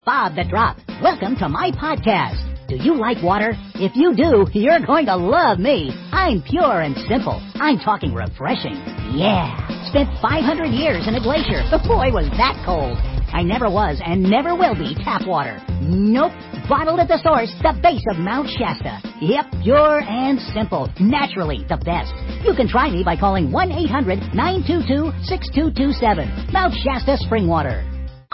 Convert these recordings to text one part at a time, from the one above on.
Bob the Drop. Welcome to my podcast. Do you like water? If you do, you're going to love me. I'm pure and simple. I'm talking refreshing. Yeah. Spent 500 years in a glacier. Boy, was that cold. I never was and never will be tap water. Nope. Bottled at the source, the base of Mount Shasta. Yep, pure and simple. Naturally, the best. You can try me by calling 1-800-922-6227. Mount Shasta Spring Water.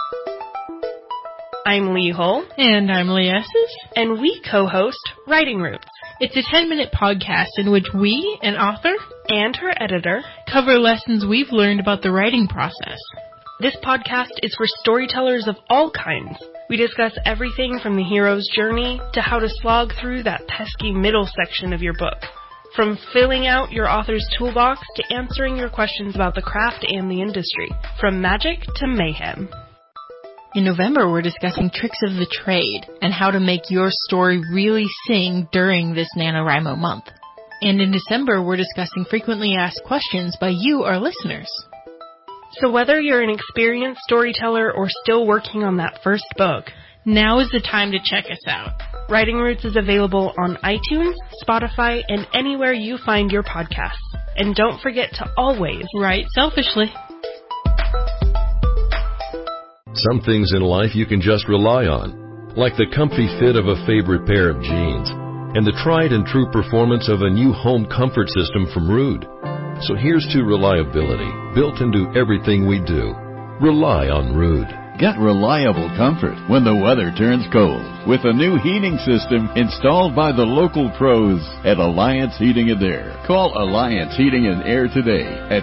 I'm Lee Hull. And I'm Lee Esses. And we co-host Writing Roots. It's a 10-minute podcast in which we, an author, and her editor, cover lessons we've learned about the writing process. This podcast is for storytellers of all kinds. We discuss everything from the hero's journey to how to slog through that pesky middle section of your book. From filling out your author's toolbox to answering your questions about the craft and the industry. From magic to mayhem. In November, we're discussing tricks of the trade and how to make your story really sing during this NaNoWriMo month. And in December, we're discussing frequently asked questions by you, our listeners. So whether you're an experienced storyteller or still working on that first book, now is the time to check us out. Writing Roots is available on iTunes, Spotify, and anywhere you find your podcasts. And don't forget to always write selfishly. Some things in life you can just rely on, like the comfy fit of a favorite pair of jeans and the tried and true performance of a new home comfort system from Ruud. So here's to reliability, built into everything we do. Rely on Ruud. Get reliable comfort when the weather turns cold with a new heating system installed by the local pros at Alliance Heating and Air. Call Alliance Heating and Air today at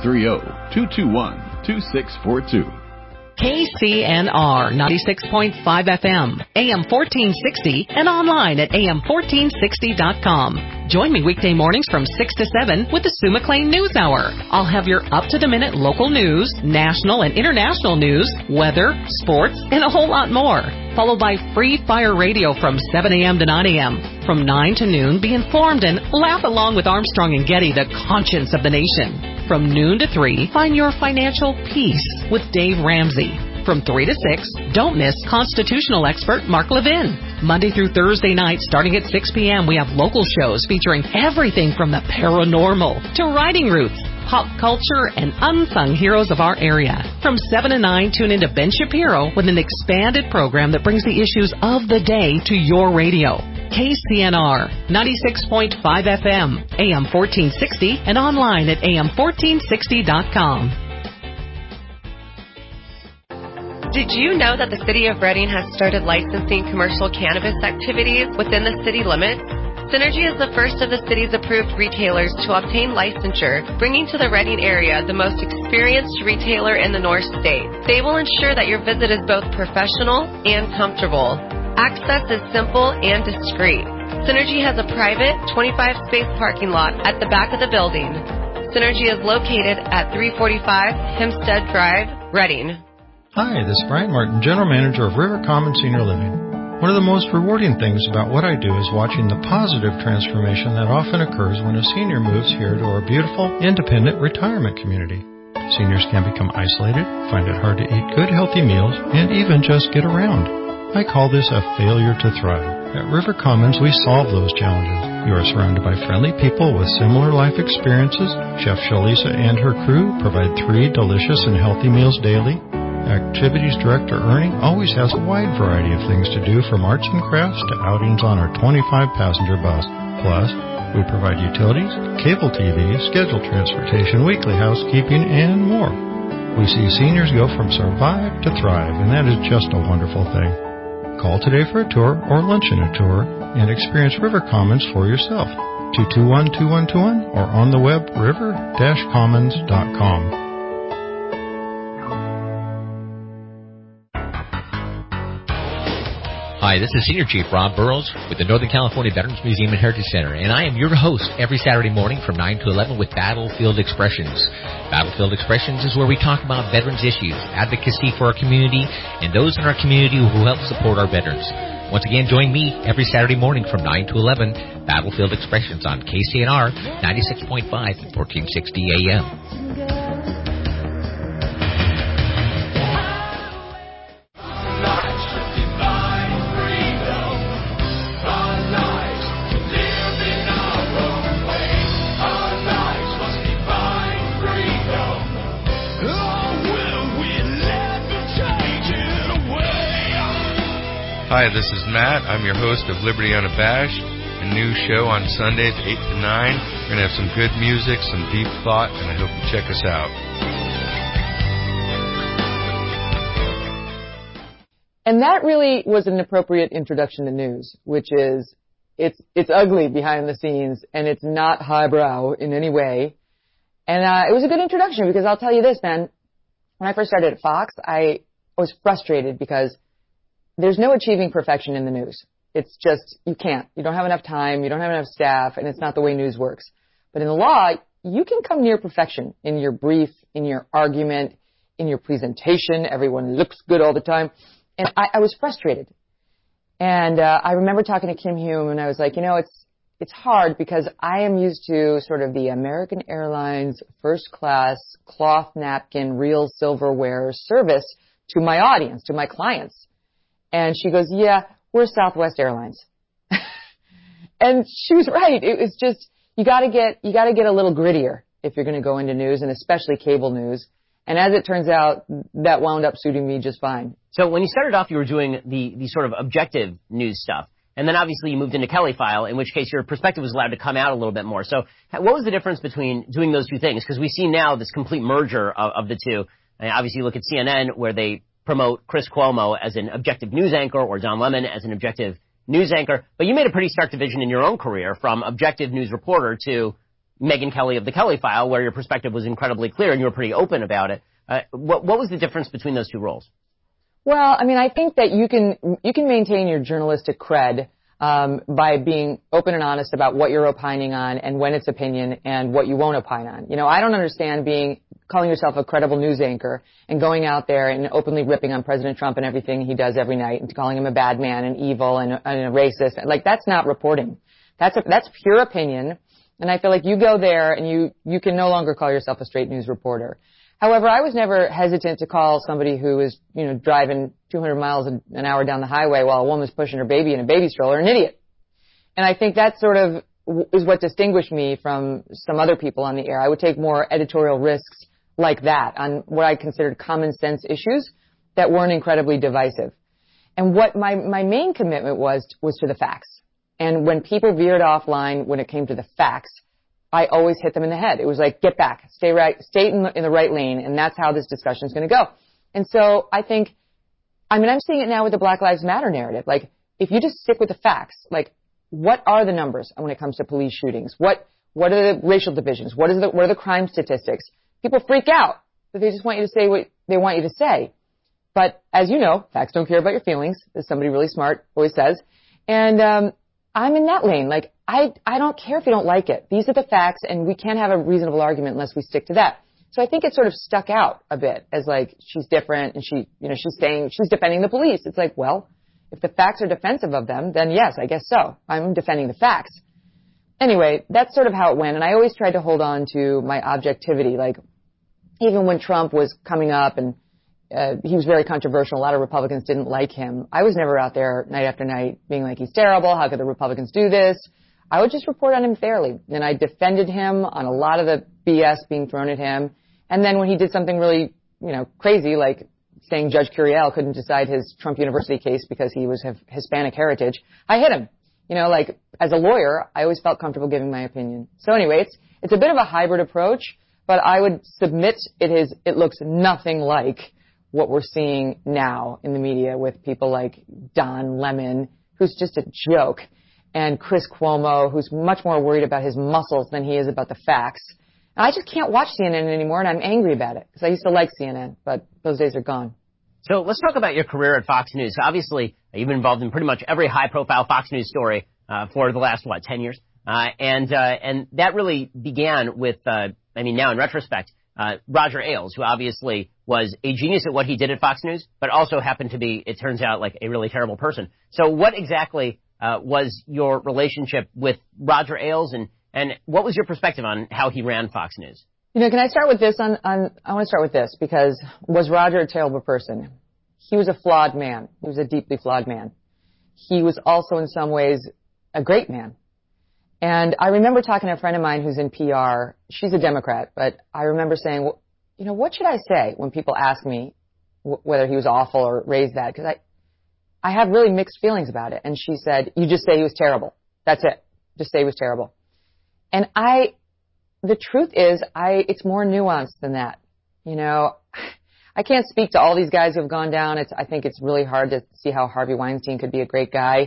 530-221-2642. KCNR 96.5 FM, AM 1460, and online at am1460.com. Join me weekday mornings from 6 to 7 with the Sue McLean News Hour. I'll have your up-to-the-minute local news, national and international news, weather, sports, and a whole lot more. Followed by Free Fire Radio from 7 a.m. to 9 a.m. From 9 to noon, be informed and laugh along with Armstrong and Getty, the conscience of the nation. From noon to 3, find your financial peace with Dave Ramsey. From 3 to 6, don't miss constitutional expert Mark Levin. Monday through Thursday night, starting at 6 p.m., we have local shows featuring everything from the paranormal to Writing Roots, pop culture, and unsung heroes of our area. From 7 to 9, tune into Ben Shapiro with an expanded program that brings the issues of the day to your radio. KCNR 96.5 FM, AM 1460, and online at am1460.com. Did you know that the City of Reading has started licensing commercial cannabis activities within the city limits? Synergy is the first of the city's approved retailers to obtain licensure, bringing to the Reading area the most experienced retailer in the North State. They will ensure that your visit is both professional and comfortable. Access is simple and discreet. Synergy has a private 25-space parking lot at the back of the building. Synergy is located at 345 Hempstead Drive, Reading. Hi, this is Brian Martin, General Manager of River Commons Senior Living. One of the most rewarding things about what I do is watching the positive transformation that often occurs when a senior moves here to our beautiful, independent retirement community. Seniors can become isolated, find it hard to eat good, healthy meals, and even just get around. I call this a failure to thrive. At River Commons, we solve those challenges. You are surrounded by friendly people with similar life experiences. Chef Shalisa and her crew provide 3 delicious and healthy meals daily. Activities Director Ernie always has a wide variety of things to do, from arts and crafts to outings on our 25-passenger bus. Plus, we provide utilities, cable TV, scheduled transportation, weekly housekeeping, and more. We see seniors go from survive to thrive, and that is just a wonderful thing. Call today for a tour or lunch and a tour and experience River Commons for yourself. 221-2121 or on the web river-commons.com. Hi, this is Senior Chief Rob Burrows with the Northern California Veterans Museum and Heritage Center, and I am your host every Saturday morning from 9 to 11 with Battlefield Expressions. Battlefield Expressions is where we talk about veterans issues, advocacy for our community, and those in our community who help support our veterans. Once again, join me every Saturday morning from 9 to 11, Battlefield Expressions on KCNR 96.5 and 1460 AM. Hi, this is Matt. I'm your host of Liberty Unabashed, a new show on Sundays, 8 to 9. We're going to have some good music, some deep thought, and I hope you check us out. And that really was an appropriate introduction to news, which is it's ugly behind the scenes, and it's not highbrow in any way. And it was a good introduction because I'll tell you this, man. When I first started at Fox, I was frustrated because there's no achieving perfection in the news. It's just, you can't. You don't have enough time, you don't have enough staff, and it's not the way news works. But in the law, you can come near perfection in your brief, in your argument, in your presentation. Everyone looks good all the time. And I was frustrated. And I remember talking to Kim Hume, and I was like, it's hard because I am used to sort of the American Airlines first class cloth napkin, real silverware service to my audience, to my clients. And she goes, yeah, we're Southwest Airlines. And she was right. It was just, you gotta get a little grittier if you're going to go into news, and especially cable news. And as it turns out, that wound up suiting me just fine. So when you started off, you were doing the sort of objective news stuff. And then obviously you moved into Kelly File, in which case your perspective was allowed to come out a little bit more. So what was the difference between doing those two things? Because we see now this complete merger of the two. And obviously you look at CNN, where they promote Chris Cuomo as an objective news anchor or Don Lemon as an objective news anchor. But you made a pretty stark division in your own career from objective news reporter to Megyn Kelly of the Kelly File, where your perspective was incredibly clear and you were pretty open about it. What was the difference between those two roles? Well, I mean, I think that you can maintain your journalistic cred by being open and honest about what you're opining on and when it's opinion and what you won't opine on. I don't understand calling yourself a credible news anchor and going out there and openly ripping on President Trump and everything he does every night and calling him a bad man and evil and a racist. Like, that's not reporting. That's pure opinion. And I feel like you go there and you can no longer call yourself a straight news reporter. However, I was never hesitant to call somebody who is, driving 200 miles an hour down the highway while a woman's pushing her baby in a baby stroller an idiot. And I think that sort of is what distinguished me from some other people on the air. I would take more editorial risks like that on what I considered common sense issues that weren't incredibly divisive. And what my main commitment was to the facts. And when people veered offline when it came to the facts, I always hit them in the head. It was like, get back, stay in the right lane, and that's how this discussion is going to go. And so I'm seeing it now with the Black Lives Matter narrative. Like, if you just stick with the facts, like, what are the numbers when it comes to police shootings? What are the racial divisions? What are the crime statistics? People freak out, but they just want you to say what they want you to say. But as you know, facts don't care about your feelings, as somebody really smart always says. And I'm in that lane. Like, I don't care if you don't like it. These are the facts, and we can't have a reasonable argument unless we stick to that. So I think it sort of stuck out a bit as like, she's different, and she's saying she's defending the police. It's like, well, if the facts are defensive of them, then yes, I guess so. I'm defending the facts. Anyway, that's sort of how it went, and I always tried to hold on to my objectivity. Like, even when Trump was coming up and he was very controversial, a lot of Republicans didn't like him, I was never out there night after night being like, he's terrible, how could the Republicans do this? I would just report on him fairly, and I defended him on a lot of the BS being thrown at him. And then when he did something really, crazy, like saying Judge Curiel couldn't decide his Trump University case because he was of Hispanic heritage, I hit him. Like, as a lawyer, I always felt comfortable giving my opinion. So anyway, it's a bit of a hybrid approach, but I would submit it looks nothing like what we're seeing now in the media with people like Don Lemon, who's just a joke, and Chris Cuomo, who's much more worried about his muscles than he is about the facts. And I just can't watch CNN anymore, and I'm angry about it, because I used to like CNN, but those days are gone. So let's talk about your career at Fox News. Obviously, you've been involved in pretty much every high-profile Fox News story for the last, 10 years? And that really began with, now in retrospect, Roger Ailes, who obviously was a genius at what he did at Fox News, but also happened to be, it turns out, like a really terrible person. So what exactly was your relationship with Roger Ailes, and what was your perspective on how he ran Fox News? Can I start with this? I want to start with this, because was Roger a terrible person? He was a flawed man. He was a deeply flawed man. He was also in some ways a great man. And I remember talking to a friend of mine who's in PR. She's a Democrat, but I remember saying, what should I say when people ask me whether he was awful or raised that? Because I have really mixed feelings about it. And she said, you just say he was terrible. That's it. Just say he was terrible. And the truth is, it's more nuanced than that. You know, I can't speak to all these guys who have gone down. I think it's really hard to see how Harvey Weinstein could be a great guy.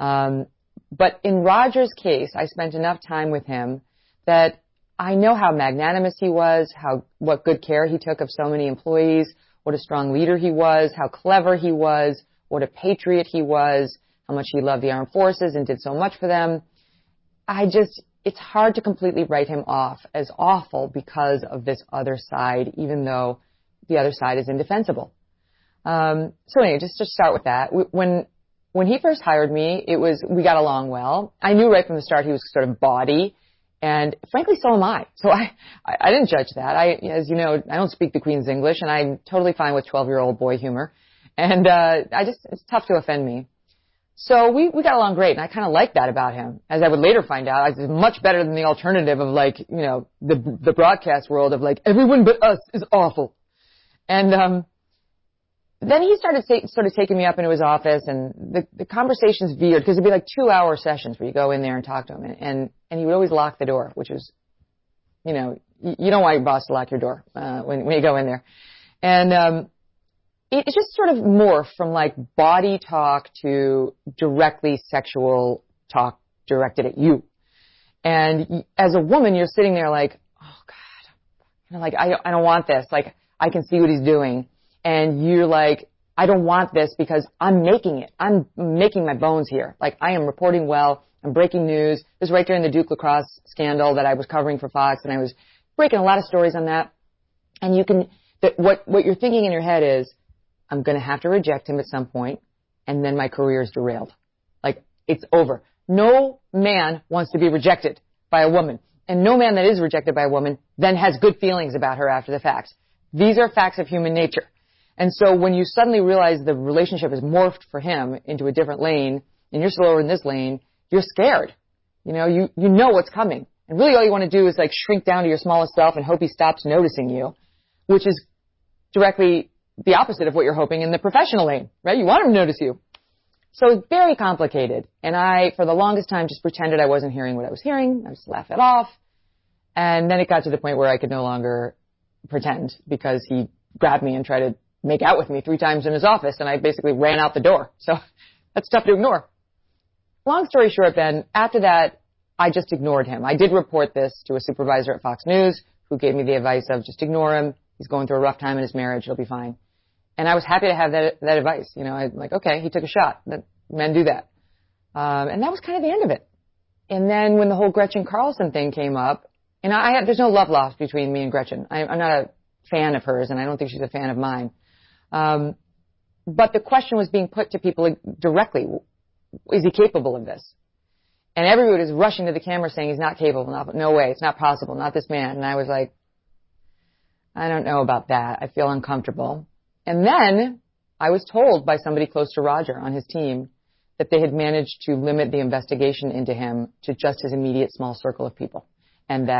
But in Roger's case, I spent enough time with him that I know how magnanimous he was, what good care he took of so many employees, what a strong leader he was, how clever he was, what a patriot he was, how much he loved the armed forces and did so much for them. It's hard to completely write him off as awful because of this other side, even though the other side is indefensible. So anyway, just to start with that, when he first hired me, we got along well. I knew right from the start he was sort of bawdy, and frankly, so am I. So I didn't judge that. As you know, I don't speak the Queen's English, and I'm totally fine with 12-year-old boy humor. And it's tough to offend me. So we got along great, and I kind of liked that about him. As I would later find out, it's much better than the alternative of the broadcast world of everyone but us is awful. And then he started taking me up into his office, and the conversations veered because it'd be 2-hour sessions where you go in there and talk to him, and he would always lock the door, which is, you don't want your boss to lock your door when you go in there. And it just sort of morphed from body talk to directly sexual talk directed at you. And as a woman, you're sitting there oh God, I don't want this. I can see what he's doing. And you're I don't want this because I'm making it. I'm making my bones here. I am reporting well. I'm breaking news. This was right during the Duke lacrosse scandal that I was covering for Fox, and I was breaking a lot of stories on that. And what you're thinking in your head is, I'm going to have to reject him at some point, and then my career is derailed. It's over. No man wants to be rejected by a woman, and no man that is rejected by a woman then has good feelings about her after the fact. These are facts of human nature. And so when you suddenly realize the relationship has morphed for him into a different lane, and you're still over in this lane, you're scared. You know what's coming. And really all you want to do is shrink down to your smallest self and hope he stops noticing you, which is directly the opposite of what you're hoping in the professional lane, right? You want him to notice you. So it's very complicated. And I, for the longest time, just pretended I wasn't hearing what I was hearing. I just laughed it off. And then it got to the point where I could no longer pretend because he grabbed me and tried to make out with me 3 times in his office, and I basically ran out the door. So that's tough to ignore. Long story short, Ben, after that, I just ignored him. I did report this to a supervisor at Fox News who gave me the advice of just ignore him. He's going through a rough time in his marriage. He'll be fine. And I was happy to have that advice. I'm okay, he took a shot. Men do that. And that was kind of the end of it. And then when the whole Gretchen Carlson thing came up, and there's no love lost between me and Gretchen. I'm not a fan of hers, and I don't think she's a fan of mine. But the question was being put to people directly. Is he capable of this? And everyone was rushing to the camera saying he's not capable. No way. It's not possible. Not this man. And I was I don't know about that. I feel uncomfortable. And then I was told by somebody close to Roger on his team that they had managed to limit the investigation into him to just his immediate small circle of people. And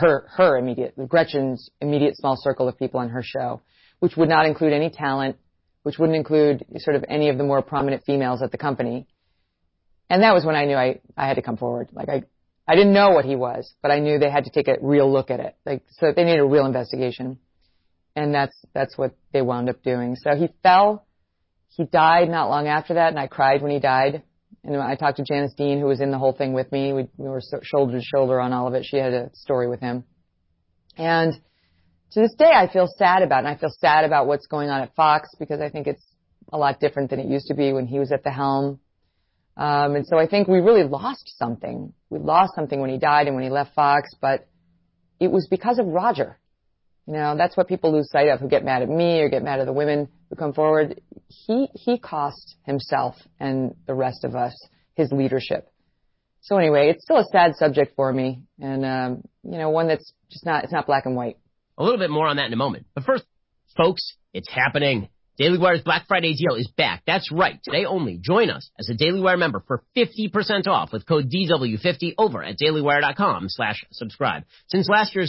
Gretchen's immediate small circle of people on her show, which would not include any talent, which wouldn't include sort of any of the more prominent females at the company. And that was when I knew I had to come forward. I didn't know what he was, but I knew they had to take a real look at it. So they needed a real investigation. And that's what they wound up doing. So he fell. He died not long after that, and I cried when he died. And I talked to Janice Dean, who was in the whole thing with me. We were shoulder to shoulder on all of it. She had a story with him. And to this day, I feel sad about it. And I feel sad about what's going on at Fox because I think it's a lot different than it used to be when he was at the helm. And so I think we really lost something. We lost something when he died and when he left Fox, but it was because of Roger. That's what people lose sight of who get mad at me or get mad at the women who come forward. He cost himself and the rest of us his leadership. So anyway, it's still a sad subject for me and, one that's just it's not black and white. A little bit more on that in a moment. But first, folks, it's happening. Daily Wire's Black Friday deal is back. That's right. Today only. Join us as a Daily Wire member for 50% off with code DW50 over at dailywire.com/subscribe. Since last year's deal,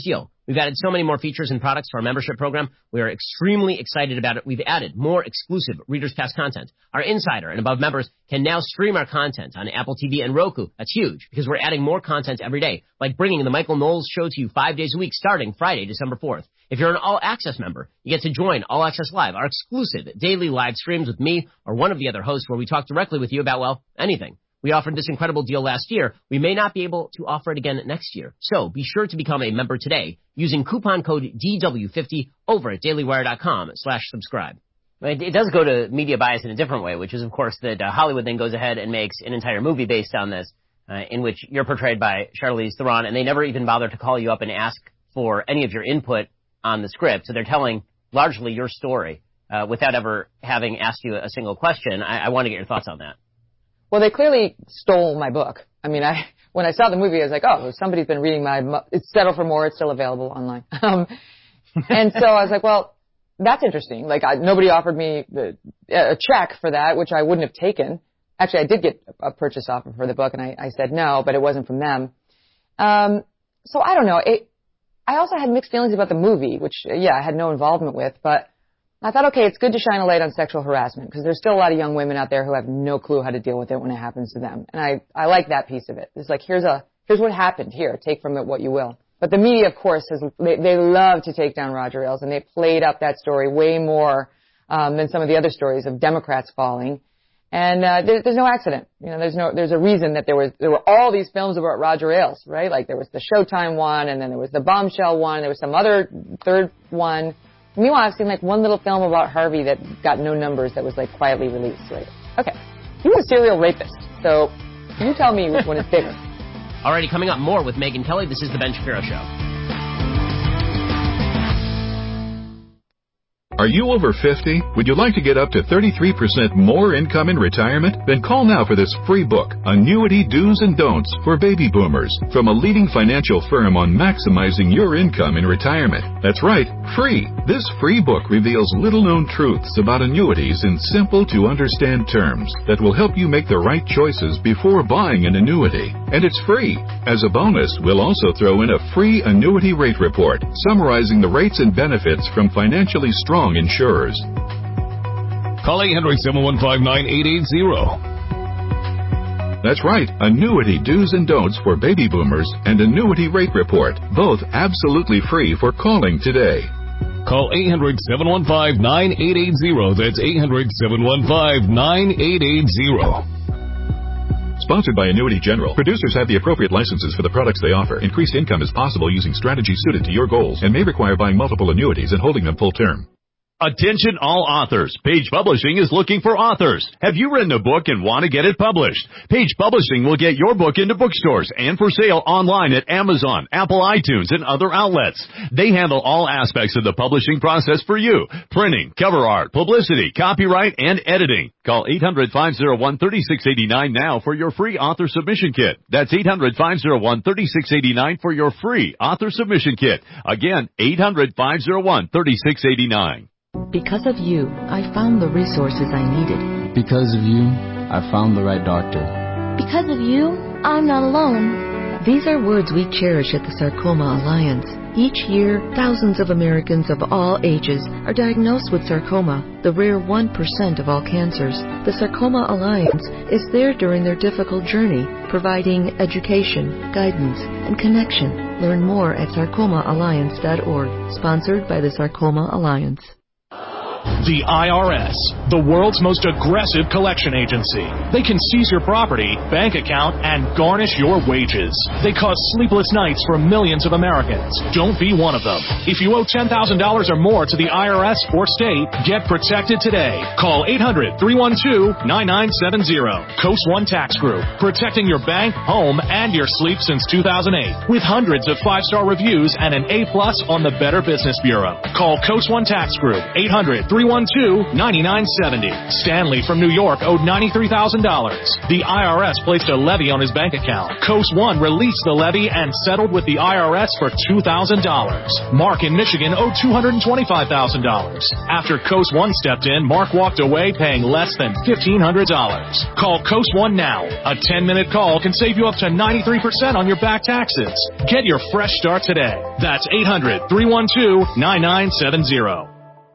We've added so many more features and products to our membership program. We are extremely excited about it. We've added more exclusive Reader's Pass content. Our Insider and Above members can now stream our content on Apple TV and Roku. That's huge because we're adding more content every day, like bringing the Michael Knowles Show to you 5 days a week starting Friday, December 4th. If you're an All Access member, you get to join All Access Live, our exclusive daily live streams with me or one of the other hosts where we talk directly with you about, well, anything. We offered this incredible deal last year. We may not be able to offer it again next year. So be sure to become a member today using coupon code DW50 over at dailywire.com/subscribe. It does go to media bias in a different way, which is, of course, that Hollywood then goes ahead and makes an entire movie based on this, in which you're portrayed by Charlize Theron, and they never even bother to call you up and ask for any of your input on the script. So they're telling largely your story without ever having asked you a single question. I want to get your thoughts on that. Well, they clearly stole my book. I mean, when I saw the movie, I was like, oh, somebody's been reading it's Settle for More. It's still available online. And so I was like, well, that's interesting. Like, nobody offered me a check for that, which I wouldn't have taken. Actually, I did get a purchase offer for the book, and I said no, but it wasn't from them. So I don't know. I also had mixed feelings about the movie, which, I had no involvement with, but I thought, okay, it's good to shine a light on sexual harassment because there's still a lot of young women out there who have no clue how to deal with it when it happens to them. And I like that piece of it. It's like, here's what happened. Here, take from it what you will. But the media, of course, they love to take down Roger Ailes, and they played up that story way more than some of the other stories of Democrats falling. And there's no accident. You know, there's a reason that there were all these films about Roger Ailes, right? Like there was the Showtime one, and then there was the Bombshell one, and there was some other third one. Meanwhile, I've seen like one little film about Harvey that got no numbers that was like quietly released. Like, okay, he was a serial rapist, so you tell me which one is bigger. Alrighty, coming up more with Megyn Kelly. This is The Ben Shapiro Show. Are you over 50? Would you like to get up to 33% more income in retirement? Then call now for this free book, Annuity Do's and Don'ts for Baby Boomers, from a leading financial firm on maximizing your income in retirement. That's right, free. This free book reveals little-known truths about annuities in simple-to-understand terms that will help you make the right choices before buying an annuity. And it's free. As a bonus, we'll also throw in a free annuity rate report summarizing the rates and benefits from financially strong insurers. Call 800-715-9880. That's right, Annuity Do's and Don'ts for Baby Boomers and Annuity Rate Report, both absolutely free for calling today. Call 800-715-9880. That's 800-715-9880. Sponsored by Annuity General. Producers have the appropriate licenses for the products they offer. Increased income is possible using strategies suited to your goals and may require buying multiple annuities and holding them full term. Attention all authors. Page Publishing is looking for authors. Have you written a book and want to get it published? Page Publishing will get your book into bookstores and for sale online at Amazon, Apple iTunes, and other outlets. They handle all aspects of the publishing process for you. Printing, cover art, publicity, copyright, and editing. Call 800-501-3689 now for your free author submission kit. That's 800-501-3689 for your free author submission kit. Again, 800-501-3689. Because of you, I found the resources I needed. Because of you, I found the right doctor. Because of you, I'm not alone. These are words we cherish at the Sarcoma Alliance. Each year, thousands of Americans of all ages are diagnosed with sarcoma, the rare 1% of all cancers. The Sarcoma Alliance is there during their difficult journey, providing education, guidance, and connection. Learn more at sarcomaalliance.org. Sponsored by the Sarcoma Alliance. The IRS, the world's most aggressive collection agency. They can seize your property, bank account, and garnish your wages. They cause sleepless nights for millions of Americans. Don't be one of them. If you owe $10,000 or more to the IRS or state, get protected today. Call 800-312-9970. Coast One Tax Group, protecting your bank, home, and your sleep since 2008. With hundreds of 5-star reviews and an A+ on the Better Business Bureau. Call Coast One Tax Group, 800-312-9970. 800-312-9970. Stanley from New York owed $93,000. The IRS placed a levy on his bank account. Coast One released the levy and settled with the IRS for $2,000. Mark in Michigan owed $225,000. After Coast One stepped in, Mark walked away paying less than $1,500. Call Coast One now. A 10-minute call can save you up to 93% on your back taxes. Get your fresh start today. That's 800-312-9970.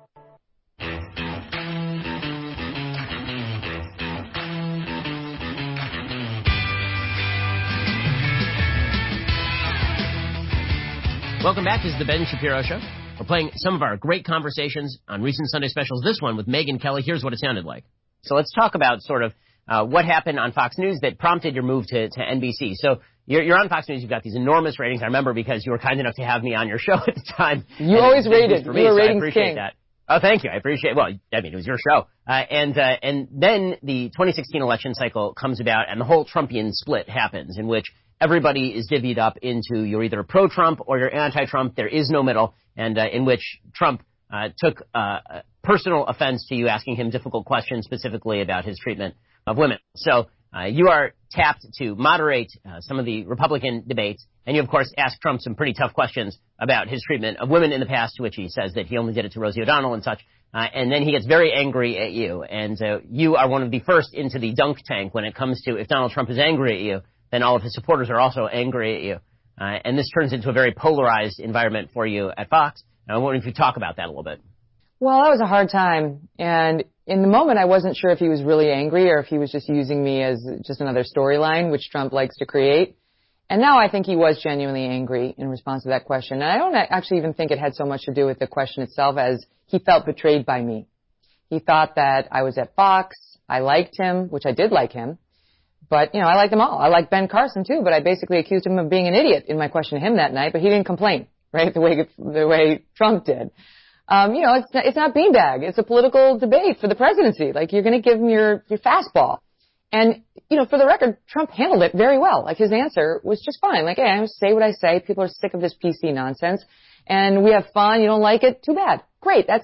Welcome back. This is the Ben Shapiro Show. We're playing some of our great conversations on recent Sunday specials. This one with Megyn Kelly. Here's what it sounded like. So let's talk about sort of what happened on Fox News that prompted your move to NBC. So you're on Fox News. You've got these enormous ratings. I remember because you were kind enough to have me on your show at the time. You always rated. You were ratings king. That. Oh, thank you. I appreciate it. Well, I mean, it was your show. And then the 2016 election cycle comes about, and the whole Trumpian split happens, in which everybody is divvied up into you're either pro-Trump or you're anti-Trump. There is no middle, and in which Trump took personal offense to you asking him difficult questions, specifically about his treatment of women. So you are tapped to moderate some of the Republican debates, and you, of course, ask Trump some pretty tough questions about his treatment of women in the past, to which he says that he only did it to Rosie O'Donnell and such. And then he gets very angry at you, and you are one of the first into the dunk tank when it comes to if Donald Trump is angry at you, then all of his supporters are also angry at you. And this turns into a very polarized environment for you at Fox. And I wonder if you talk about that a little bit. Well, that was a hard time. And in the moment, I wasn't sure if he was really angry or if he was just using me as just another storyline, which Trump likes to create. And now I think he was genuinely angry in response to that question. And I don't actually even think it had so much to do with the question itself as he felt betrayed by me. He thought that I was at Fox. I liked him, which I did like him. But, you know, I like them all. I like Ben Carson, too, but I basically accused him of being an idiot in my question to him that night, but he didn't complain, right, the way Trump did. You know, it's not beanbag. It's a political debate for the presidency. Like, you're going to give him your fastball. And, you know, for the record, Trump handled it very well. Like, his answer was just fine. Like, hey, I say what I say. People are sick of this PC nonsense. And we have fun. You don't like it? Too bad. Great. That's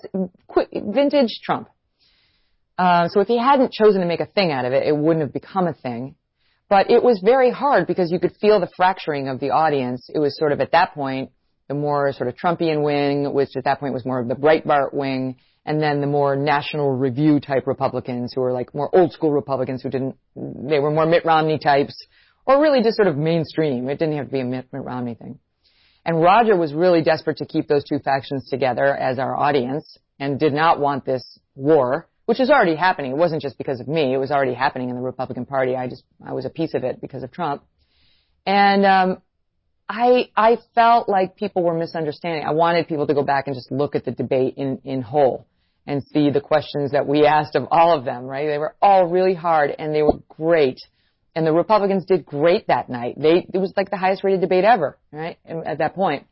vintage Trump. So if he hadn't chosen to make a thing out of it, it wouldn't have become a thing. But it was very hard because you could feel the fracturing of the audience. It was sort of at that point, the more sort of Trumpian wing, which at that point was more of the Breitbart wing, and then the more National Review type Republicans who were like more old school Republicans they were more Mitt Romney types, or really just sort of mainstream. It didn't have to be a Mitt Romney thing. And Roger was really desperate to keep those two factions together as our audience and did not want this war, which is already happening. It wasn't just because of me. It was already happening in the Republican Party. I was a piece of it because of Trump. And I felt like people were misunderstanding. I wanted people to go back and just look at the debate in whole and see the questions that we asked of all of them, right? They were all really hard, and they were great. And the Republicans did great that night. It was like the highest rated debate ever, right, at that point.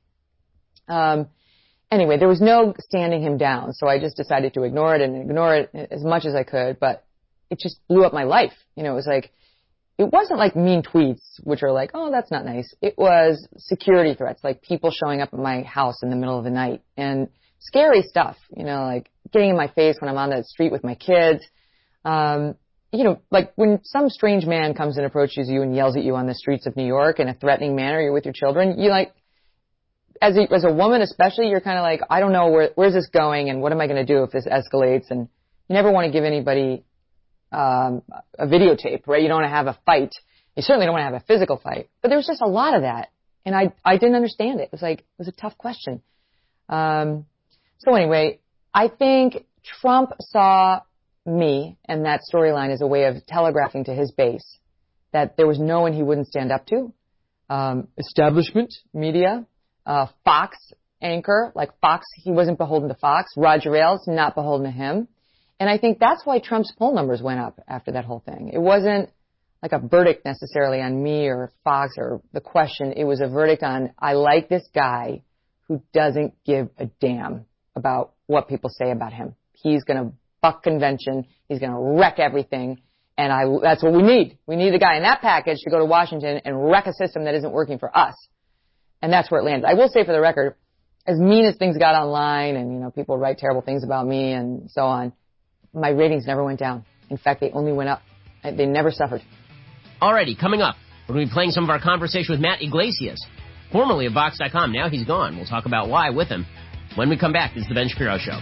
Anyway, there was no standing him down, so I just decided to ignore it as much as I could, but it just blew up my life. You know, it wasn't like mean tweets, which are like, oh, that's not nice. It was security threats, like people showing up at my house in the middle of the night, and scary stuff, you know, like getting in my face when I'm on the street with my kids. You know, like when some strange man comes and approaches you and yells at you on the streets of New York in a threatening manner, you're with your children, you like, as a woman especially, you're kind of like, I don't know, where's this going and what am I going to do if this escalates? And you never want to give anybody a videotape, right? You don't want to have a fight. You certainly don't want to have a physical fight. But there was just a lot of that. And I didn't understand it. It was a tough question. So anyway, I think Trump saw me and that storyline as a way of telegraphing to his base that there was no one he wouldn't stand up to. Establishment, media, Fox anchor, like Fox, he wasn't beholden to Fox. Roger Ailes, not beholden to him. And I think that's why Trump's poll numbers went up after that whole thing. It wasn't like a verdict necessarily on me or Fox or the question. It was a verdict on, I like this guy who doesn't give a damn about what people say about him. He's going to buck convention. He's going to wreck everything. And that's what we need. We need a guy in that package to go to Washington and wreck a system that isn't working for us. And that's where it landed. I will say for the record, as mean as things got online and, people write terrible things about me and so on, my ratings never went down. In fact, they only went up. They never suffered. Alrighty, coming up, we're going to be playing some of our conversation with Matt Iglesias, formerly of Vox.com. Now he's gone. We'll talk about why with him. When we come back, this is The Ben Shapiro Show.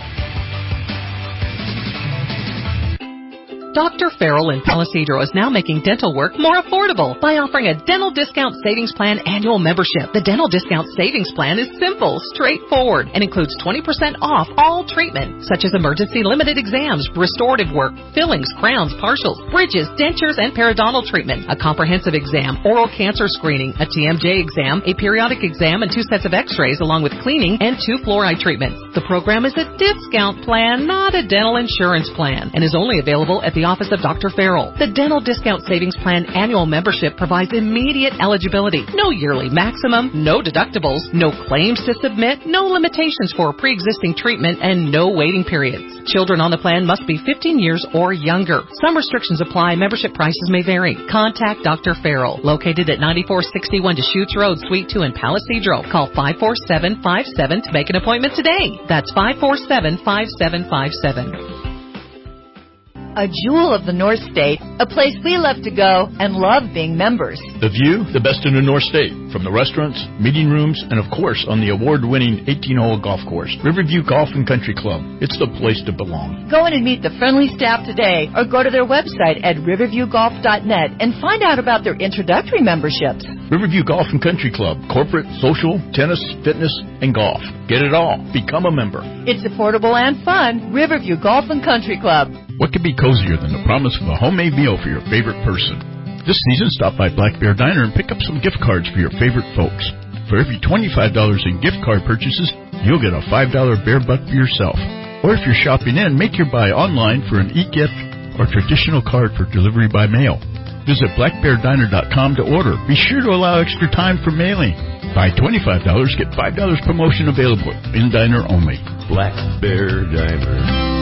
Dr. Farrell in Palo Cedro is now making dental work more affordable by offering a dental discount savings plan annual membership. The dental discount savings plan is simple, straightforward, and includes 20% off all treatment, such as emergency limited exams, restorative work, fillings, crowns, partials, bridges, dentures, and periodontal treatment, a comprehensive exam, oral cancer screening, a TMJ exam, a periodic exam, and 2 sets of x-rays, along with cleaning and 2 fluoride treatments. The program is a discount plan, not a dental insurance plan, and is only available at the office of Dr. Farrell. The Dental Discount Savings Plan annual membership provides immediate eligibility. No yearly maximum, no deductibles, no claims to submit, no limitations for pre-existing treatment, and no waiting periods. Children on the plan must be 15 years or younger. Some restrictions apply. Membership prices may vary. Contact Dr. Farrell, located at 9461 Deschutes Road, Suite 2 in Palo Cedro. Call 547-57 to make an appointment today. That's 547-5757. A jewel of the North State, a place we love to go and love being members. The view, the best in the North State, from the restaurants, meeting rooms, and of course on the award-winning 18-hole golf course, Riverview Golf and Country Club. It's the place to belong. Go in and meet the friendly staff today or go to their website at riverviewgolf.net and find out about their introductory memberships. Riverview Golf and Country Club, corporate, social, tennis, fitness, and golf. Get it all. Become a member. It's affordable and fun. Riverview Golf and Country Club. What could be cozier than the promise of a homemade meal for your favorite person? This season, stop by Black Bear Diner and pick up some gift cards for your favorite folks. For every $25 in gift card purchases, you'll get a $5 bear buck for yourself. Or if you're shopping in, make your buy online for an e-gift or traditional card for delivery by mail. Visit blackbeardiner.com to order. Be sure to allow extra time for mailing. Buy $25, get $5 promotion available. In diner only. Black Bear Diner.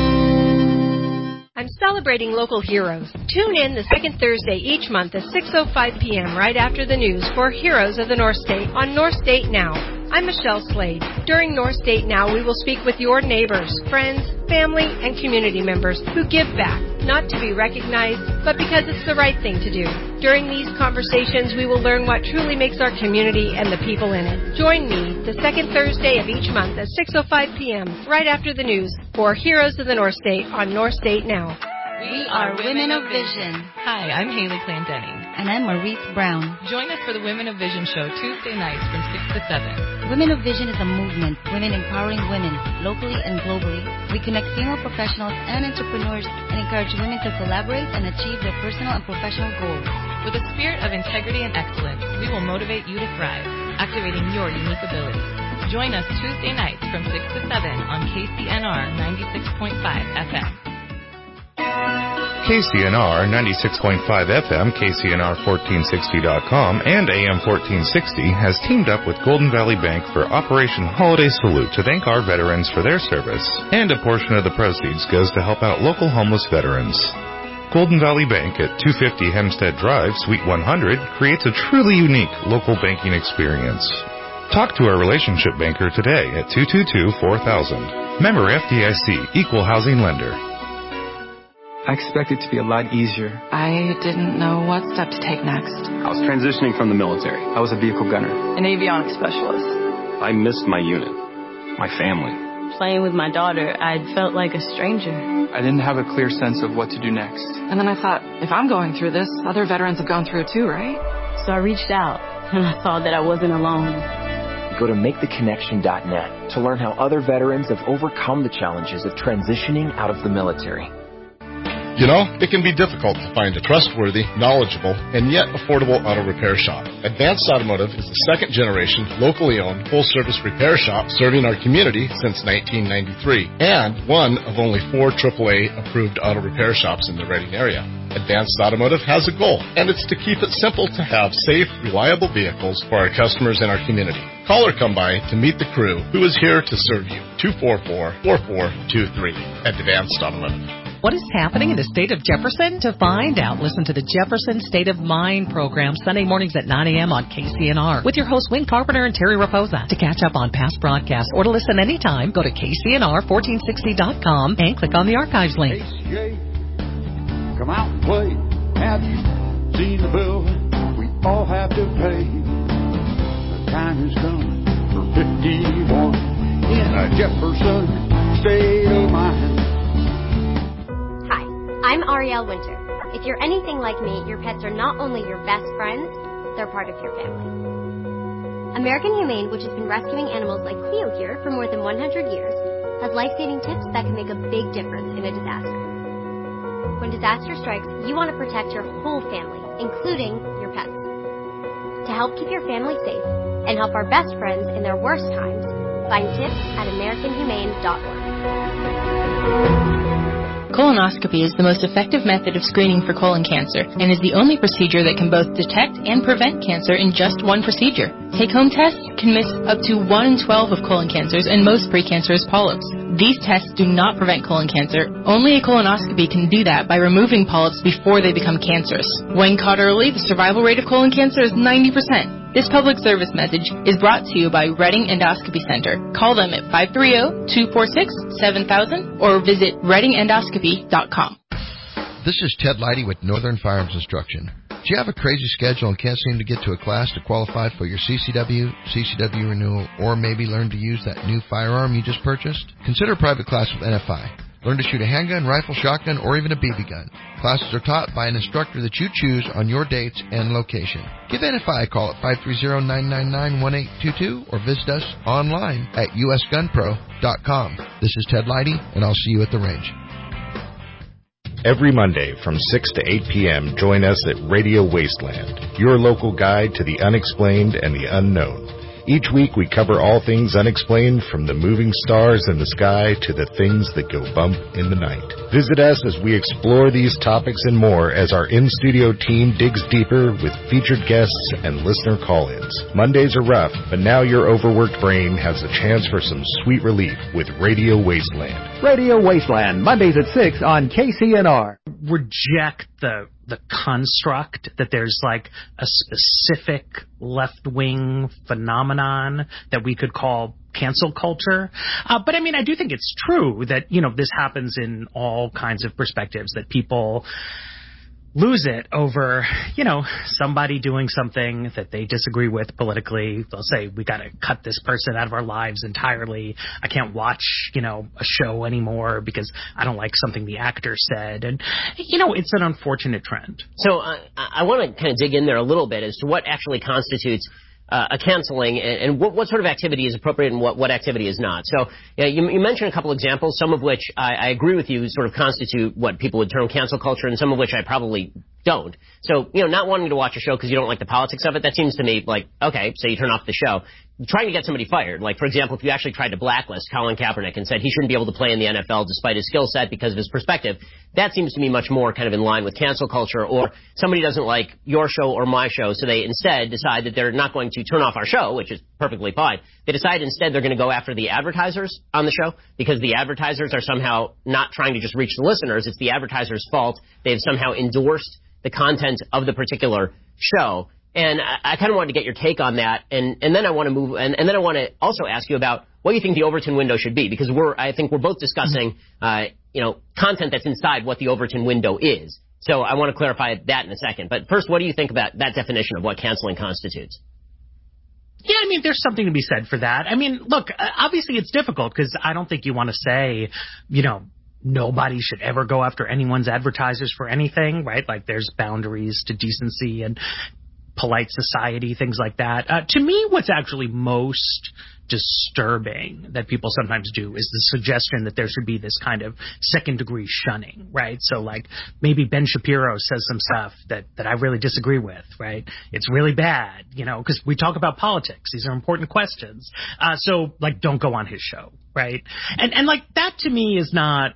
I'm celebrating local heroes. Tune in the second Thursday each month at 6:05 p.m. right after the news for Heroes of the North State on North State Now. I'm Michelle Slade. During North State Now, we will speak with your neighbors, friends, family, and community members who give back, not to be recognized, but because it's the right thing to do. During these conversations, we will learn what truly makes our community and the people in it. Join me the second Thursday of each month at 6:05 p.m. right after the news for Heroes of the North State on North State Now. We are Women of Vision. Hi, I'm Haley Clendenning. And I'm Maurice Brown. Join us for the Women of Vision show Tuesday nights from 6 to 7. Women of Vision is a movement, women empowering women, locally and globally. We connect female professionals and entrepreneurs and encourage women to collaborate and achieve their personal and professional goals. With a spirit of integrity and excellence, we will motivate you to thrive, activating your unique abilities. Join us Tuesday nights from 6 to 7 on KCNR 96.5 FM. KCNR 96.5 FM, KCNR1460.com, and AM 1460 has teamed up with Golden Valley Bank for Operation Holiday Salute to thank our veterans for their service, and a portion of the proceeds goes to help out local homeless veterans. Golden Valley Bank at 250 Hempstead Drive, Suite 100, creates a truly unique local banking experience. Talk to our relationship banker today at 222-4000. Member FDIC, Equal Housing Lender. I expected it to be a lot easier. I didn't know what step to take next. I was transitioning from the military. I was a vehicle gunner. An avionics specialist. I missed my unit, my family. Playing with my daughter, I felt like a stranger. I didn't have a clear sense of what to do next. And then I thought, if I'm going through this, other veterans have gone through it too, right? So I reached out, and I saw that I wasn't alone. Go to MakeTheConnection.net to learn how other veterans have overcome the challenges of transitioning out of the military. You know, it can be difficult to find a trustworthy, knowledgeable, and yet affordable auto repair shop. Advanced Automotive is the second-generation, locally owned, full-service repair shop serving our community since 1993, and one of only 4 AAA-approved auto repair shops in the Reading area. Advanced Automotive has a goal, and it's to keep it simple to have safe, reliable vehicles for our customers in our community. Call or come by to meet the crew who is here to serve you. 244-4423. Advanced Automotive. What is happening in the state of Jefferson? To find out, listen to the Jefferson State of Mind program Sunday mornings at 9 a.m. on KCNR with your hosts Win Carpenter and Terry Raposa. To catch up on past broadcasts or to listen anytime, go to KCNR1460.com and click on the archives link. Come out and play. Have you seen the bill we all have to pay? The time has come for 51 in a Jefferson State of Mind. Hi, I'm Ariel Winter. If you're anything like me, your pets are not only your best friends, they're part of your family. American Humane, which has been rescuing animals like Cleo here for more than 100 years, has life-saving tips that can make a big difference in a disaster. When disaster strikes, you want to protect your whole family, including your pets. To help keep your family safe and help our best friends in their worst times, find tips at AmericanHumane.org. Colonoscopy is the most effective method of screening for colon cancer and is the only procedure that can both detect and prevent cancer in just one procedure. Take-home tests can miss up to 1 in 12 of colon cancers and most precancerous polyps. These tests do not prevent colon cancer. Only a colonoscopy can do that by removing polyps before they become cancerous. When caught early, the survival rate of colon cancer is 90%. This public service message is brought to you by Reading Endoscopy Center. Call them at 530-246-7000 or visit readingendoscopy.com. This is Ted Leidy with Northern Firearms Instruction. Do you have a crazy schedule and can't seem to get to a class to qualify for your CCW renewal, or maybe learn to use that new firearm you just purchased? Consider a private class with NFI. Learn to shoot a handgun, rifle, shotgun, or even a BB gun. Classes are taught by an instructor that you choose on your dates and location. Give NFI a call at 530-999-1822 or visit us online at usgunpro.com. This is Ted Leidy, and I'll see you at the range. Every Monday from 6 to 8 p.m., join us at Radio Wasteland, your local guide to the unexplained and the unknown. Each week we cover all things unexplained, from the moving stars in the sky to the things that go bump in the night. Visit us as we explore these topics and more as our in-studio team digs deeper with featured guests and listener call-ins. Mondays are rough, but now your overworked brain has a chance for some sweet relief with Radio Wasteland. Radio Wasteland, Mondays at 6 on KCNR. Reject the construct that there's like a specific left-wing phenomenon that we could call cancel culture. But I mean, I do think it's true that, this happens in all kinds of perspectives, that people lose it over, somebody doing something that they disagree with politically. They'll say, we got to cut this person out of our lives entirely. I can't watch, a show anymore because I don't like something the actor said. And, it's an unfortunate trend. So I want to kind of dig in there a little bit as to what actually constitutes a canceling, and what sort of activity is appropriate and what activity is not. So you mentioned a couple examples, some of which I agree with you sort of constitute what people would term cancel culture, and some of which I probably don't. So, not wanting to watch a show because you don't like the politics of it, that seems to me like, okay, so you turn off the show. Trying to get somebody fired, like, for example, if you actually tried to blacklist Colin Kaepernick and said he shouldn't be able to play in the NFL despite his skill set because of his perspective, that seems to me much more kind of in line with cancel culture. Or somebody doesn't like your show or my show, so they instead decide that they're not going to turn off our show, which is perfectly fine. They decide instead they're going to go after the advertisers on the show because the advertisers are somehow not trying to just reach the listeners. It's the advertisers' fault. They've somehow endorsed the content of the particular show. And I kind of wanted to get your take on that, and then I want to move, and then I want to also ask you about what you think the Overton window should be, because I think we're both discussing, content that's inside what the Overton window is. So I want to clarify that in a second. But first, what do you think about that definition of what canceling constitutes? Yeah, I mean, there's something to be said for that. I mean, look, obviously it's difficult because I don't think you want to say, nobody should ever go after anyone's advertisers for anything, right? Like there's boundaries to decency and polite society, things like that. To me, what's actually most disturbing that people sometimes do is the suggestion that there should be this kind of second-degree shunning, right? So, like, maybe Ben Shapiro says some stuff that I really disagree with, right? It's really bad, because we talk about politics. These are important questions. So, like, don't go on his show, right? And like, that to me is not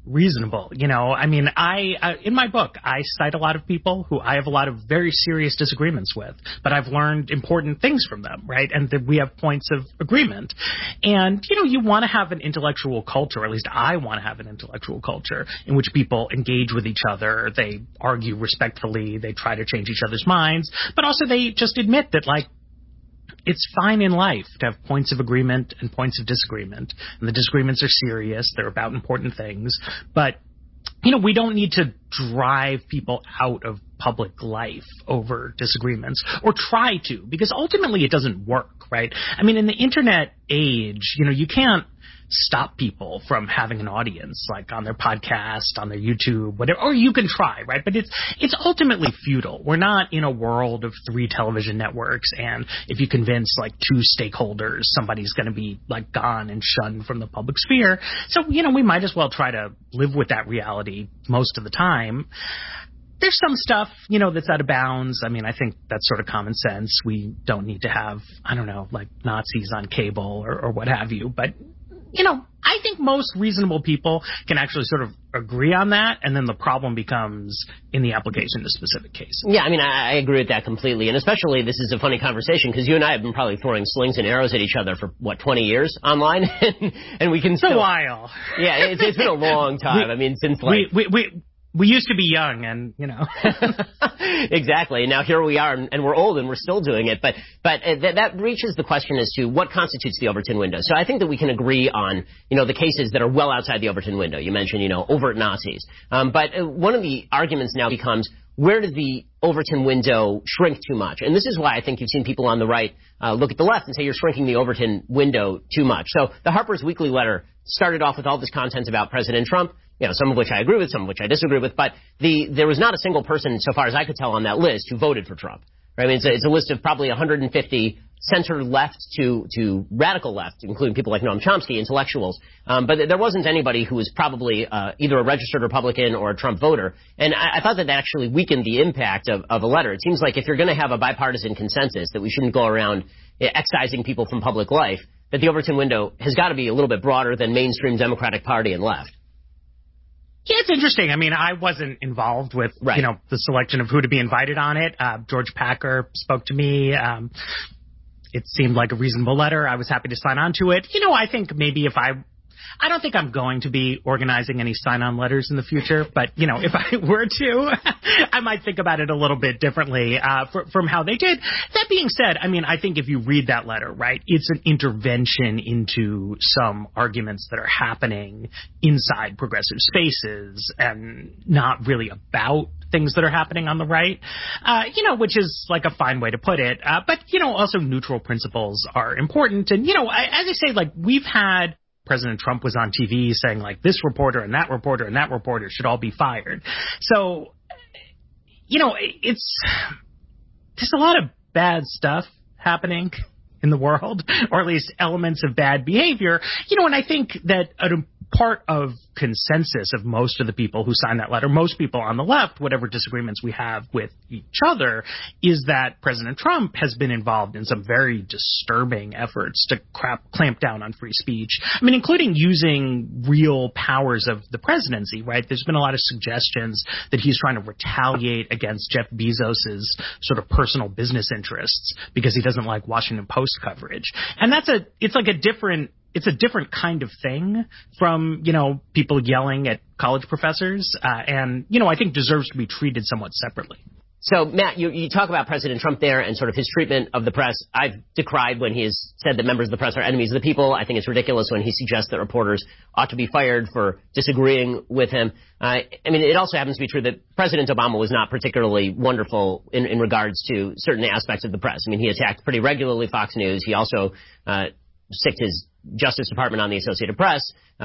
reasonable. You know, I mean, I in my book, I cite a lot of people who I have a lot of very serious disagreements with, but I've learned important things from them, right? And that we have points of agreement. And, you know, you want to have an intellectual culture, or at least I want to have an intellectual culture in which people engage with each other, they argue respectfully, they try to change each other's minds, but also they just admit that, like, it's fine in life to have points of agreement and points of disagreement. And the disagreements are serious. They're about important things. But, you know, we don't need to drive people out of public life over disagreements, or try to, because ultimately it doesn't work, right? I mean, in the internet age, you know, you can't stop people from having an audience, like on their podcast, on their YouTube, whatever, or you can try, right? But it's ultimately futile. We're not in a world of 3 television networks, and if you convince like 2 stakeholders, somebody's going to be like gone and shunned from the public sphere. So, you know, we might as well try to live with that reality most of the time. There's some stuff, you know, that's out of bounds. I mean, I think that's sort of common sense. We don't need to have, I don't know, like Nazis on cable or what have you. But, you know, I think most reasonable people can actually sort of agree on that, and then the problem becomes in the application to specific cases. Yeah, I mean, I agree with that completely, and especially this is a funny conversation because you and I have been probably throwing slings and arrows at each other for, 20 years online? And we can still... It's a while. Yeah, it's been a long time. I mean, since like... We used to be young, and, you know. Exactly. Now here we are, and we're old, and we're still doing it. But that reaches the question as to what constitutes the Overton window. So I think that we can agree on, you know, the cases that are well outside the Overton window. You mentioned, you know, overt Nazis. But one of the arguments now becomes, where does the Overton window shrink too much? And this is why I think you've seen people on the right look at the left and say you're shrinking the Overton window too much. So the Harper's Weekly letter started off with all this content about President Trump, you know, some of which I agree with, some of which I disagree with, but there was not a single person, so far as I could tell on that list, who voted for Trump. Right? I mean, it's a list of probably 150 center left to radical left, including people like Noam Chomsky, intellectuals. But there wasn't anybody who was probably either a registered Republican or a Trump voter. And I thought that actually weakened the impact of a letter. It seems like if you're going to have a bipartisan consensus that we shouldn't go around excising people from public life, that the Overton window has got to be a little bit broader than mainstream Democratic Party and left. Yeah, it's interesting. I mean, I wasn't involved with, you know, the selection of who to be invited on it. George Packer spoke to me. It seemed like a reasonable letter. I was happy to sign on to it. You know, I think maybe if I don't think I'm going to be organizing any sign-on letters in the future, but, you know, if I were to, I might think about it a little bit differently from how they did. That being said, I mean, I think if you read that letter, right, it's an intervention into some arguments that are happening inside progressive spaces and not really about things that are happening on the right, you know, which is like a fine way to put it. But, you know, also neutral principles are important. And, you know, as I say, like, we've had President Trump was on TV saying, like, this reporter and that reporter and that reporter should all be fired. So, you know, there's a lot of bad stuff happening in the world, or at least elements of bad behavior. You know, and I think that a part of consensus of most of the people who signed that letter, most people on the left, whatever disagreements we have with each other, is that President Trump has been involved in some very disturbing efforts to clamp down on free speech. I mean, including using real powers of the presidency, right? There's been a lot of suggestions that he's trying to retaliate against Jeff Bezos's sort of personal business interests because he doesn't like Washington Post coverage. And it's a different kind of thing from, you know, people yelling at college professors, and, you know, I think deserves to be treated somewhat separately. So, Matt, you talk about President Trump there and sort of his treatment of the press. I've decried when he has said that members of the press are enemies of the people. I think it's ridiculous when he suggests that reporters ought to be fired for disagreeing with him. I mean, it also happens to be true that President Obama was not particularly wonderful in regards to certain aspects of the press. I mean, he attacked pretty regularly Fox News. He also sicked his Justice Department on the Associated Press.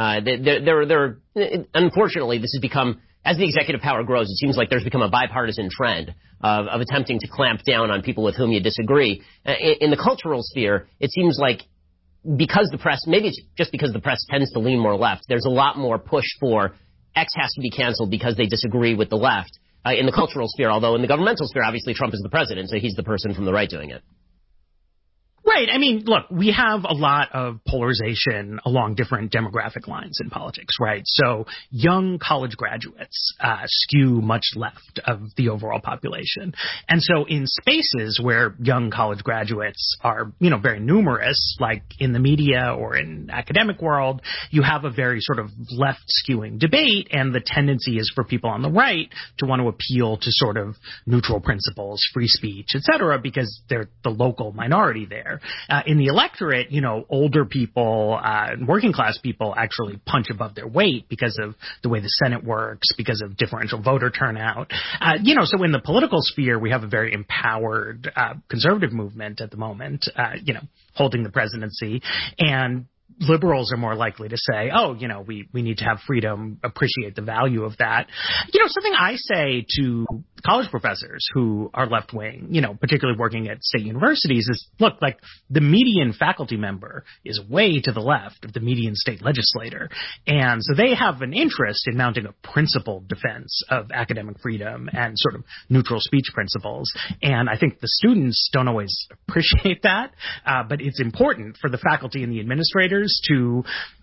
Unfortunately, this has become, as the executive power grows, it seems like there's become a bipartisan trend of attempting to clamp down on people with whom you disagree. In the cultural sphere, it seems like because the press, maybe it's just because the press tends to lean more left, there's a lot more push for X has to be canceled because they disagree with the left in the cultural sphere, although in the governmental sphere, obviously Trump is the president, so he's the person from the right doing it. Right. I mean, look, we have a lot of polarization along different demographic lines in politics, right? So young college graduates skew much left of the overall population. And so in spaces where young college graduates are, very numerous, like in the media or in academic world, you have a very sort of left skewing debate, and the tendency is for people on the right to want to appeal to sort of neutral principles, free speech, et cetera, because they're the local minority there. In the electorate, older people, working class people actually punch above their weight because of the way the Senate works, because of differential voter turnout. So in the political sphere, we have a very empowered conservative movement at the moment, holding the presidency. And liberals are more likely to say, we need to have freedom, appreciate the value of that. Something I say to college professors who are left-wing, particularly working at state universities is, look, like the median faculty member is way to the left of the median state legislator. And so they have an interest in mounting a principled defense of academic freedom and sort of neutral speech principles. And I think the students don't always appreciate that, but it's important for the faculty and the administrators to,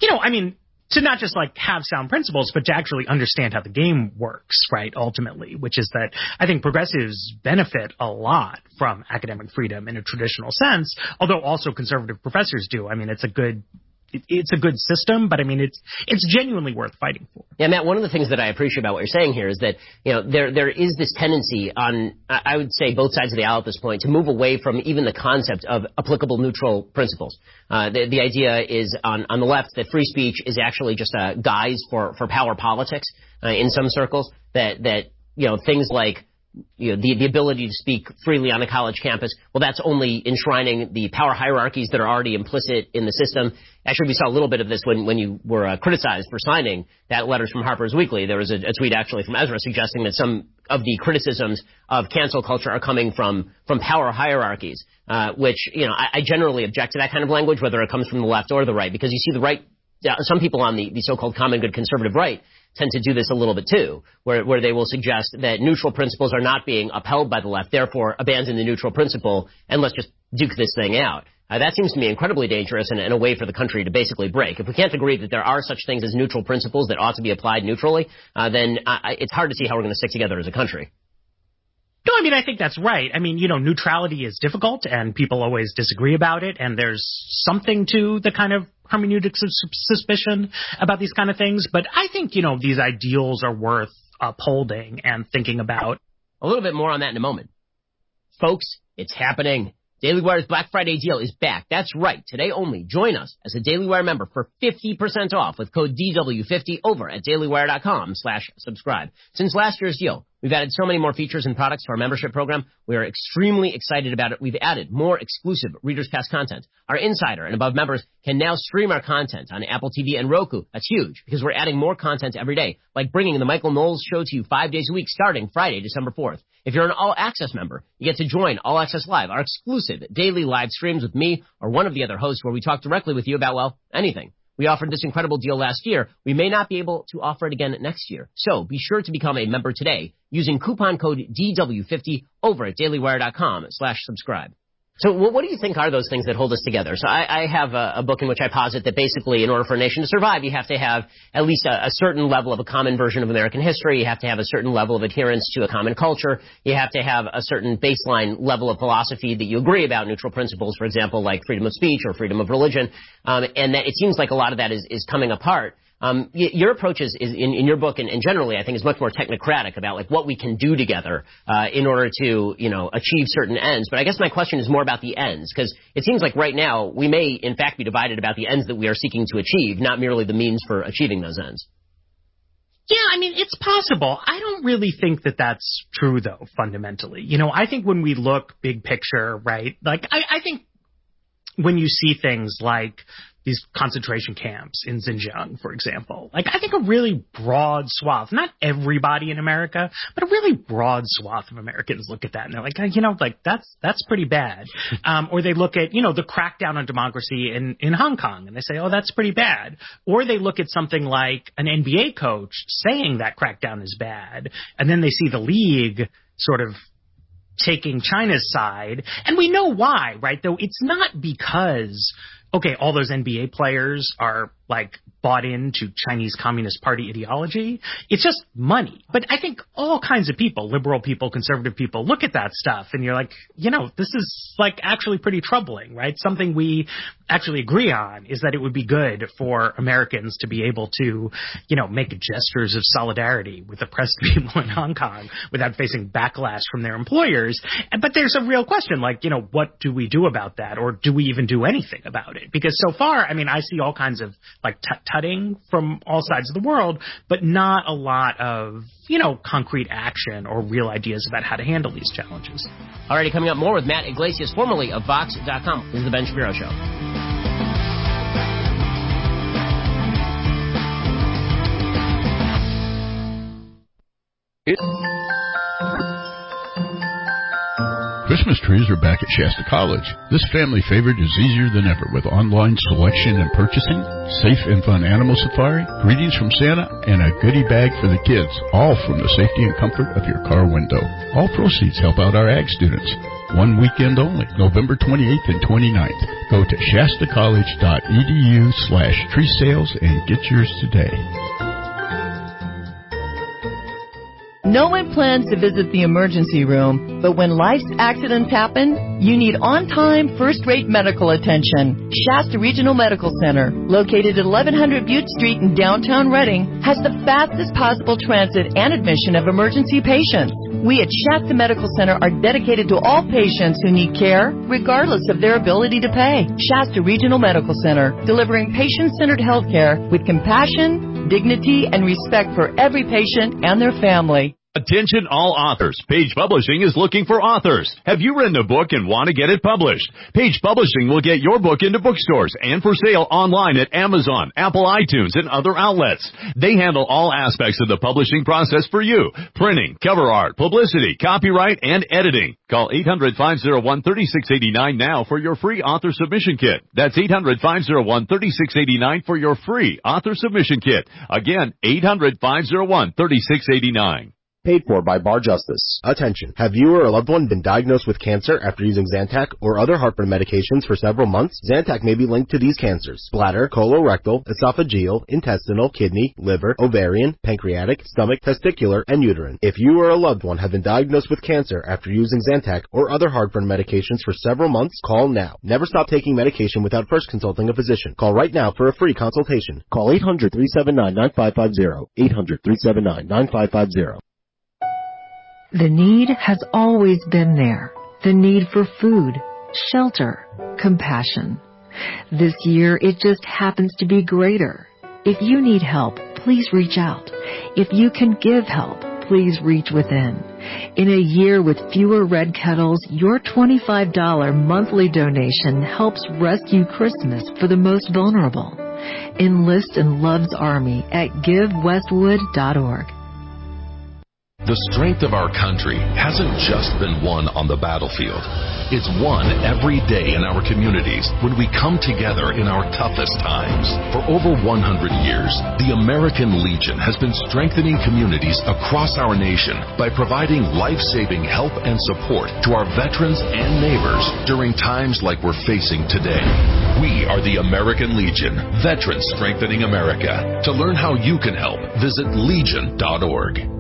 to not just like have sound principles, but to actually understand how the game works, right, ultimately, which is that I think progressives benefit a lot from academic freedom in a traditional sense, although also conservative professors do. I mean, it's a good system, but I mean, it's genuinely worth fighting for. Yeah, Matt, one of the things that I appreciate about what you're saying here is that, there is this tendency on, I would say, both sides of the aisle at this point to move away from even the concept of applicable neutral principles. The idea is on the left that free speech is actually just a guise for power politics in some circles, that things like the ability to speak freely on a college campus, well, that's only enshrining the power hierarchies that are already implicit in the system. Actually, we saw a little bit of this when you were criticized for signing that letters from Harper's Weekly. There was a tweet actually from Ezra suggesting that some of the criticisms of cancel culture are coming from power hierarchies, which, I generally object to that kind of language, whether it comes from the left or the right, because you see the right, some people on the so-called common good conservative right tend to do this a little bit too, where they will suggest that neutral principles are not being upheld by the left, therefore abandon the neutral principle and let's just duke this thing out. That seems to me incredibly dangerous and a way for the country to basically break. If we can't agree that there are such things as neutral principles that ought to be applied neutrally, then it's hard to see how we're going to stick together as a country. No, I mean, I think that's right. I mean, neutrality is difficult and people always disagree about it. And there's something to the kind of hermeneutics of suspicion about these kind of things. But I think, these ideals are worth upholding and thinking about. A little bit more on that in a moment. Folks, it's happening. Daily Wire's Black Friday deal is back. That's right. Today only. Join us as a Daily Wire member for 50% off with code DW50 over at dailywire.com/subscribe. Since last year's deal, we've added so many more features and products to our membership program. We are extremely excited about it. We've added more exclusive Reader's Pass content. Our Insider and above members can now stream our content on Apple TV and Roku. That's huge because we're adding more content every day, like bringing the Michael Knowles Show to you 5 days a week starting Friday, December 4th. If you're an All Access member, you get to join All Access Live, our exclusive daily live streams with me or one of the other hosts where we talk directly with you about, well, anything. We offered this incredible deal last year. We may not be able to offer it again next year. So be sure to become a member today using coupon code DW50 over at dailywire.com/subscribe. So what do you think are those things that hold us together? So I have a book in which I posit that basically in order for a nation to survive, you have to have at least a certain level of a common version of American history. You have to have a certain level of adherence to a common culture. You have to have a certain baseline level of philosophy that you agree about, neutral principles, for example, like freedom of speech or freedom of religion. And that it seems like a lot of that is coming apart. Your approach is in your book and generally I think is much more technocratic about like what we can do together in order to achieve certain ends. But I guess my question is more about the ends, because it seems like right now we may in fact be divided about the ends that we are seeking to achieve, not merely the means for achieving those ends. Yeah, I mean, it's possible. I don't really think that that's true though, fundamentally. I think when we look big picture, right, like I think when you see things like these concentration camps in Xinjiang, for example, like I think a really broad swath, not everybody in America, but a really broad swath of Americans look at that and they're like, that's pretty bad. Or they look at, the crackdown on democracy in Hong Kong and they say, oh, that's pretty bad. Or they look at something like an NBA coach saying that crackdown is bad. And then they see the league sort of taking China's side. And we know why, right? Though it's not because, okay, all those NBA players are like bought into Chinese Communist Party ideology. It's just money. But I think all kinds of people, liberal people, conservative people, look at that stuff and you're like, this is like actually pretty troubling, right? Something we actually agree on is that it would be good for Americans to be able to, make gestures of solidarity with oppressed people in Hong Kong without facing backlash from their employers. But there's a real question, like, what do we do about that? Or do we even do anything about it? Because so far, I see all kinds of like tut-tutting from all sides of the world, but not a lot of, concrete action or real ideas about how to handle these challenges. Alrighty, coming up more with Matt Iglesias, formerly of Vox.com. This is The Ben Shapiro Show. Christmas trees are back at Shasta College. This family favorite is easier than ever with online selection and purchasing, safe and fun animal safari, greetings from Santa, and a goodie bag for the kids, all from the safety and comfort of your car window. All proceeds help out our ag students. One weekend only, November 28th and 29th. Go to shastacollege.edu/tree sales and get yours today. No one plans to visit the emergency room, but when life's accidents happen, you need on-time, first-rate medical attention. Shasta Regional Medical Center, located at 1100 Butte Street in downtown Reading, has the fastest possible transit and admission of emergency patients. We at Shasta Medical Center are dedicated to all patients who need care, regardless of their ability to pay. Shasta Regional Medical Center, delivering patient-centered health care with compassion, dignity, and respect for every patient and their family. Attention all authors. Page Publishing is looking for authors. Have you written a book and want to get it published? Page Publishing will get your book into bookstores and for sale online at Amazon, Apple iTunes, and other outlets. They handle all aspects of the publishing process for you. Printing, cover art, publicity, copyright, and editing. Call 800-501-3689 now for your free author submission kit. That's 800-501-3689 for your free author submission kit. Again, 800-501-3689. Paid for by Bar Justice. Attention. Have you or a loved one been diagnosed with cancer after using Zantac or other heartburn medications for several months? Zantac may be linked to these cancers: bladder, colorectal, esophageal, intestinal, kidney, liver, ovarian, pancreatic, stomach, testicular, and uterine. If you or a loved one have been diagnosed with cancer after using Zantac or other heartburn medications for several months, call now. Never stop taking medication without first consulting a physician. Call right now for a free consultation. Call 800-379-9550. 800-379-9550. The need has always been there. The need for food, shelter, compassion. This year, it just happens to be greater. If you need help, please reach out. If you can give help, please reach within. In a year with fewer red kettles, your $25 monthly donation helps rescue Christmas for the most vulnerable. Enlist in Love's Army at GiveWestwood.org. The strength of our country hasn't just been won on the battlefield. It's won every day in our communities when we come together in our toughest times. For over 100 years, the American Legion has been strengthening communities across our nation by providing life-saving help and support to our veterans and neighbors during times like we're facing today. We are the American Legion, Veterans Strengthening America. To learn how you can help, visit legion.org.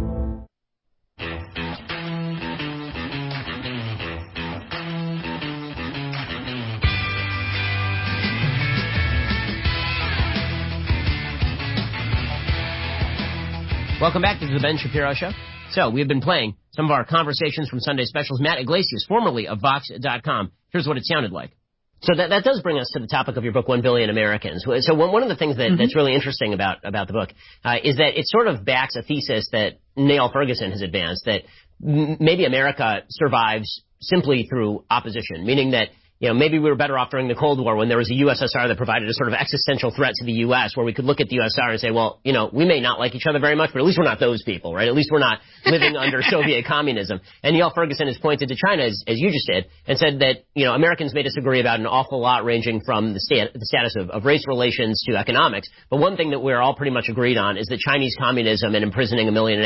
Welcome back to the Ben Shapiro Show. So, we've been playing some of our conversations from Sunday specials. Matt Iglesias, formerly of Vox.com. Here's what it sounded like. So that does bring us to the topic of your book, 1 Billion Americans. So one of the things that's really interesting about the book is that it sort of backs a thesis that Niall Ferguson has advanced, that maybe America survives simply through opposition, meaning that maybe we were better off during the Cold War when there was a USSR that provided a sort of existential threat to the U.S. where we could look at the USSR and say, well, we may not like each other very much, but at least we're not those people, right? At least we're not living under Soviet communism. And Niall Ferguson has pointed to China, as you just did, and said that, Americans may disagree about an awful lot ranging from the status of race relations to economics. But one thing that we're all pretty much agreed on is that Chinese communism and imprisoning 1.5 million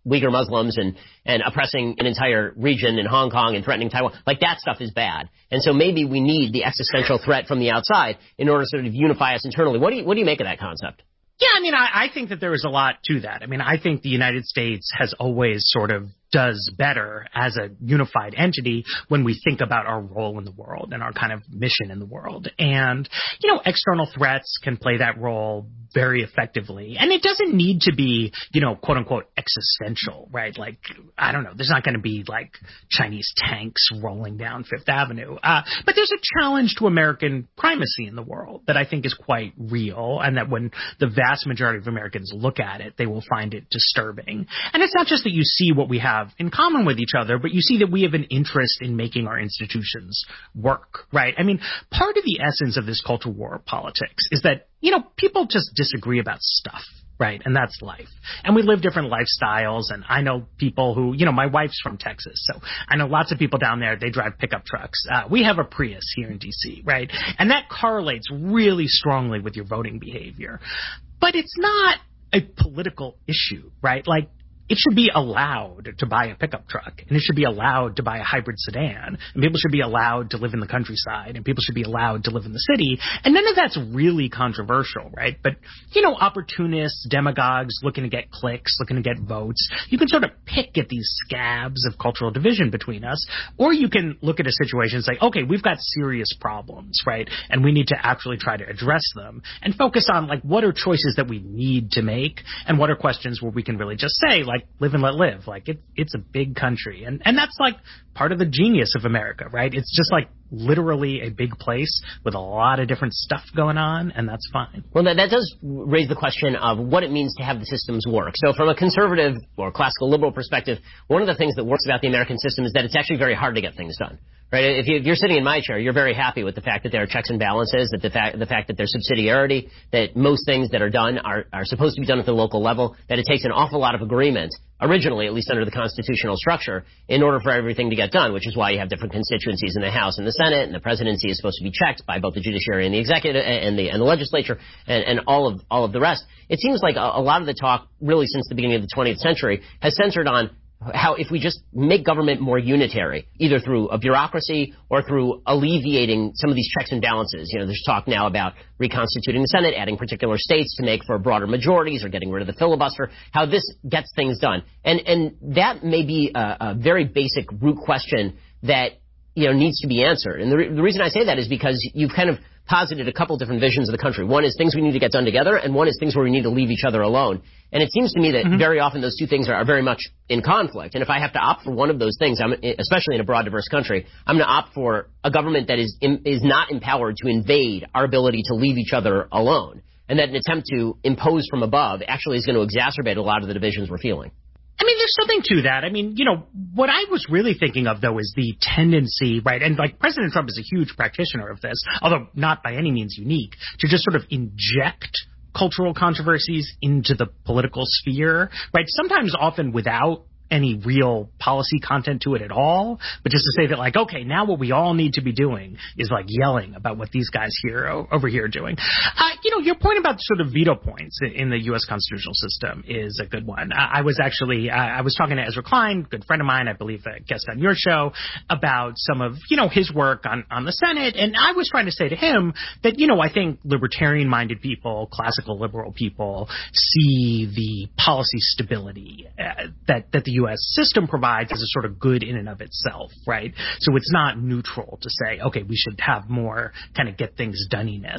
Uyghur Muslims and oppressing an entire region in Hong Kong and threatening Taiwan. Like, that stuff is bad. And so maybe we need the existential threat from the outside in order to sort of unify us internally. What do you make of that concept? Yeah, I mean, I think that there is a lot to that. I mean, I think the United States has always sort of does better as a unified entity when we think about our role in the world and our kind of mission in the world. And, external threats can play that role very effectively. And it doesn't need to be, quote unquote, existential, right? Like, I don't know, there's not going to be like Chinese tanks rolling down Fifth Avenue. But there's a challenge to American primacy in the world that I think is quite real, and that when the vast majority of Americans look at it, they will find it disturbing. And it's not just that you see what we have in common with each other, but you see that we have an interest in making our institutions work, right? I mean, part of the essence of this culture war of politics is that, people just disagree about stuff, right? And that's life. And we live different lifestyles, and I know people who, my wife's from Texas, so I know lots of people down there, they drive pickup trucks. We have a Prius here in D.C., right? And that correlates really strongly with your voting behavior. But it's not a political issue, right? Like, it should be allowed to buy a pickup truck, and it should be allowed to buy a hybrid sedan, and people should be allowed to live in the countryside, and people should be allowed to live in the city, and none of that's really controversial, right? But, opportunists, demagogues looking to get clicks, looking to get votes, you can sort of pick at these scabs of cultural division between us, or you can look at a situation and say, okay, we've got serious problems, right? And we need to actually try to address them and focus on, like, what are choices that we need to make, and what are questions where we can really just say, like, live and let live. Like, it's a big country. And that's, like, part of the genius of America, right? It's just, like, literally a big place with a lot of different stuff going on, and that's fine. Well, that does raise the question of what it means to have the systems work. So from a conservative or classical liberal perspective, one of the things that works about the American system is that it's actually very hard to get things done. Right? If you're sitting in my chair, you're very happy with the fact that there are checks and balances, that the fact that there's subsidiarity, that most things that are done are supposed to be done at the local level, that it takes an awful lot of agreement, originally, at least under the constitutional structure, in order for everything to get done, which is why you have different constituencies in the House and the Senate, and the presidency is supposed to be checked by both the judiciary and the executive and the legislature and all of the rest. It seems like a lot of the talk, really since the beginning of the 20th century, has centered on how if we just make government more unitary, either through a bureaucracy or through alleviating some of these checks and balances. There's talk now about reconstituting the Senate, adding particular states to make for broader majorities or getting rid of the filibuster, how this gets things done. And that may be a very basic root question that, needs to be answered. And the reason I say that is because you've kind of posited a couple different visions of the country. One is things we need to get done together, and one is things where we need to leave each other alone. And it seems to me that very often those two things are very much in conflict. And if I have to opt for one of those things, especially in a broad, diverse country, I'm going to opt for a government that is not empowered to invade our ability to leave each other alone. And that an attempt to impose from above actually is going to exacerbate a lot of the divisions we're feeling. I mean, there's something to that. I mean, what I was really thinking of, though, is the tendency, right, and like President Trump is a huge practitioner of this, although not by any means unique, to just sort of inject cultural controversies into the political sphere, right, sometimes often without any real policy content to it at all, but just to say that, like, okay, now what we all need to be doing is, like, yelling about what these guys over here are doing. Your point about sort of veto points in the U.S. constitutional system is a good one. I was talking to Ezra Klein, good friend of mine, I believe a guest on your show, about some of, his work on the Senate, and I was trying to say to him that, I think libertarian-minded people, classical liberal people, see the policy stability that the U.S. system provides as a sort of good in and of itself, right? So it's not neutral to say, okay, we should have more kind of get things done-iness.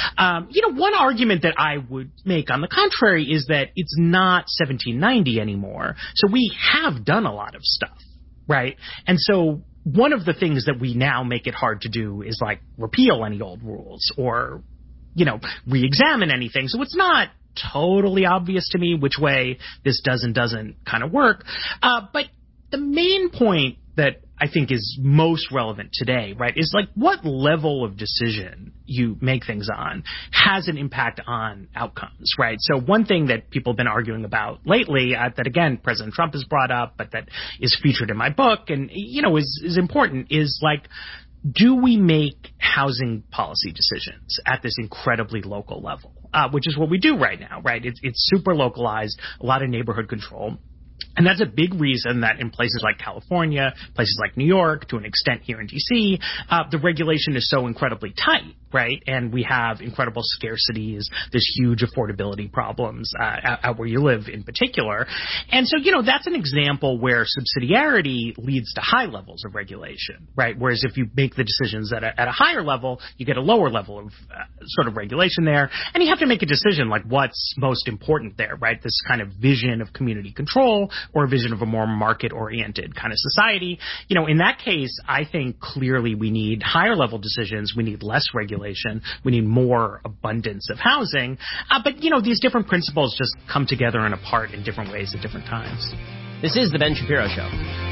One argument that I would make on the contrary is that it's not 1790 anymore. So we have done a lot of stuff, right? And so one of the things that we now make it hard to do is, like, repeal any old rules or, re-examine anything. So it's not totally obvious to me which way this does and doesn't kind of work. But the main point that I think is most relevant today, right, is like what level of decision you make things on has an impact on outcomes, right? So one thing that people have been arguing about lately that, again, President Trump has brought up, but that is featured in my book and, is important is, like, do we make housing policy decisions at this incredibly local level, which is what we do right now, right? It's super localized, a lot of neighborhood control. And that's a big reason that in places like California, places like New York, to an extent here in D.C., the regulation is so incredibly tight, right? And we have incredible scarcities, there's huge affordability problems out where you live in particular. And so, that's an example where subsidiarity leads to high levels of regulation, right? Whereas if you make the decisions at a higher level, you get a lower level of sort of regulation there. And you have to make a decision like what's most important there, right? This kind of vision of community control or a vision of a more market-oriented kind of society. In that case, I think clearly we need higher level decisions. We need less regulation. We need more abundance of housing. But these different principles just come together and apart in different ways at different times. This is The Ben Shapiro Show.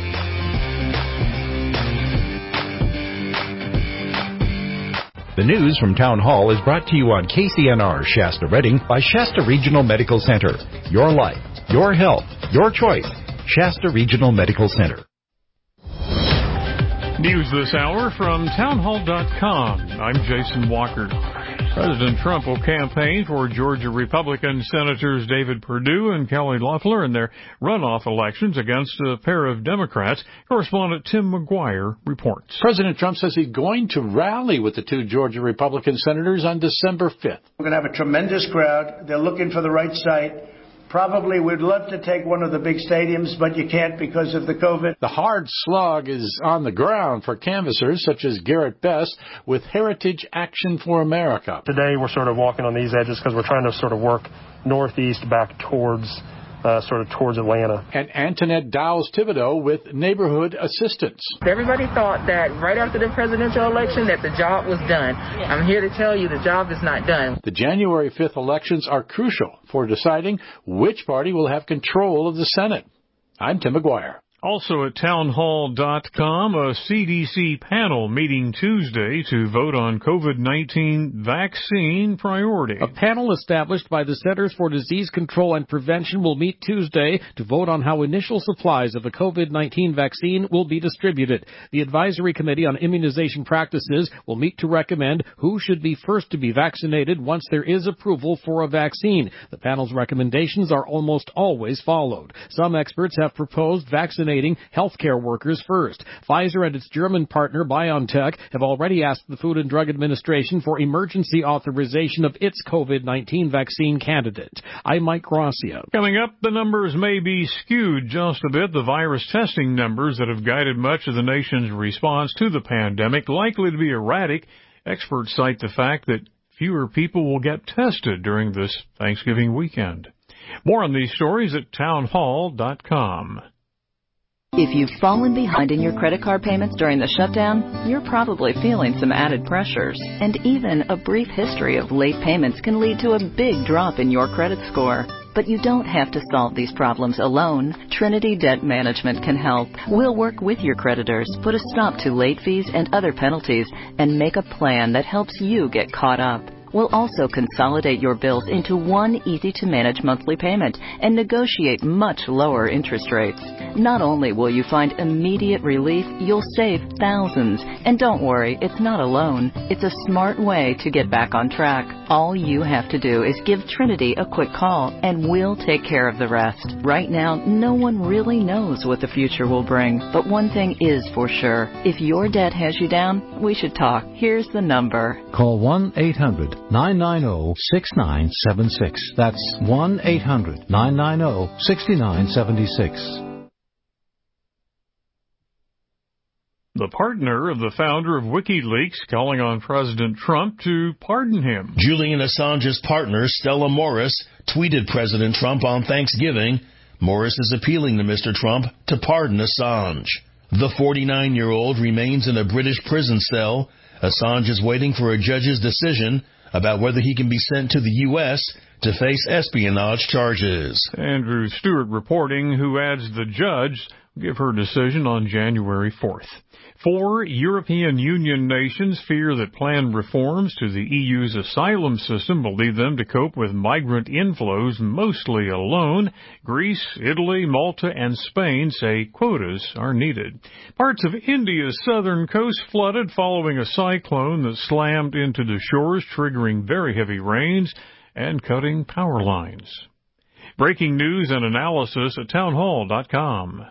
The news from Town Hall is brought to you on KCNR Shasta Redding by Shasta Regional Medical Center. Your life, your health, your choice. Shasta Regional Medical Center. News this hour from townhall.com. I'm Jason Walker. President Trump will campaign for Georgia Republican Senators David Perdue and Kelly Loeffler in their runoff elections against a pair of Democrats. Correspondent Tim McGuire reports. President Trump says he's going to rally with the two Georgia Republican senators on December 5th. We're going to have a tremendous crowd. They're looking for the right site. Probably we'd love to take one of the big stadiums, but you can't because of the COVID. The hard slog is on the ground for canvassers such as Garrett Best with Heritage Action for America. Today we're sort of walking on these edges because we're trying to sort of work northeast back towards Atlanta. And Antoinette Dowles-Thibodeau with Neighborhood Assistance. Everybody thought that right after the presidential election that the job was done. I'm here to tell you the job is not done. The January 5th elections are crucial for deciding which party will have control of the Senate. I'm Tim McGuire. Also at townhall.com, a CDC panel meeting Tuesday to vote on COVID-19 vaccine priority. A panel established by the Centers for Disease Control and Prevention will meet Tuesday to vote on how initial supplies of the COVID-19 vaccine will be distributed. The Advisory Committee on Immunization Practices will meet to recommend who should be first to be vaccinated once there is approval for a vaccine. The panel's recommendations are almost always followed. Some experts have proposed vaccinating healthcare workers first. Pfizer and its German partner BioNTech have already asked the Food and Drug Administration for emergency authorization of its COVID-19 vaccine candidate. I'm Mike Gracia. Coming up, the numbers may be skewed just a bit. The virus testing numbers that have guided much of the nation's response to the pandemic likely to be erratic. Experts cite the fact that fewer people will get tested during this Thanksgiving weekend. More on these stories at townhall.com. If you've fallen behind in your credit card payments during the shutdown, you're probably feeling some added pressures. And even a brief history of late payments can lead to a big drop in your credit score. But you don't have to solve these problems alone. Trinity Debt Management can help. We'll work with your creditors, put a stop to late fees and other penalties, and make a plan that helps you get caught up. We'll also consolidate your bills into one easy-to-manage monthly payment and negotiate much lower interest rates. Not only will you find immediate relief, you'll save thousands. And don't worry, it's not alone. It's a smart way to get back on track. All you have to do is give Trinity a quick call, and we'll take care of the rest. Right now, no one really knows what the future will bring. But one thing is for sure. If your debt has you down, we should talk. Here's the number. Call 1-800-990-6976. That's 1-800-990-6976. The partner of the founder of WikiLeaks calling on President Trump to pardon him. Julian Assange's partner, Stella Morris, tweeted President Trump on Thanksgiving. Morris is appealing to Mr. Trump to pardon Assange. The 49-year-old remains in a British prison cell. Assange is waiting for a judge's decision about whether he can be sent to the U.S. to face espionage charges. Andrew Stewart reporting, who adds the judge will give her decision on January 4th. 4 European Union nations fear that planned reforms to the EU's asylum system will lead them to cope with migrant inflows mostly alone. Greece, Italy, Malta, and Spain say quotas are needed. Parts of India's southern coast flooded following a cyclone that slammed into the shores, triggering very heavy rains and cutting power lines. Breaking news and analysis at townhall.com.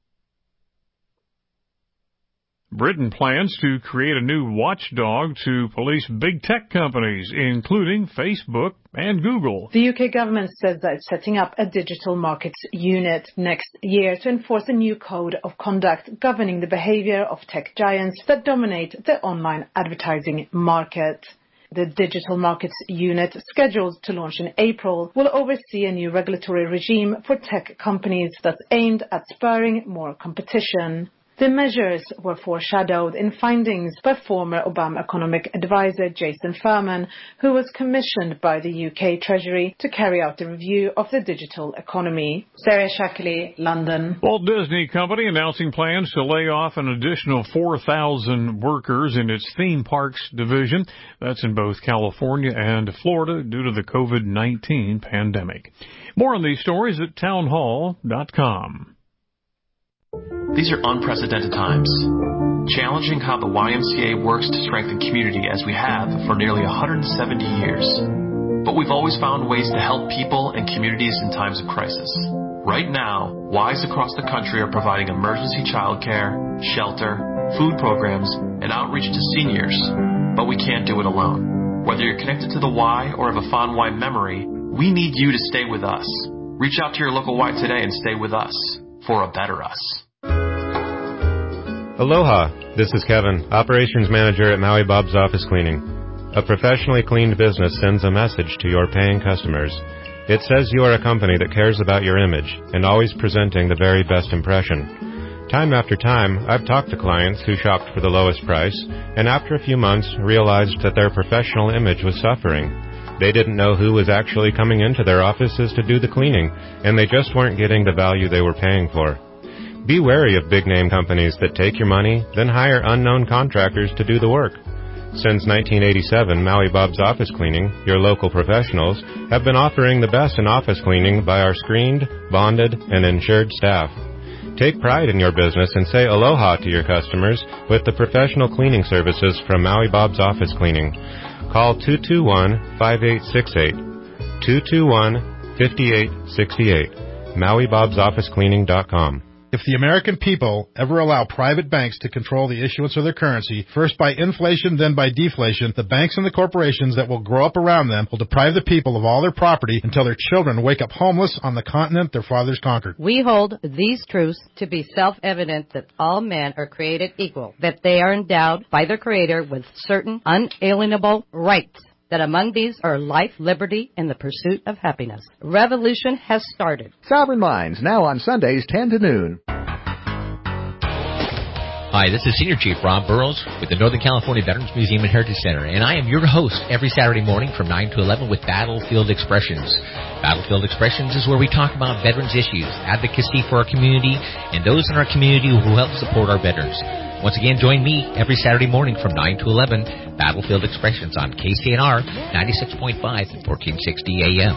Britain plans to create a new watchdog to police big tech companies, including Facebook and Google. The UK government says that it's setting up a digital markets unit next year to enforce a new code of conduct governing the behavior of tech giants that dominate the online advertising market. The Digital Markets Unit, scheduled to launch in April, will oversee a new regulatory regime for tech companies that's aimed at spurring more competition. The measures were foreshadowed in findings by former Obama economic advisor Jason Furman, who was commissioned by the UK Treasury to carry out a review of the digital economy. Sarah Shackley, London. Walt Disney Company announcing plans to lay off an additional 4,000 workers in its theme parks division. That's in both California and Florida due to the COVID-19 pandemic. More on these stories at townhall.com. These are unprecedented times, challenging how the YMCA works to strengthen community as we have for nearly 170 years. But we've always found ways to help people and communities in times of crisis. Right now, Ys across the country are providing emergency childcare, shelter, food programs, and outreach to seniors. But we can't do it alone. Whether you're connected to the Y or have a fond Y memory, we need you to stay with us. Reach out to your local Y today and stay with us for a better us. Aloha, this is Kevin, Operations Manager at Maui Bob's Office Cleaning. A professionally cleaned business sends a message to your paying customers. It says you are a company that cares about your image and always presenting the very best impression. Time after time, I've talked to clients who shopped for the lowest price and after a few months realized that their professional image was suffering. They didn't know who was actually coming into their offices to do the cleaning, and they just weren't getting the value they were paying for. Be wary of big-name companies that take your money, then hire unknown contractors to do the work. Since 1987, Maui Bob's Office Cleaning, your local professionals, have been offering the best in office cleaning by our screened, bonded, and insured staff. Take pride in your business and say aloha to your customers with the professional cleaning services from Maui Bob's Office Cleaning. Call 221-5868, 221-5868, MauiBobsOfficeCleaning.com. If the American people ever allow private banks to control the issuance of their currency, first by inflation, then by deflation, the banks and the corporations that will grow up around them will deprive the people of all their property until their children wake up homeless on the continent their fathers conquered. We hold these truths to be self-evident that all men are created equal, that they are endowed by their Creator with certain unalienable rights, that among these are life, liberty, and the pursuit of happiness. Revolution has started. Sovereign Minds, now on Sundays 10 to noon. Hi, this is Senior Chief Rob Burrows with the Northern California Veterans Museum and Heritage Center, and I am your host every Saturday morning from 9 to 11 with Battlefield Expressions. Battlefield Expressions is where we talk about veterans issues, advocacy for our community, and those in our community who help support our veterans. Once again, join me every Saturday morning from 9 to 11, Battlefield Expressions on KCNR 96.5 and 1460 AM.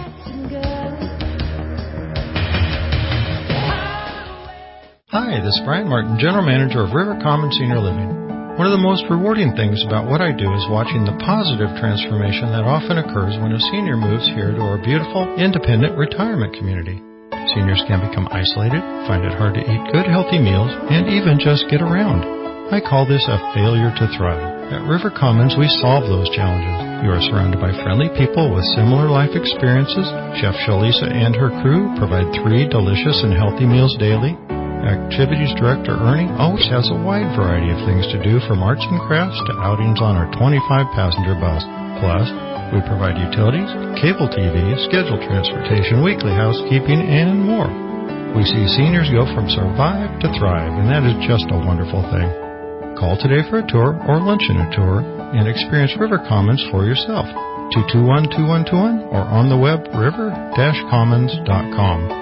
Hi, this is Brian Martin, General Manager of River Commons Senior Living. One of the most rewarding things about what I do is watching the positive transformation that often occurs when a senior moves here to our beautiful, independent retirement community. Seniors can become isolated, find it hard to eat good, healthy meals, and even just get around. I call this a failure to thrive. At River Commons, we solve those challenges. You are surrounded by friendly people with similar life experiences. Chef Shalisa and her crew provide 3 delicious and healthy meals daily. Activities Director Ernie always has a wide variety of things to do, from arts and crafts to outings on our 25-passenger bus. Plus, we provide utilities, cable TV, scheduled transportation, weekly housekeeping, and more. We see seniors go from survive to thrive, and that is just a wonderful thing. Call today for a tour or lunch and a tour and experience River Commons for yourself. 221-2121 or on the web river-commons.com.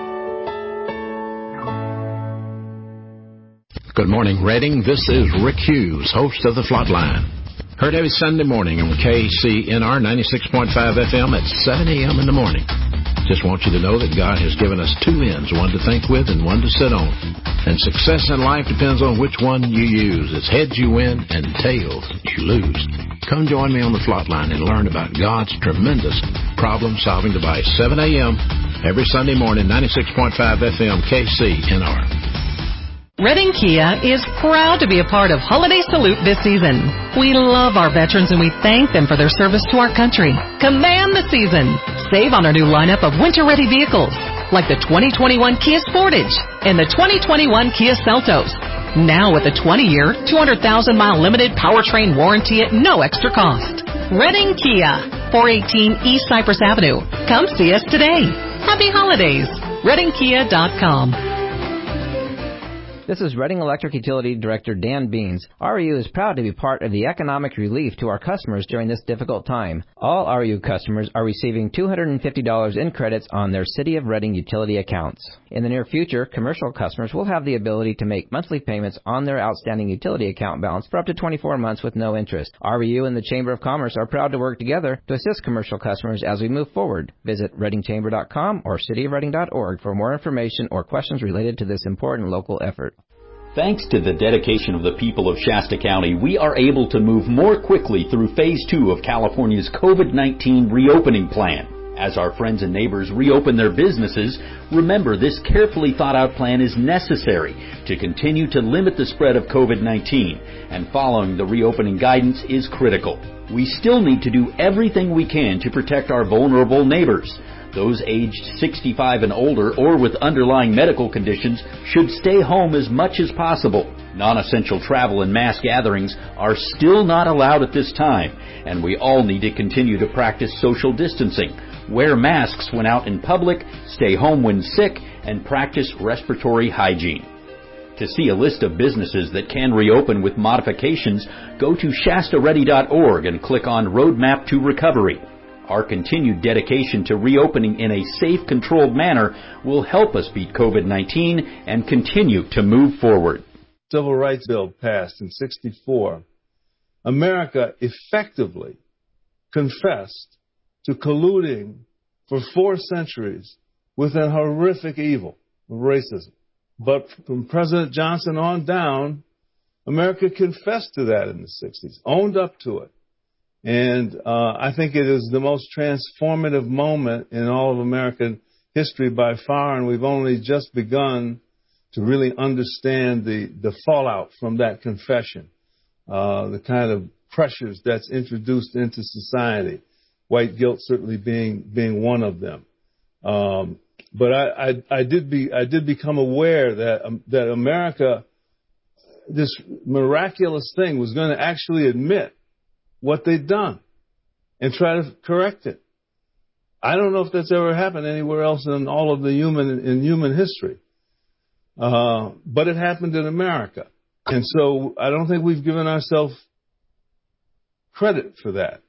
Good morning, Redding. This is Rick Hughes, host of The Flatline. Heard every Sunday morning on KCNR 96.5 FM at 7 a.m. in the morning. Just want you to know that God has given us 2 ends, one to think with and one to sit on. And success in life depends on which one you use. It's heads you win and tails you lose. Come join me on The Flatline and learn about God's tremendous problem-solving device, 7 a.m. Every Sunday morning, 96.5 FM KCNR. Redding Kia is proud to be a part of Holiday Salute this season. We love our veterans and we thank them for their service to our country. Command the season. Save on our new lineup of winter-ready vehicles, like the 2021 Kia Sportage and the 2021 Kia Seltos. Now with a 20-year, 200,000-mile limited powertrain warranty at no extra cost. Redding Kia, 418 East Cypress Avenue. Come see us today. Happy holidays. ReddingKia.com. This is Redding Electric Utility Director Dan Beans. REU is proud to be part of the economic relief to our customers during this difficult time. All REU customers are receiving $250 in credits on their City of Redding utility accounts. In the near future, commercial customers will have the ability to make monthly payments on their outstanding utility account balance for up to 24 months with no interest. REU and the Chamber of Commerce are proud to work together to assist commercial customers as we move forward. Visit reddingchamber.com or cityofredding.org for more information or questions related to this important local effort. Thanks to the dedication of the people of Shasta County, we are able to move more quickly through Phase 2 of California's COVID-19 reopening plan. As our friends and neighbors reopen their businesses, remember this carefully thought out plan is necessary to continue to limit the spread of COVID-19, and following the reopening guidance is critical. We still need to do everything we can to protect our vulnerable neighbors. Those aged 65 and older or with underlying medical conditions should stay home as much as possible. Non-essential travel and mass gatherings are still not allowed at this time, and we all need to continue to practice social distancing. Wear masks when out in public, stay home when sick, and practice respiratory hygiene. To see a list of businesses that can reopen with modifications, go to shastaready.org and click on Roadmap to Recovery. Our continued dedication to reopening in a safe, controlled manner will help us beat COVID-19 and continue to move forward. Civil Rights Bill passed in '64. America effectively confessed to colluding for 4 centuries with a horrific evil of racism. But from President Johnson on down, America confessed to that in the 60s, owned up to it. And I think it is the most transformative moment in all of American history by far, and we've only just begun to really understand the fallout from that confession, the kind of pressures that's introduced into society, white guilt certainly being one of them. But I did become aware that America, this miraculous thing, was going to actually admit what they'd done and try to correct it. I don't know if that's ever happened anywhere else in all of human history. But it happened in America. And so I don't think we've given ourselves credit for that.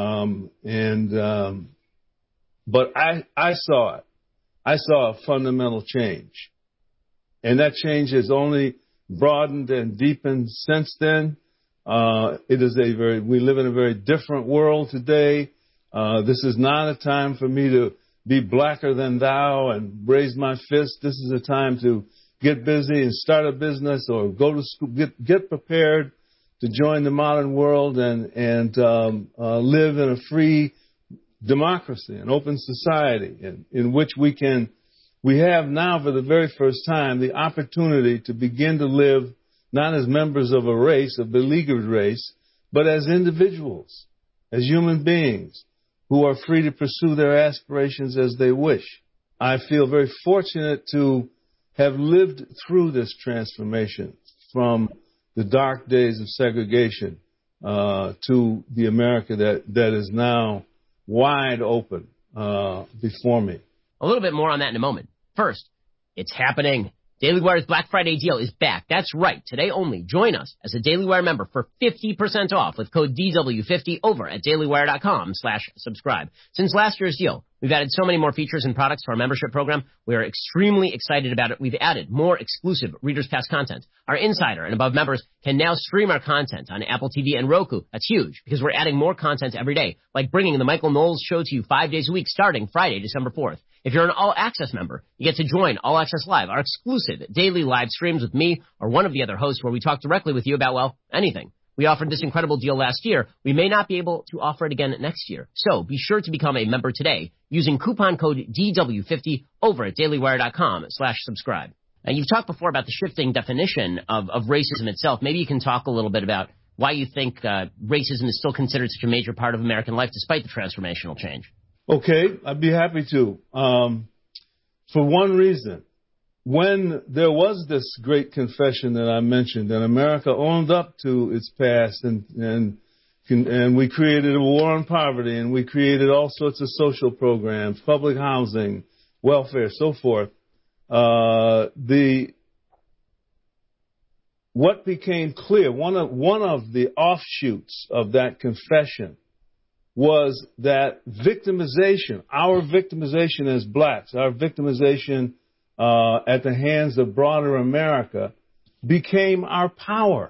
But I saw it. I saw a fundamental change. And that change has only broadened and deepened since then. We live in a very different world today. This is not a time for me to be blacker than thou and raise my fist. This is a time to get busy and start a business or go to school, get prepared to join the modern world and live in a free democracy, an open society in which we have now for the very first time the opportunity to begin to live not as members of a race, a beleaguered race, but as individuals, as human beings who are free to pursue their aspirations as they wish. I feel very fortunate to have lived through this transformation from the dark days of segregation to the America that is now wide open before me. A little bit more on that in a moment. First, it's happening. Daily Wire's Black Friday deal is back. That's right. Today only. Join us as a Daily Wire member for 50% off with code DW50 over at dailywire.com/subscribe. Since last year's deal, we've added so many more features and products to our membership program. We are extremely excited about it. We've added more exclusive Reader's Pass content. Our Insider and Above members can now stream our content on Apple TV and Roku. That's huge because we're adding more content every day, like bringing the Michael Knowles Show to you 5 days a week starting Friday, December 4th. If you're an All Access member, you get to join All Access Live, our exclusive daily live streams with me or one of the other hosts where we talk directly with you about, well, anything. We offered this incredible deal last year. We may not be able to offer it again next year. So be sure to become a member today using coupon code DW50 over at dailywire.com/subscribe. And you've talked before about the shifting definition of racism itself. Maybe you can talk a little bit about why you think racism is still considered such a major part of American life despite the transformational change. Okay, I'd be happy to. For one reason, when there was this great confession that I mentioned, and America owned up to its past, and we created a war on poverty, and we created all sorts of social programs, public housing, welfare, so forth. What became clear, one of the offshoots of that confession, was that victimization, our victimization as blacks, our victimization at the hands of broader America, became our power.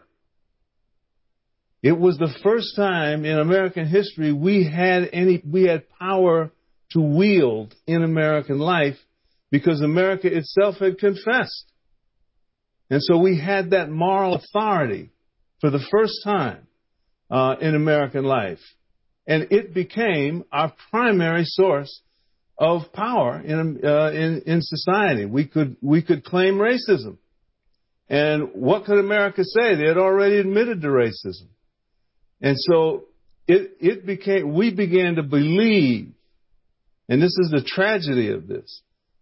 It was the first time in American history we had power to wield in American life, because America itself had confessed. And so we had that moral authority for the first time in American life. And it became our primary source of power in society. We could claim racism. And what could America say? They had already admitted to racism. And so we began to believe, and this is the tragedy of this,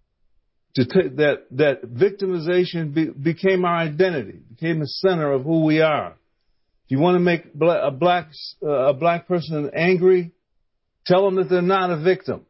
that victimization became our identity, became the center of who we are. If you want to make a black person angry, tell them that they're not a victim.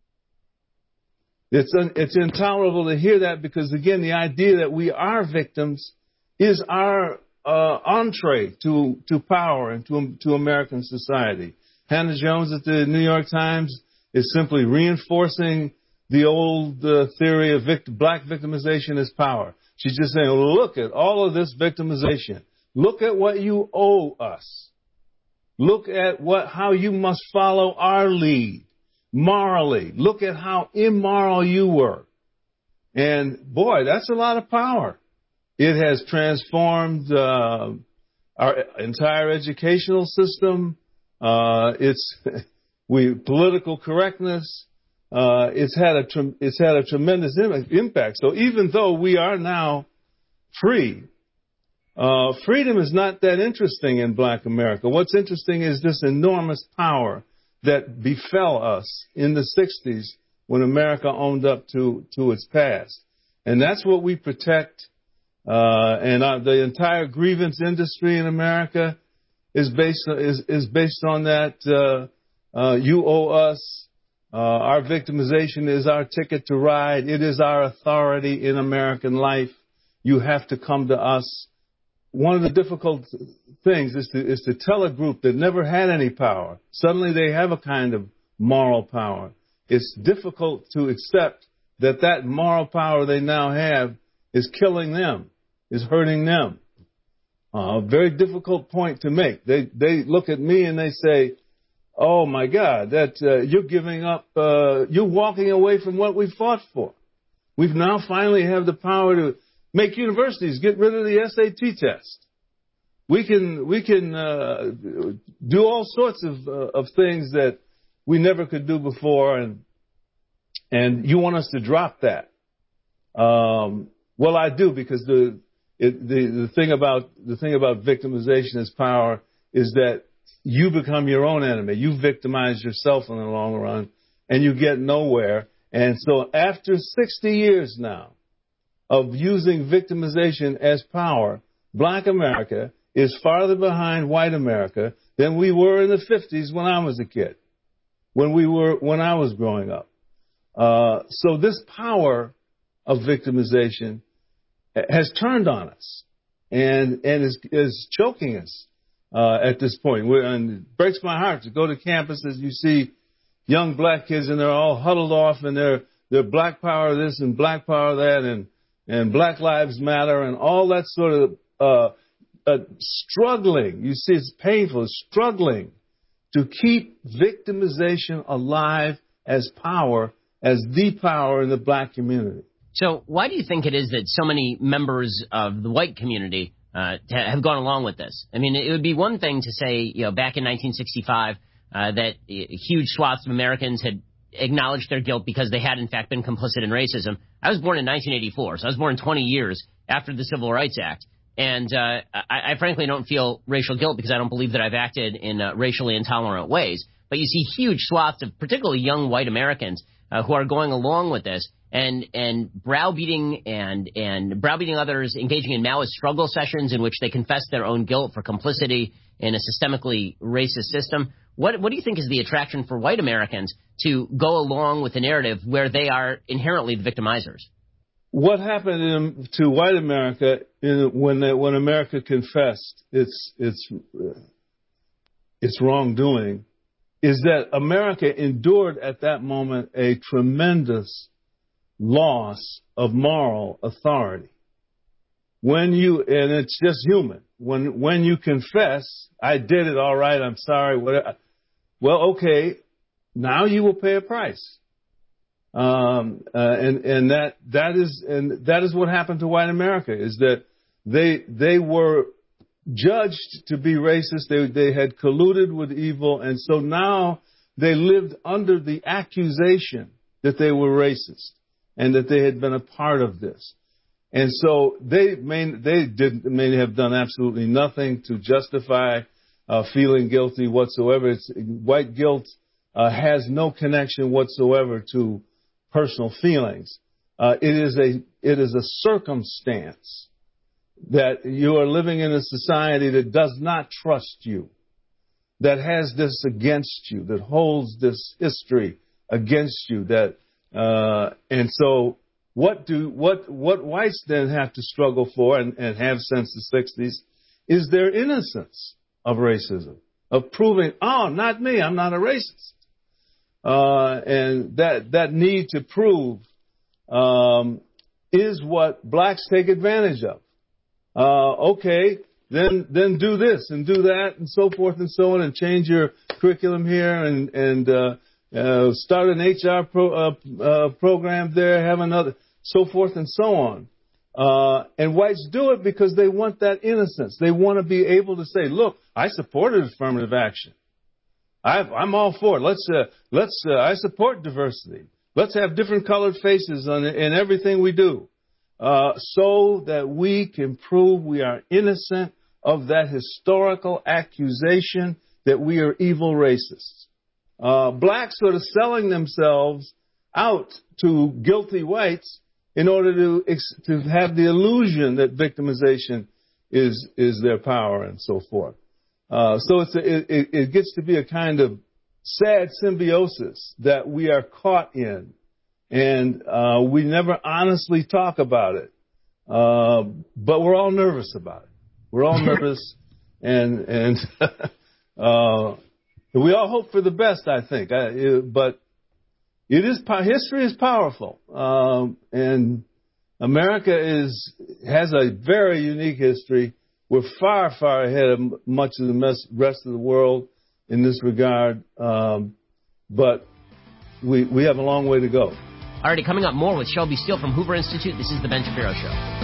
It's intolerable to hear that, because, again, the idea that we are victims is our entree to power and to American society. Hannah Jones at the New York Times is simply reinforcing the old theory of black victimization as power. She's just saying, look at all of this victimization. Look at what you owe us. Look at how you must follow our lead morally. Look at how immoral you were. And boy, that's a lot of power. It has transformed our entire educational system. Political correctness. It's had a tremendous impact. So even though we are now free, freedom is not that interesting in Black America. What's interesting is this enormous power that befell us in the 60s when America owned up to its past. And that's what we protect. The entire grievance industry in America is based on that. You owe us. Our victimization is our ticket to ride. It is our authority in American life. You have to come to us. One of the difficult things is to tell a group that never had any power, suddenly they have a kind of moral power. It's difficult to accept that moral power they now have is killing them, is hurting them. A very difficult point to make. They look at me and they say, oh my God, that you're giving up, you're walking away from what we fought for. We've now finally have the power to make universities get rid of the SAT test. We can do all sorts of things that we never could do before, and you want us to drop that. Well, I do, because the thing about victimization as power is that you become your own enemy. You victimize yourself in the long run, and you get nowhere. And so after 60 years now of using victimization as power, Black America is farther behind white America than we were in the 50s when I was a kid, when I was growing up. So this power of victimization has turned on us and is choking us at this point. And it breaks my heart to go to campuses. You see young black kids, and they're all huddled off, and they're Black Power this and Black Power that, and Black Lives Matter, and all that sort of struggling. You see, it's painful, struggling to keep victimization alive as power, as the power in the black community. So why do you think it is that so many members of the white community have gone along with this. I mean, it would be one thing to say, back in 1965, that huge swaths of Americans had acknowledged their guilt because they had, in fact, been complicit in racism. I was born in 1984, so I was born 20 years after the Civil Rights Act. And I frankly don't feel racial guilt because I don't believe that I've acted in racially intolerant ways. But you see huge swaths of particularly young white Americans who are going along with this and browbeating and browbeating others, engaging in Maoist struggle sessions in which they confess their own guilt for complicity in a systemically racist system. What do you think is the attraction for white Americans to go along with the narrative where they are inherently the victimizers? What happened to white America when America confessed its wrongdoing is that America endured at that moment a tremendous loss of moral authority. And it's just human. When you confess, I did it, all right, I'm sorry, whatever. Well, okay, now you will pay a price. And that is what happened to white America, is that they were judged to be racist. They had colluded with evil, and so now they lived under the accusation that they were racist and that they had been a part of this. And so they may have done absolutely nothing to justify feeling guilty whatsoever. White guilt has no connection whatsoever to personal feelings. It is a circumstance that you are living in a society that does not trust you, that has this against you, that holds this history against you. And so what whites then have to struggle for and have since the 60s is their innocence of racism, of proving, oh, not me, I'm not a racist. And that need to prove is what blacks take advantage of. Okay, then do this and do that and so forth and so on, and change your curriculum here and start an HR program there, have another, so forth and so on. And whites do it because they want that innocence. They want to be able to say, look, I supported affirmative action. I'm all for it. I support diversity. Let's have different colored faces in everything we do, so that we can prove we are innocent of that historical accusation that we are evil racists. Blacks sort of selling themselves out to guilty whites in order to have the illusion that victimization is their power and so forth. So it gets to be a kind of sad symbiosis that we are caught in, and we never honestly talk about it. But we're all nervous about it. We're all nervous, and we all hope for the best, I think. But history is powerful, and America has a very unique history. We're far, far ahead of much of the rest of the world in this regard, but we have a long way to go. Alrighty, coming up more with Shelby Steele from Hoover Institute. This is The Ben Shapiro Show.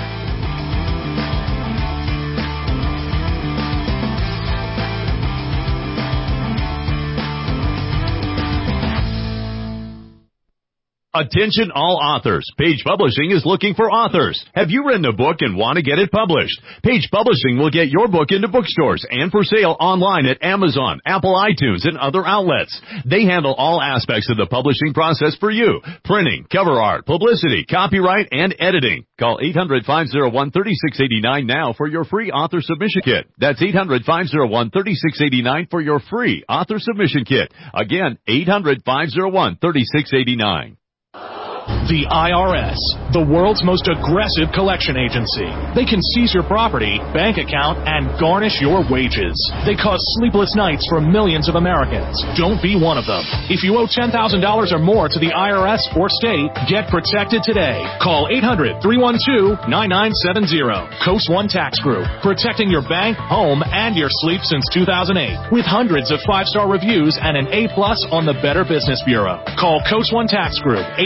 Attention all authors. Page Publishing is looking for authors. Have you written a book and want to get it published? Page Publishing will get your book into bookstores and for sale online at Amazon, Apple iTunes, and other outlets. They handle all aspects of the publishing process for you. Printing, cover art, publicity, copyright, and editing. Call 800-501-3689 now for your free author submission kit. That's 800-501-3689 for your free author submission kit. Again, 800-501-3689. The IRS, the world's most aggressive collection agency. They can seize your property, bank account, and garnish your wages. They cause sleepless nights for millions of Americans. Don't be one of them. If you owe $10,000 or more to the IRS or state, get protected today. Call 800-312-9970. Coast One Tax Group, protecting your bank, home, and your sleep since 2008. With hundreds of 5-star reviews and an A+ on the Better Business Bureau. Call Coast One Tax Group, 800-312-9970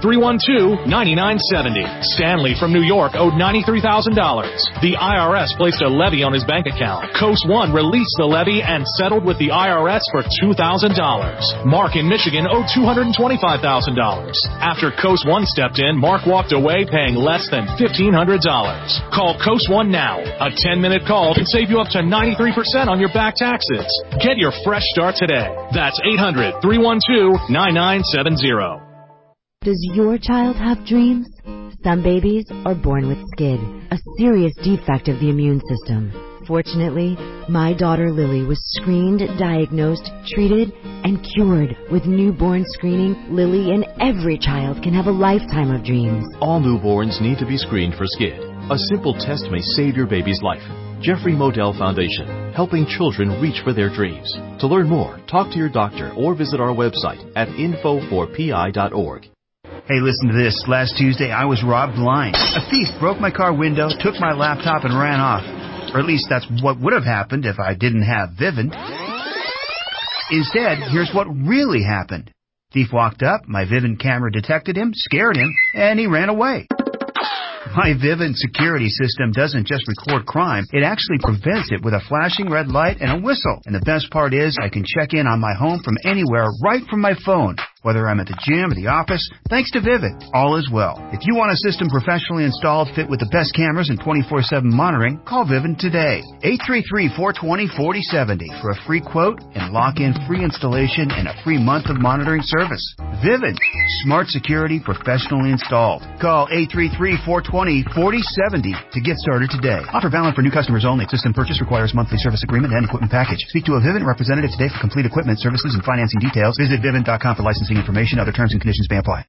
800-312-9970. Stanley from New York owed $93,000. The IRS placed a levy on his bank account. Coast One released the levy and settled with the IRS for $2,000. Mark in Michigan owed $225,000. After Coast One stepped in, Mark walked away paying less than $1,500. Call Coast One now. A 10-minute call can save you up to 93% on your back taxes. Get your fresh start today. That's 800-312-9970. Does your child have dreams? Some babies are born with SCID, a serious defect of the immune system. Fortunately, my daughter Lily was screened, diagnosed, treated, and cured. With newborn screening, Lily and every child can have a lifetime of dreams. All newborns need to be screened for SCID. A simple test may save your baby's life. Jeffrey Modell Foundation, helping children reach for their dreams. To learn more, talk to your doctor or visit our website at info4pi.org. Hey, listen to this. Last Tuesday, I was robbed blind. A thief broke my car window, took my laptop, and ran off. Or at least that's what would have happened if I didn't have Vivint. Instead, here's what really happened. Thief walked up, my Vivint camera detected him, scared him, and he ran away. My Vivint security system doesn't just record crime, it actually prevents it with a flashing red light and a whistle. And the best part is I can check in on my home from anywhere right from my phone. Whether I'm at the gym or the office, thanks to Vivint, all is well. If you want a system professionally installed, fit with the best cameras and 24/7 monitoring, call Vivint today. 833-420-4070 for a free quote and lock in free installation and a free month of monitoring service. Vivint, smart security professionally installed. Call 833-420-4070 to get started today. Offer valid for new customers only. System purchase requires monthly service agreement and equipment package. Speak to a Vivint representative today for complete equipment, services, and financing details. Visit Vivint.com for licensing information. Other terms and conditions may apply.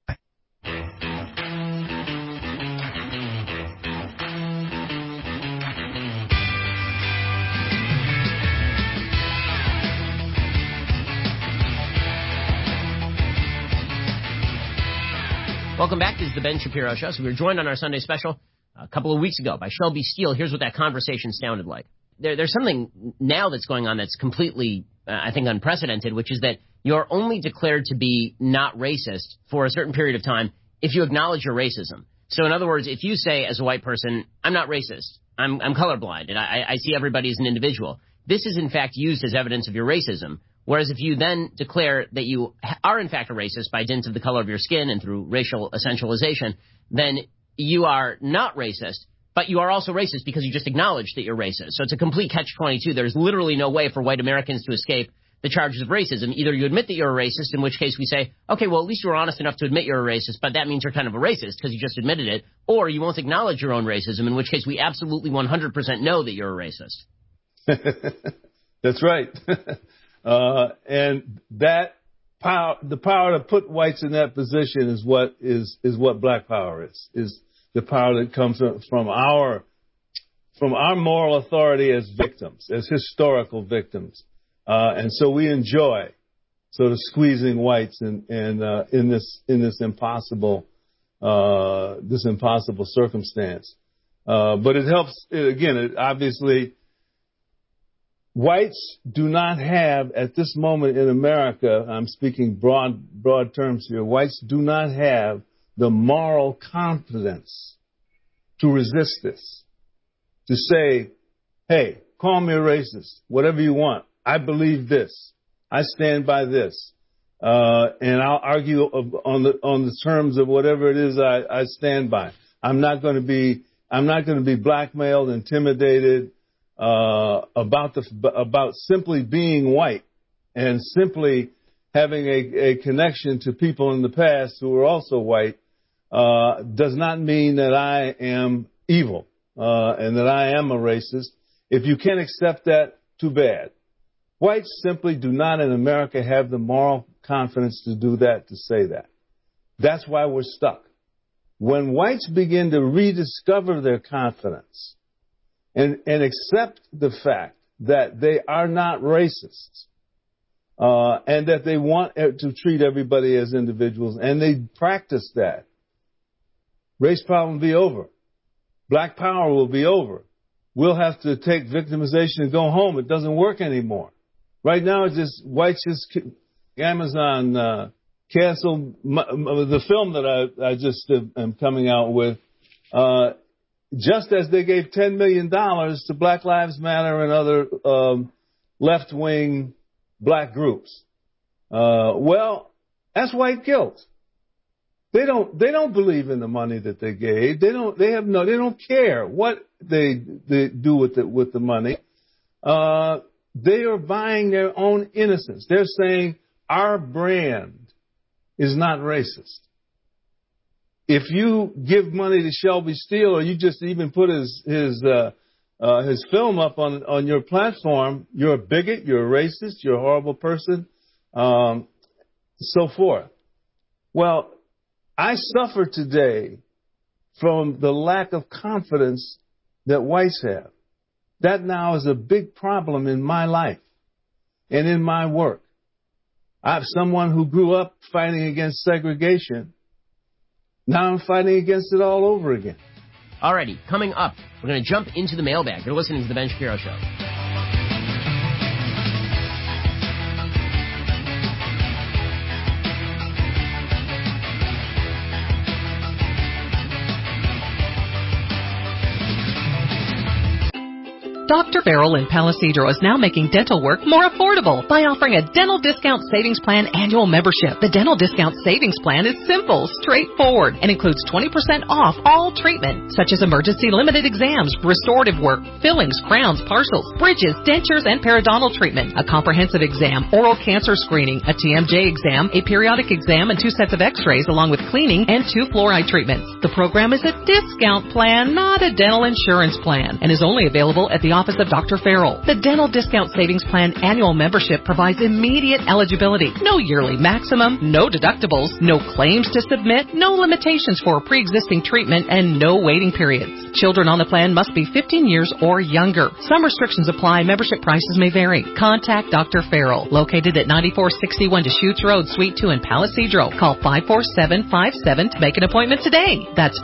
Welcome back. This is the Ben Shapiro Show. So we were joined on our Sunday special a couple of weeks ago by Shelby Steele. Here's what that conversation sounded like. There's something now that's going on that's completely, I think, unprecedented, which is that you're only declared to be not racist for a certain period of time if you acknowledge your racism. So in other words, if you say as a white person, I'm not racist, I'm colorblind, and I see everybody as an individual, this is in fact used as evidence of your racism. Whereas if you then declare that you are in fact a racist by dint of the color of your skin and through racial essentialization, then you are not racist, but you are also racist because you just acknowledged that you're racist. So it's a complete catch-22. There's literally no way for white Americans to escape the charges of racism. Either you admit that you're a racist, in which case we say, okay, well, at least you were honest enough to admit you're a racist, but that means you're kind of a racist because you just admitted it, or you won't acknowledge your own racism, in which case we absolutely 100% know that you're a racist. That's right. And that power, the power to put whites in that position is what black power is the power that comes from our moral authority as victims, as historical victims. And so we enjoy sort of squeezing whites in this impossible circumstance. But it helps, again, obviously, whites do not have, at this moment in America, I'm speaking broad terms here, whites do not have the moral confidence to resist this, to say, hey, call me a racist, whatever you want. I believe this. I stand by this. And I'll argue on the terms of whatever it is I stand by. I'm not going to be blackmailed, intimidated, about simply being white and simply having a connection to people in the past who were also white, does not mean that I am evil, and that I am a racist. If you can't accept that, too bad. Whites simply do not in America have the moral confidence to do that, to say that. That's why we're stuck. When whites begin to rediscover their confidence and accept the fact that they are not racists, and that they want to treat everybody as individuals, and they practice that, race problem will be over. Black power will be over. We'll have to take victimization and go home. It doesn't work anymore. Right now, it's just whites just Amazon cancel the film that I just am coming out with, just as they gave $10 million to Black Lives Matter and other left-wing black groups. Well, that's white guilt. They don't believe in the money that they gave. They don't care what they do with the money. They are buying their own innocence. They're saying our brand is not racist. If you give money to Shelby Steele, or you just even put his film up on your platform, you're a bigot, you're a racist, you're a horrible person, so forth. Well, I suffer today from the lack of confidence that whites have. That now is a big problem in my life and in my work. I'm someone who grew up fighting against segregation. Now I'm fighting against it all over again. Alrighty, coming up, we're going to jump into the mailbag. You're listening to The Ben Shapiro Show. Dr. Farrell in Palo Cedro is now making dental work more affordable by offering a Dental Discount Savings Plan annual membership. The Dental Discount Savings Plan is simple, straightforward, and includes 20% off all treatment, such as emergency limited exams, restorative work, fillings, crowns, partials, bridges, dentures, and periodontal treatment, a comprehensive exam, oral cancer screening, a TMJ exam, a periodic exam, and 2 sets of x-rays, along with cleaning and 2 fluoride treatments. The program is a discount plan, not a dental insurance plan, and is only available at the office of Dr. Farrell. The Dental Discount Savings Plan annual membership provides immediate eligibility, no yearly maximum, no deductibles, no claims to submit, no limitations for pre-existing treatment, and no waiting periods. Children on the plan must be 15 years or younger. Some restrictions apply. Membership prices may vary. Contact Dr. Farrell, located at 9461 Deschutes Road, Suite 2 in Palo Cedro. Call 547-57 to make an appointment today. That's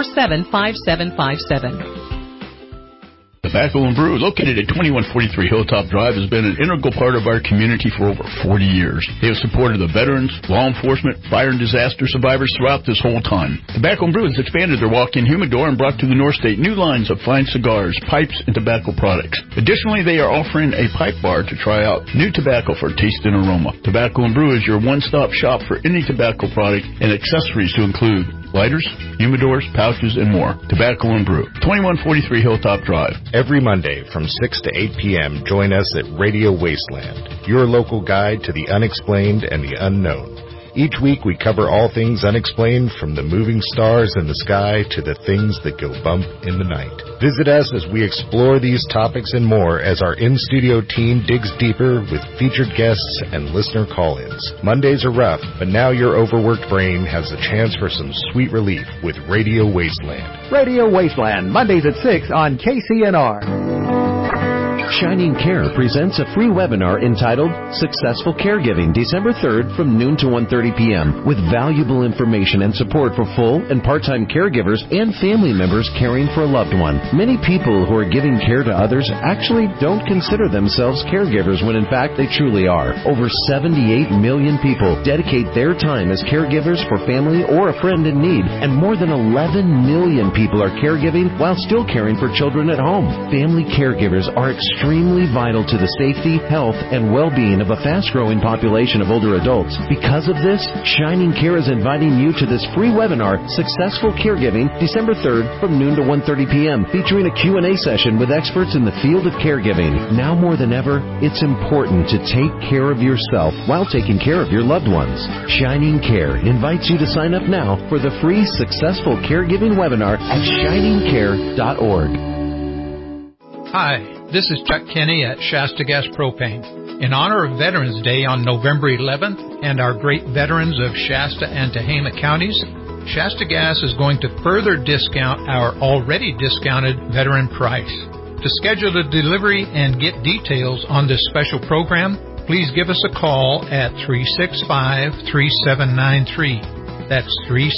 547-5757. Tobacco and Brew, located at 2143 Hilltop Drive, has been an integral part of our community for over 40 years. They have supported the veterans, law enforcement, fire and disaster survivors throughout this whole time. Tobacco and Brew has expanded their walk-in humidor and brought to the North State new lines of fine cigars, pipes, and tobacco products. Additionally, they are offering a pipe bar to try out new tobacco for taste and aroma. Tobacco and Brew is your one-stop shop for any tobacco product and accessories to include lighters, humidors, pouches, and more. Tobacco and Brew, 2143 Hilltop Drive. Every Monday from 6 to 8 p.m., join us at Radio Wasteland, your local guide to the unexplained and the unknown. Each week we cover all things unexplained, from the moving stars in the sky to the things that go bump in the night. Visit us as we explore these topics and more as our in-studio team digs deeper with featured guests and listener call-ins. Mondays are rough, but now your overworked brain has a chance for some sweet relief with Radio Wasteland. Radio Wasteland, Mondays at 6 on KCNR. Shining Care presents a free webinar entitled Successful Caregiving, December 3rd from noon to 1:30 p.m. with valuable information and support for full and part-time caregivers and family members caring for a loved one. Many people who are giving care to others actually don't consider themselves caregivers when in fact they truly are. Over 78 million people dedicate their time as caregivers for family or a friend in need, and more than 11 million people are caregiving while still caring for children at home. Family caregivers are extremely vital to the safety, health, and well-being of a fast-growing population of older adults. Because of this, Shining Care is inviting you to this free webinar, Successful Caregiving, December 3rd from noon to 1:30 p.m., featuring a Q&A session with experts in the field of caregiving. Now more than ever, it's important to take care of yourself while taking care of your loved ones. Shining Care invites you to sign up now for the free Successful Caregiving webinar at shiningcare.org. Hi, this is Chuck Kinney at Shasta Gas Propane. In honor of Veterans Day on November 11th and our great veterans of Shasta and Tehama counties, Shasta Gas is going to further discount our already discounted veteran price. To schedule a delivery and get details on this special program, please give us a call at 365-3793. That's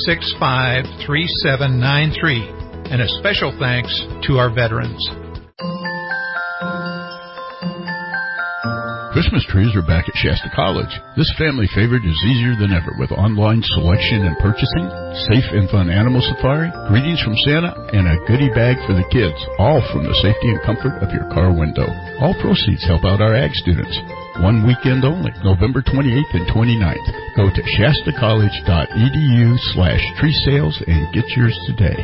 365-3793. And a special thanks to our veterans. Christmas trees are back at Shasta College. This family favorite is easier than ever with online selection and purchasing, safe and fun animal safari, greetings from Santa, and a goodie bag for the kids, all from the safety and comfort of your car window. All proceeds help out our ag students. One weekend only, November 28th and 29th. Go to shastacollege.edu/tree sales and get yours today.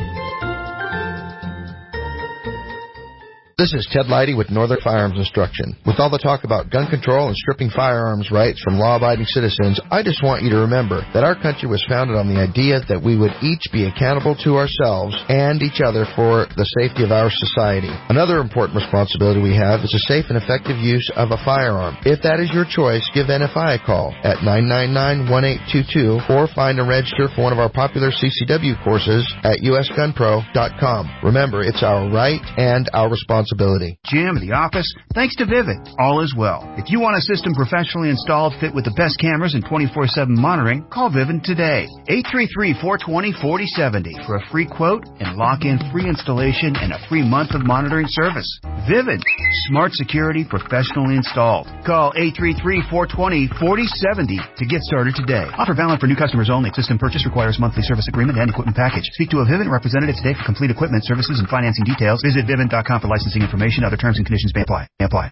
This is Ted Leidy with Northern Firearms Instruction. With all the talk about gun control and stripping firearms rights from law-abiding citizens, I just want you to remember that our country was founded on the idea that we would each be accountable to ourselves and each other for the safety of our society. Another important responsibility we have is the safe and effective use of a firearm. If that is your choice, give NFI a call at 999-1822 or find and register for one of our popular CCW courses at usgunpro.com. Remember, it's our right and our responsibility. Gym, the office, thanks to Vivint, all is well. If you want a system professionally installed, fit with the best cameras and 24/7 monitoring, call Vivint today. 833-420-4070 for a free quote and lock in free installation and a free month of monitoring service. Vivint, smart security professionally installed. Call 833-420-4070 to get started today. Offer valid for new customers only. System purchase requires monthly service agreement and equipment package. Speak to a Vivint representative today for complete equipment, services, and financing details. Visit Vivint.com for licensing information. Other terms and conditions may apply.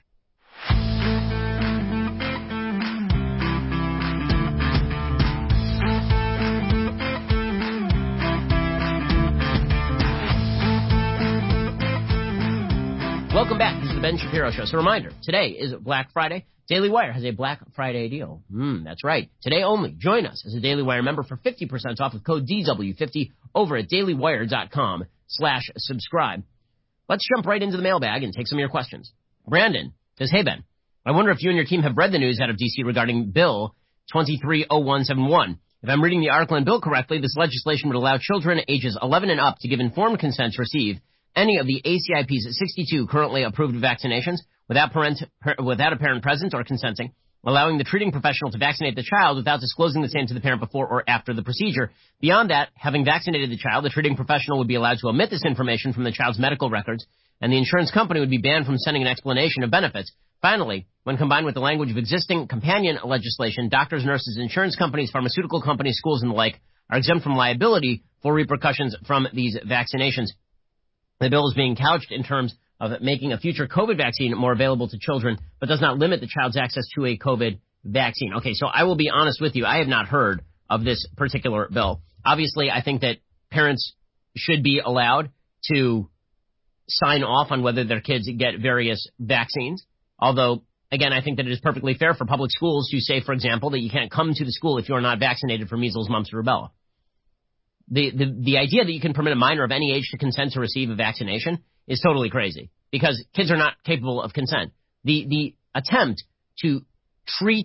Welcome back. This is the Ben Shapiro Show. So, reminder, today is Black Friday. Daily Wire has a Black Friday deal. That's right. Today only. Join us as a Daily Wire member for 50% off with code DW50 over at dailywire.com/subscribe. Let's jump right into the mailbag and take some of your questions. Brandon says, hey, Ben, I wonder if you and your team have read the news out of D.C. regarding Bill 230171. If I'm reading the article and bill correctly, this legislation would allow children ages 11 and up to give informed consent to receive any of the ACIP's 62 currently approved vaccinations without a parent present or consenting, allowing the treating professional to vaccinate the child without disclosing the same to the parent before or after the procedure. Beyond that, having vaccinated the child, the treating professional would be allowed to omit this information from the child's medical records, and the insurance company would be banned from sending an explanation of benefits. Finally, when combined with the language of existing companion legislation, doctors, nurses, insurance companies, pharmaceutical companies, schools, and the like are exempt from liability for repercussions from these vaccinations. The bill is being couched in terms of making a future COVID vaccine more available to children, but does not limit the child's access to a COVID vaccine. Okay, so I will be honest with you. I have not heard of this particular bill. Obviously, I think that parents should be allowed to sign off on whether their kids get various vaccines. Although, again, I think that it is perfectly fair for public schools to say, for example, that you can't come to the school if you're not vaccinated for measles, mumps, or rubella. The idea that you can permit a minor of any age to consent to receive a vaccination is totally crazy because kids are not capable of consent. The attempt to treat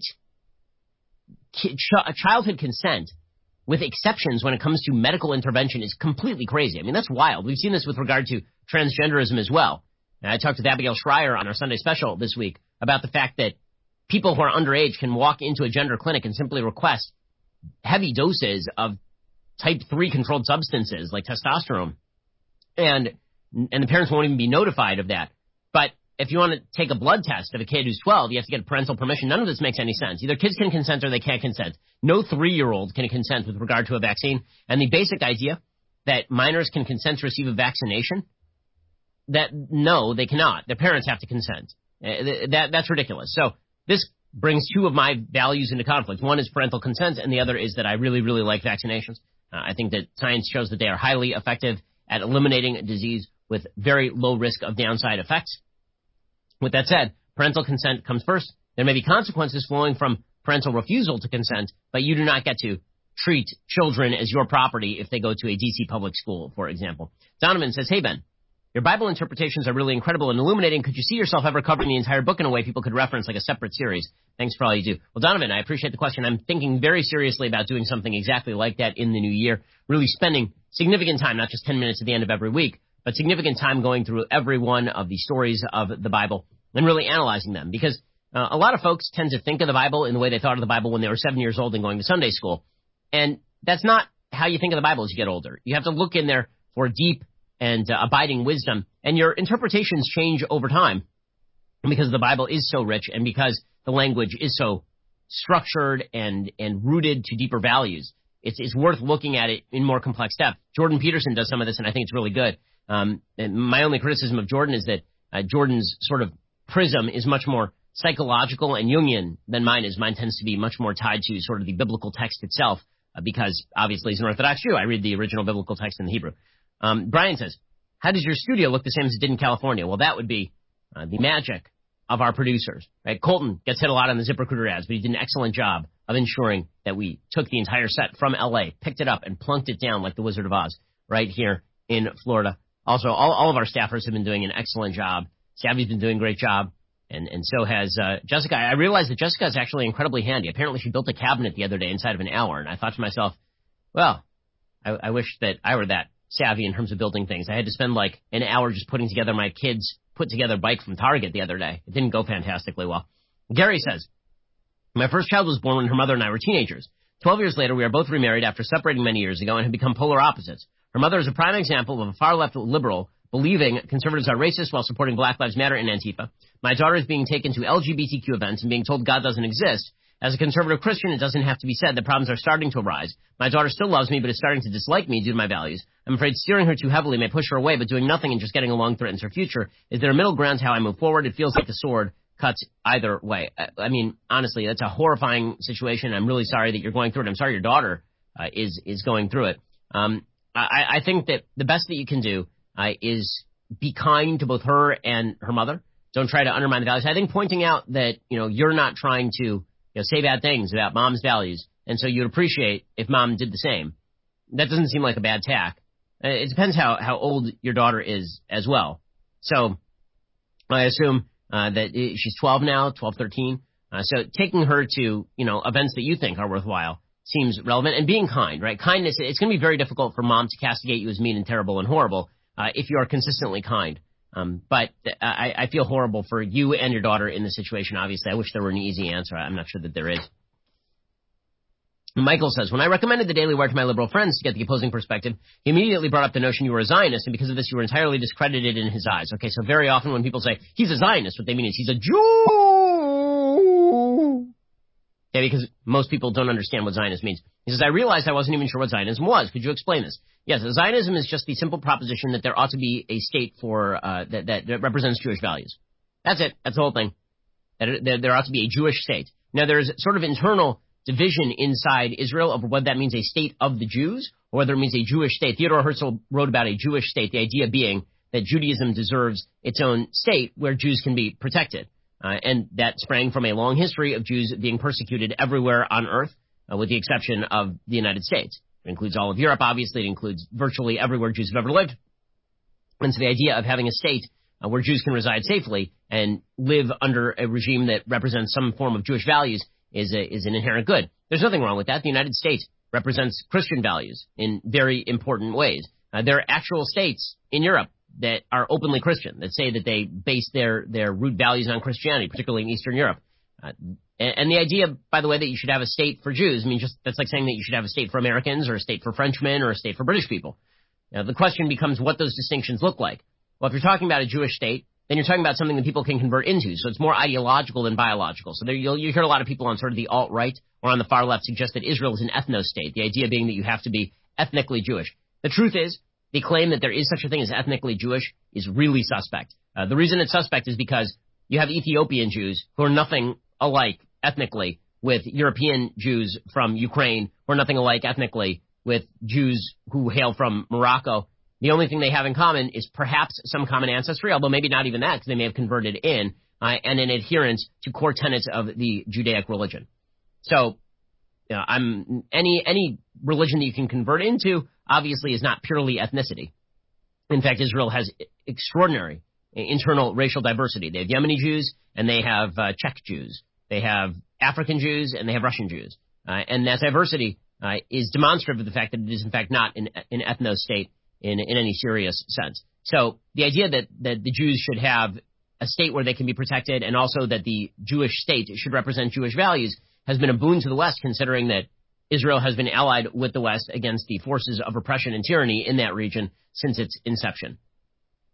childhood consent with exceptions when it comes to medical intervention is completely crazy. I mean, that's wild. We've seen this with regard to transgenderism as well. And I talked with Abigail Schreier on our Sunday special this week about the fact that people who are underage can walk into a gender clinic and simply request heavy doses of type 3 controlled substances like testosterone. And the parents won't even be notified of that. But if you want to take a blood test of a kid who's 12, you have to get parental permission. None of this makes any sense. Either kids can consent or they can't consent. No 3-year-old can consent with regard to a vaccine. And the basic idea that minors can consent to receive a vaccination, that no, they cannot. Their parents have to consent. That's ridiculous. So this brings two of my values into conflict. One is parental consent, and the other is that I really, really like vaccinations. I think that science shows that they are highly effective at eliminating disease with very low risk of downside effects. With that said, parental consent comes first. There may be consequences flowing from parental refusal to consent, but you do not get to treat children as your property if they go to a D.C. public school, for example. Donovan says, hey, Ben, your Bible interpretations are really incredible and illuminating. Could you see yourself ever covering the entire book in a way people could reference like a separate series? Thanks for all you do. Well, Donovan, I appreciate the question. I'm thinking very seriously about doing something exactly like that in the new year, really spending significant time, not just 10 minutes at the end of every week, but significant time going through every one of the stories of the Bible and really analyzing them. Because a lot of folks tend to think of the Bible in the way they thought of the Bible when they were 7 years old and going to Sunday school. And that's not how you think of the Bible as you get older. You have to look in there for deep and abiding wisdom. And your interpretations change over time because the Bible is so rich and because the language is so structured and rooted to deeper values. It's worth looking at it in more complex depth. Jordan Peterson does some of this, and I think it's really good. And my only criticism of Jordan is that Jordan's sort of prism is much more psychological and Jungian than mine is. Mine tends to be much more tied to sort of the biblical text itself, because obviously he's an Orthodox Jew. I read the original biblical text in the Hebrew. Brian says, how does your studio look the same as it did in California? Well, that would be the magic of our producers, right? Colton gets hit a lot on the ZipRecruiter ads, but he did an excellent job of ensuring that we took the entire set from LA, picked it up, and plunked it down like the Wizard of Oz right here in Florida. Also, all of our staffers have been doing an excellent job. Savvy's been doing a great job, and so has Jessica. I realized that Jessica is actually incredibly handy. Apparently, she built a cabinet the other day inside of an hour, and I thought to myself, well, I wish that I were that savvy in terms of building things. I had to spend like an hour just putting together my kids' put-together bike from Target the other day. It didn't go fantastically well. Gary says, my first child was born when her mother and I were teenagers. 12 years later, we are both remarried after separating many years ago and have become polar opposites. Her mother is a prime example of a far-left liberal believing conservatives are racist while supporting Black Lives Matter and Antifa. My daughter is being taken to LGBTQ events and being told God doesn't exist. As a conservative Christian, it doesn't have to be said that problems are starting to arise. My daughter still loves me, but is starting to dislike me due to my values. I'm afraid steering her too heavily may push her away, but doing nothing and just getting along threatens her future. Is there a middle ground to how I move forward? It feels like the sword cuts either way. I mean, honestly, that's a horrifying situation. I'm really sorry that you're going through it. I'm sorry your daughter is going through it. I think that the best that you can do is be kind to both her and her mother. Don't try to undermine the values. I think pointing out that, you're not trying to say bad things about mom's values, and so you'd appreciate if mom did the same. That doesn't seem like a bad tack. It depends how old your daughter is as well. So I assume that she's 12 now, 12, 13. So taking her to, events that you think are worthwhile seems relevant, and being kind, right? Kindness, it's going to be very difficult for mom to castigate you as mean and terrible and horrible if you are consistently kind. But I feel horrible for you and your daughter in this situation, obviously. I wish there were an easy answer. I'm not sure that there is. Michael says, when I recommended the Daily Wire to my liberal friends to get the opposing perspective, he immediately brought up the notion you were a Zionist, and because of this, you were entirely discredited in his eyes. Okay, so very often when people say, he's a Zionist, what they mean is he's a Jew. Okay, because most people don't understand what Zionist means. He says, I realized I wasn't even sure what Zionism was. Could you explain this? Yes, Zionism is just the simple proposition that there ought to be a state for that represents Jewish values. That's it. That's the whole thing. That there ought to be a Jewish state. Now, there's sort of internal division inside Israel of whether that means a state of the Jews or whether it means a Jewish state. Theodore Herzl wrote about a Jewish state, the idea being that Judaism deserves its own state where Jews can be protected. And that sprang from a long history of Jews being persecuted everywhere on earth, with the exception of the United States. It includes all of Europe, obviously. It includes virtually everywhere Jews have ever lived. And so the idea of having a state where Jews can reside safely and live under a regime that represents some form of Jewish values is an inherent good. There's nothing wrong with that. The United States represents Christian values in very important ways. There are actual states in Europe that are openly Christian, that say that they base their root values on Christianity, particularly in Eastern Europe. And the idea, by the way, that you should have a state for Jews, that's like saying that you should have a state for Americans or a state for Frenchmen or a state for British people. Now, the question becomes what those distinctions look like. Well, if you're talking about a Jewish state, then you're talking about something that people can convert into, so it's more ideological than biological. So you hear a lot of people on sort of the alt-right or on the far left suggest that Israel is an ethno-state, the idea being that you have to be ethnically Jewish. The truth is, the claim that there is such a thing as ethnically Jewish is really suspect. The reason it's suspect is because you have Ethiopian Jews who are nothing alike ethnically with European Jews from Ukraine, who are nothing alike ethnically with Jews who hail from Morocco. The only thing they have in common is perhaps some common ancestry, although maybe not even that, because they may have converted in, and an adherence to core tenets of the Judaic religion. So, any religion that you can convert into obviously is not purely ethnicity. In fact, Israel has extraordinary internal racial diversity. They have Yemeni Jews and they have Czech Jews. They have African Jews and they have Russian Jews. And that diversity is demonstrative of the fact that it is in fact not an ethno-state in any serious sense. So the idea that the Jews should have a state where they can be protected and also that the Jewish state should represent Jewish values has been a boon to the West, considering that Israel has been allied with the West against the forces of oppression and tyranny in that region since its inception.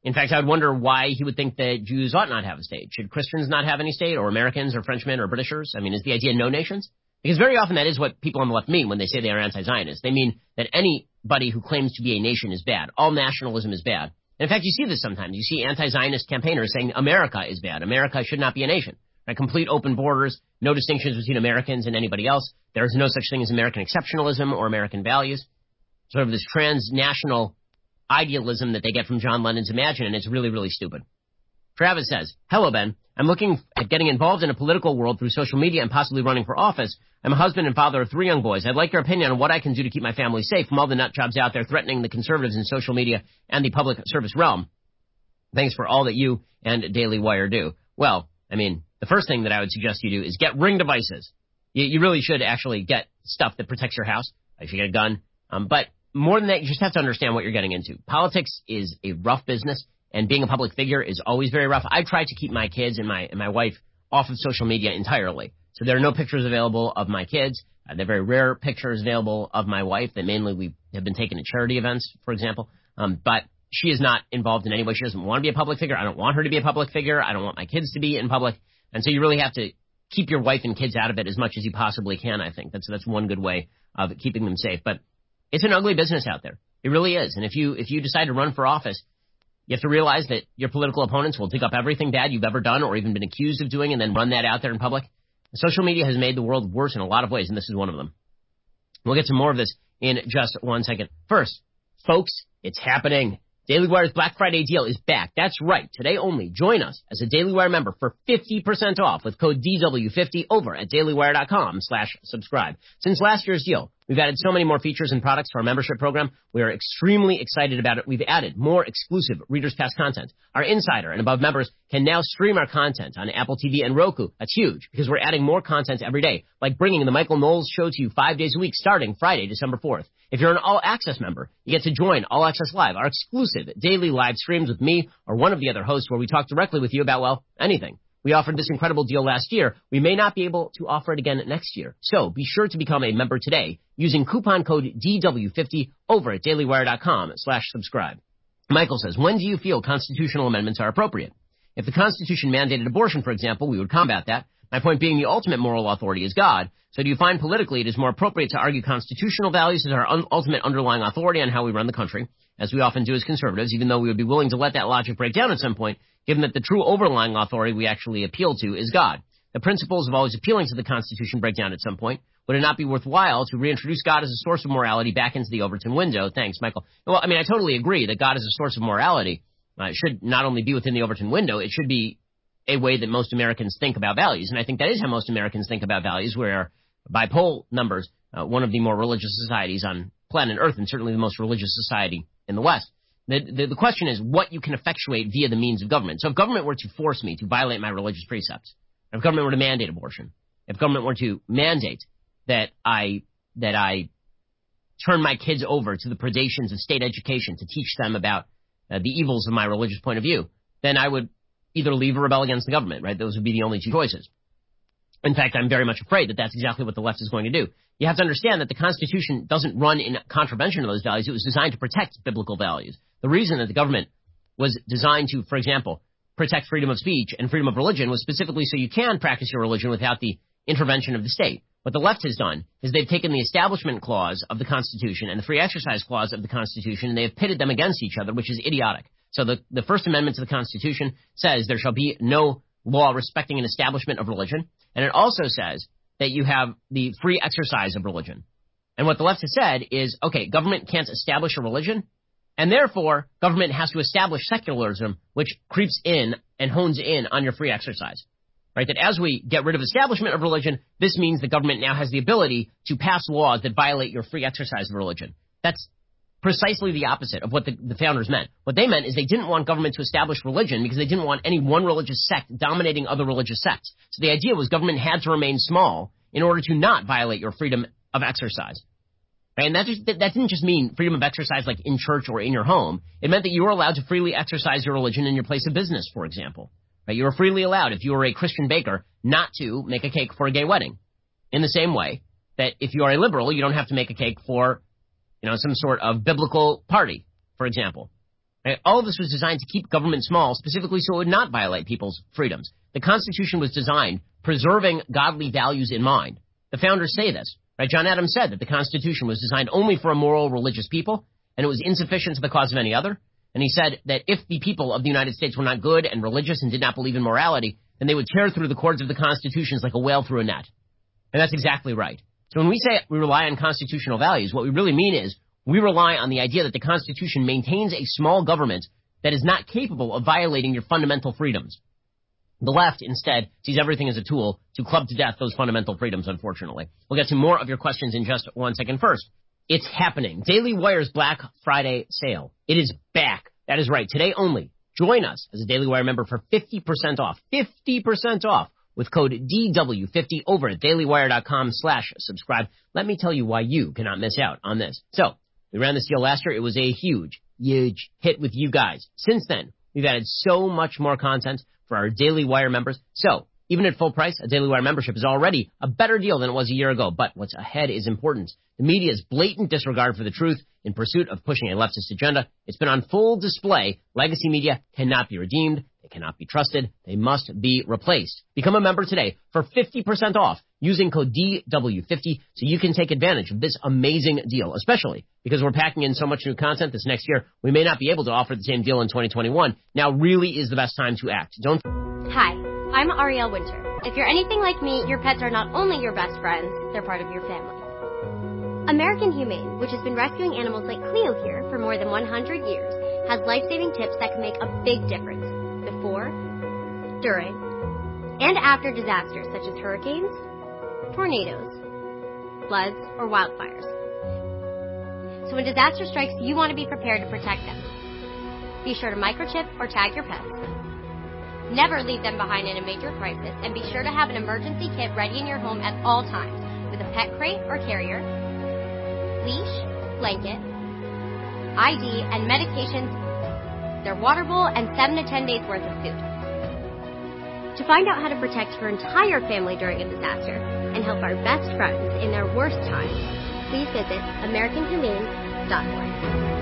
In fact, I would wonder why he would think that Jews ought not have a state. Should Christians not have any state, or Americans, or Frenchmen, or Britishers? I mean, is the idea no nations? Because very often that is what people on the left mean when they say they are anti-Zionist. They mean that anybody who claims to be a nation is bad. All nationalism is bad. And in fact, you see this sometimes. You see anti-Zionist campaigners saying America is bad. America should not be a nation. Right? Complete open borders, no distinctions between Americans and anybody else. There is no such thing as American exceptionalism or American values. Sort of this transnational idealism that they get from John Lennon's Imagine, and it's really, really stupid. Travis says, hello, Ben. I'm looking at getting involved in a political world through social media and possibly running for office. I'm a husband and father of 3 young boys. I'd like your opinion on what I can do to keep my family safe from all the nut jobs out there threatening the conservatives in social media and the public service realm. Thanks for all that you and Daily Wire do. Well, I mean, the first thing that I would suggest you do is get Ring devices. You really should actually get stuff that protects your house. You should get a gun. But more than that, you just have to understand what you're getting into. Politics is a rough business, and being a public figure is always very rough. I try to keep my kids and my wife off of social media entirely. So there are no pictures available of my kids. There are very rare pictures available of my wife that mainly we have been taken to charity events, for example. But she is not involved in any way. She doesn't want to be a public figure. I don't want her to be a public figure. I don't want my kids to be in public. And so you really have to keep your wife and kids out of it as much as you possibly can, I think. That's one good way of keeping them safe. But it's an ugly business out there. It really is. And if you decide to run for office, you have to realize that your political opponents will dig up everything bad you've ever done or even been accused of doing and then run that out there in public. Social media has made the world worse in a lot of ways, and this is one of them. We'll get to more of this in just 1 second. First, folks, it's happening. Daily Wire's Black Friday deal is back. That's right. Today only. Join us as a Daily Wire member for 50% off with code DW50 over at dailywire.com/subscribe. Since last year's deal, we've added so many more features and products to our membership program. We are extremely excited about it. We've added more exclusive Reader's Pass content. Our Insider and above members can now stream our content on Apple TV and Roku. That's huge because we're adding more content every day, like bringing the Michael Knowles Show to you 5 days a week starting Friday, December 4th. If you're an All Access member, you get to join All Access Live, our exclusive daily live streams with me or one of the other hosts where we talk directly with you about, well, anything. We offered this incredible deal last year. We may not be able to offer it again next year. So be sure to become a member today using coupon code DW50 over at dailywire.com/subscribe. Michael says, when do you feel constitutional amendments are appropriate? If the Constitution mandated abortion, for example, we would combat that. My point being the ultimate moral authority is God. So do you find politically it is more appropriate to argue constitutional values as our ultimate underlying authority on how we run the country, as we often do as conservatives, even though we would be willing to let that logic break down at some point, given that the true overlying authority we actually appeal to is God? The principles of always appealing to the Constitution break down at some point. Would it not be worthwhile to reintroduce God as a source of morality back into the Overton window? Thanks, Michael. Well, I mean, I totally agree that God is a source of morality. It should not only be within the Overton window, it should be a way that most Americans think about values. And I think that is how most Americans think about values, where by poll numbers, one of the more religious societies on planet Earth, and certainly the most religious society in the West. The question is what you can effectuate via the means of government. So if government were to force me to violate my religious precepts, if government were to mandate abortion, if government were to mandate that I turn my kids over to the predations of state education to teach them about the evils of my religious point of view, then I would either leave or rebel against the government, right? Those would be the only two choices. In fact, I'm very much afraid that that's exactly what the left is going to do. You have to understand that the Constitution doesn't run in contravention of those values. It was designed to protect biblical values. The reason that the government was designed to, for example, protect freedom of speech and freedom of religion was specifically so you can practice your religion without the intervention of the state. What the left has done is they've taken the Establishment Clause of the Constitution and the Free Exercise Clause of the Constitution, and they have pitted them against each other, which is idiotic. So the First Amendment to the Constitution says there shall be no law respecting an establishment of religion, and it also says that you have the free exercise of religion. And what the left has said is, okay, government can't establish a religion, and therefore government has to establish secularism, which creeps in and hones in on your free exercise. Right? That as we get rid of establishment of religion, this means the government now has the ability to pass laws that violate your free exercise of religion. That's precisely the opposite of what the founders meant. What they meant is they didn't want government to establish religion because they didn't want any one religious sect dominating other religious sects. So the idea was government had to remain small in order to not violate your freedom of exercise. Right? And that didn't just mean freedom of exercise like in church or in your home. It meant that you were allowed to freely exercise your religion in your place of business, for example. Right? You were freely allowed, if you were a Christian baker, not to make a cake for a gay wedding. In the same way that if you are a liberal, you don't have to make a cake for some sort of biblical party, for example. Right? All of this was designed to keep government small, specifically so it would not violate people's freedoms. The Constitution was designed preserving godly values in mind. The founders say this. Right? John Adams said that the Constitution was designed only for a moral, religious people, and it was insufficient to the cause of any other. And he said that if the people of the United States were not good and religious and did not believe in morality, then they would tear through the cords of the constitutions like a whale through a net. And that's exactly right. So when we say we rely on constitutional values, what we really mean is we rely on the idea that the Constitution maintains a small government that is not capable of violating your fundamental freedoms. The left, instead, sees everything as a tool to club to death those fundamental freedoms, unfortunately. We'll get to more of your questions in just 1 second. First, it's happening. Daily Wire's Black Friday sale. It is back. That is right. Today only. Join us as a Daily Wire member for 50% off. 50% off with code DW50 over at dailywire.com/subscribe. Let me tell you why you cannot miss out on this. So, we ran this deal last year. It was a huge hit with you guys. Since then, we've added so much more content for our Daily Wire members. So, even at full price, a Daily Wire membership is already a better deal than it was a year ago. But what's ahead is important. The media's blatant disregard for the truth in pursuit of pushing a leftist agenda. It's been on full display. Legacy media cannot be redeemed. They cannot be trusted. They must be replaced. Become a member today for 50% off using code DW50 so you can take advantage of this amazing deal, especially because we're packing in so much new content this next year. We may not be able to offer the same deal in 2021. Now really is the best time to act. Hi, I'm Ariel Winter. If you're anything like me, your pets are not only your best friends, they're part of your family. American Humane, which has been rescuing animals like Cleo here for more than 100 years, has life-saving tips that can make a big difference before, during, and after disasters such as hurricanes, tornadoes, floods, or wildfires. So when disaster strikes, you want to be prepared to protect them. Be sure to microchip or tag your pets. Never leave them behind in a major crisis, and be sure to have an emergency kit ready in your home at all times with a pet crate or carrier, leash, blanket, ID, and medications, their water bowl, and 7 to 10 days worth of food. To find out how to protect your entire family during a disaster and help our best friends in their worst times, please visit AmericanHumane.org.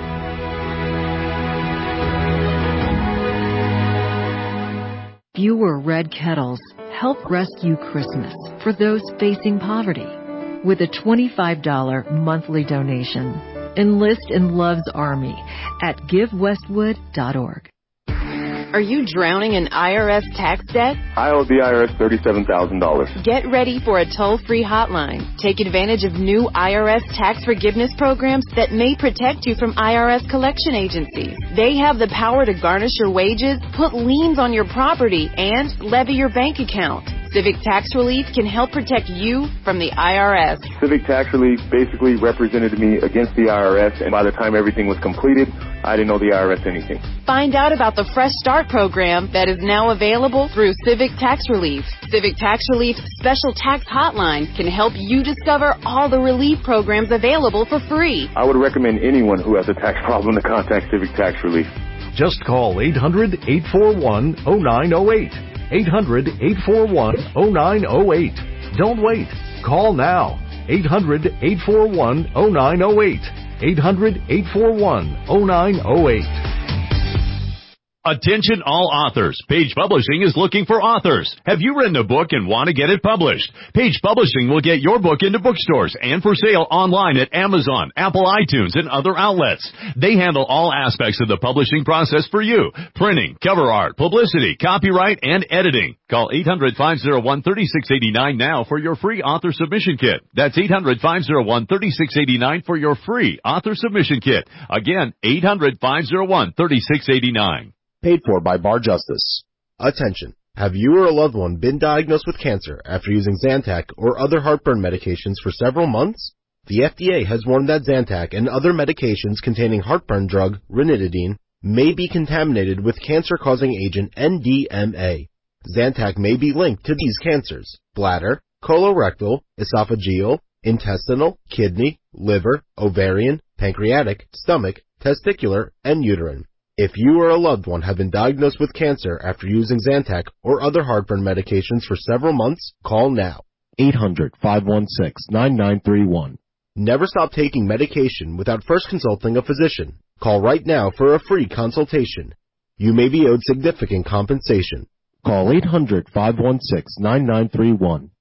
Fewer red kettles help rescue Christmas for those facing poverty. With a $25 monthly donation, enlist in Love's Army at GiveWestwood.org. Are you drowning in IRS tax debt? I owe the IRS $37,000. Get ready for a toll-free hotline. Take advantage of new IRS tax forgiveness programs that may protect you from IRS collection agencies. They have the power to garnish your wages, put liens on your property, and levy your bank account. Civic Tax Relief can help protect you from the IRS. Civic Tax Relief basically represented me against the IRS, and by the time everything was completed, I didn't owe the IRS anything. Find out about the Fresh Start program that is now available through Civic Tax Relief. Civic Tax Relief's special tax hotline can help you discover all the relief programs available for free. I would recommend anyone who has a tax problem to contact Civic Tax Relief. Just call 800-841-0908. 800-841-0908. Don't wait. Call now. 800-841-0908. 800-841-0908. Attention all authors. Page Publishing is looking for authors. Have you written a book and want to get it published? Page Publishing will get your book into bookstores and for sale online at Amazon, Apple iTunes, and other outlets. They handle all aspects of the publishing process for you. Printing, cover art, publicity, copyright, and editing. Call 800-501-3689 now for your free author submission kit. That's 800-501-3689 for your free author submission kit. Again, 800-501-3689. Paid for by Bar Justice. Attention. Have you or a loved one been diagnosed with cancer after using Zantac or other heartburn medications for several months? The FDA has warned that Zantac and other medications containing heartburn drug, ranitidine, may be contaminated with cancer-causing agent NDMA. Zantac may be linked to these cancers: bladder, colorectal, esophageal, intestinal, kidney, liver, ovarian, pancreatic, stomach, testicular, and uterine. If you or a loved one have been diagnosed with cancer after using Zantac or other heartburn medications for several months, call now. 800-516-9931. Never stop taking medication without first consulting a physician. Call right now for a free consultation. You may be owed significant compensation. Call 800-516-9931.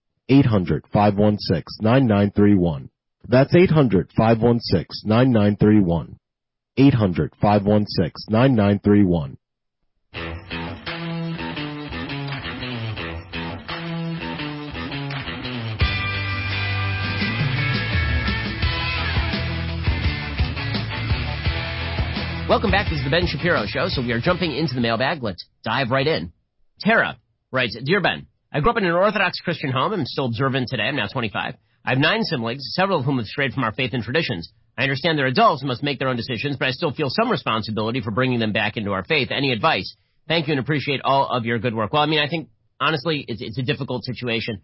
800-516-9931. That's 800-516-9931. 800-516-9931. Welcome back. This is the Ben Shapiro Show, so we are jumping into the mailbag. Let's dive right in. Tara writes, Dear Ben, I grew up in an Orthodox Christian home. I'm still observant today. I'm now 25. I have 9 siblings, several of whom have strayed from our faith and traditions. I understand they're adults and must make their own decisions, but I still feel some responsibility for bringing them back into our faith. Any advice? Thank you and appreciate all of your good work. Well, I mean, I think, honestly, it's a difficult situation.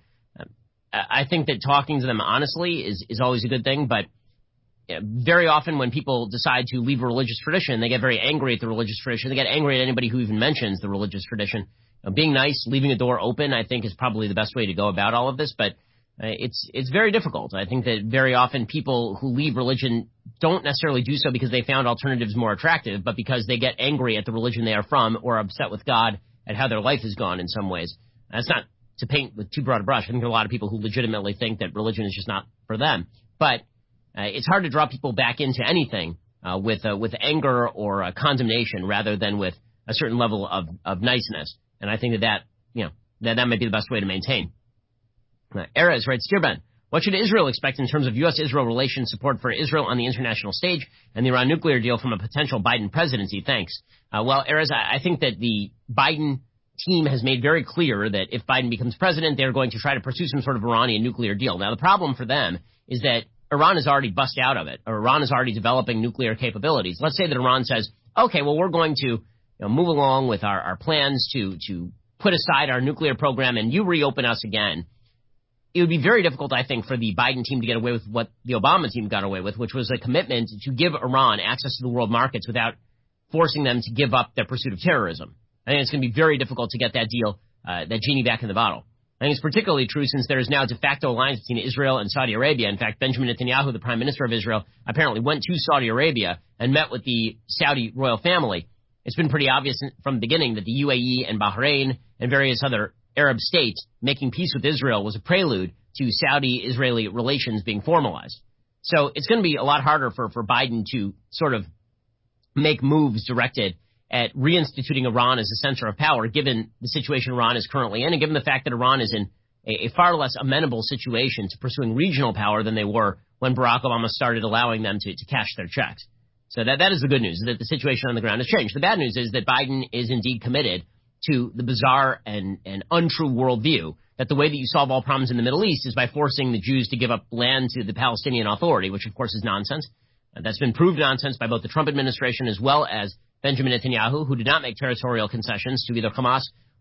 I think that talking to them honestly is always a good thing, but very often when people decide to leave a religious tradition, they get very angry at the religious tradition. They get angry at anybody who even mentions the religious tradition. Being nice, leaving a door open, I think is probably the best way to go about all of this, but it's very difficult. I think that very often people who leave religion don't necessarily do so because they found alternatives more attractive, but because they get angry at the religion they are from or upset with God at how their life has gone in some ways. That's not to paint with too broad a brush. I think there are a lot of people who legitimately think that religion is just not for them. But it's hard to draw people back into anything with anger or condemnation rather than with a certain level of niceness. And I think that might be the best way to maintain. Erez writes, Dear Ben, what should Israel expect in terms of U.S.-Israel relations, support for Israel on the international stage, and the Iran nuclear deal from a potential Biden presidency? Thanks. Well, Erez, I think that the Biden team has made very clear that if Biden becomes president, they're going to try to pursue some sort of Iranian nuclear deal. Now, the problem for them is that Iran is already bust out of it, or Iran is already developing nuclear capabilities. Let's say that Iran says, okay, well, we're going to move along with our plans to put aside our nuclear program and you reopen us again. It would be very difficult, I think, for the Biden team to get away with what the Obama team got away with, which was a commitment to give Iran access to the world markets without forcing them to give up their pursuit of terrorism. I think it's going to be very difficult to get that deal, that genie back in the bottle. I think it's particularly true since there is now a de facto alliance between Israel and Saudi Arabia. In fact, Benjamin Netanyahu, the prime minister of Israel, apparently went to Saudi Arabia and met with the Saudi royal family. It's been pretty obvious from the beginning that the UAE and Bahrain and various other Arab states making peace with Israel was a prelude to Saudi-Israeli relations being formalized. So it's going to be a lot harder for Biden to sort of make moves directed at reinstituting Iran as a center of power, given the situation Iran is currently in, and given the fact that Iran is in a far less amenable situation to pursuing regional power than they were when Barack Obama started allowing them to cash their checks. So that is the good news, that the situation on the ground has changed. The bad news is that Biden is indeed committed to the bizarre and untrue worldview that the way that you solve all problems in the Middle East is by forcing the Jews to give up land to the Palestinian Authority, which of course is nonsense. That's been proved nonsense by both the Trump administration as well as Benjamin Netanyahu, who did not make territorial concessions to either Hamas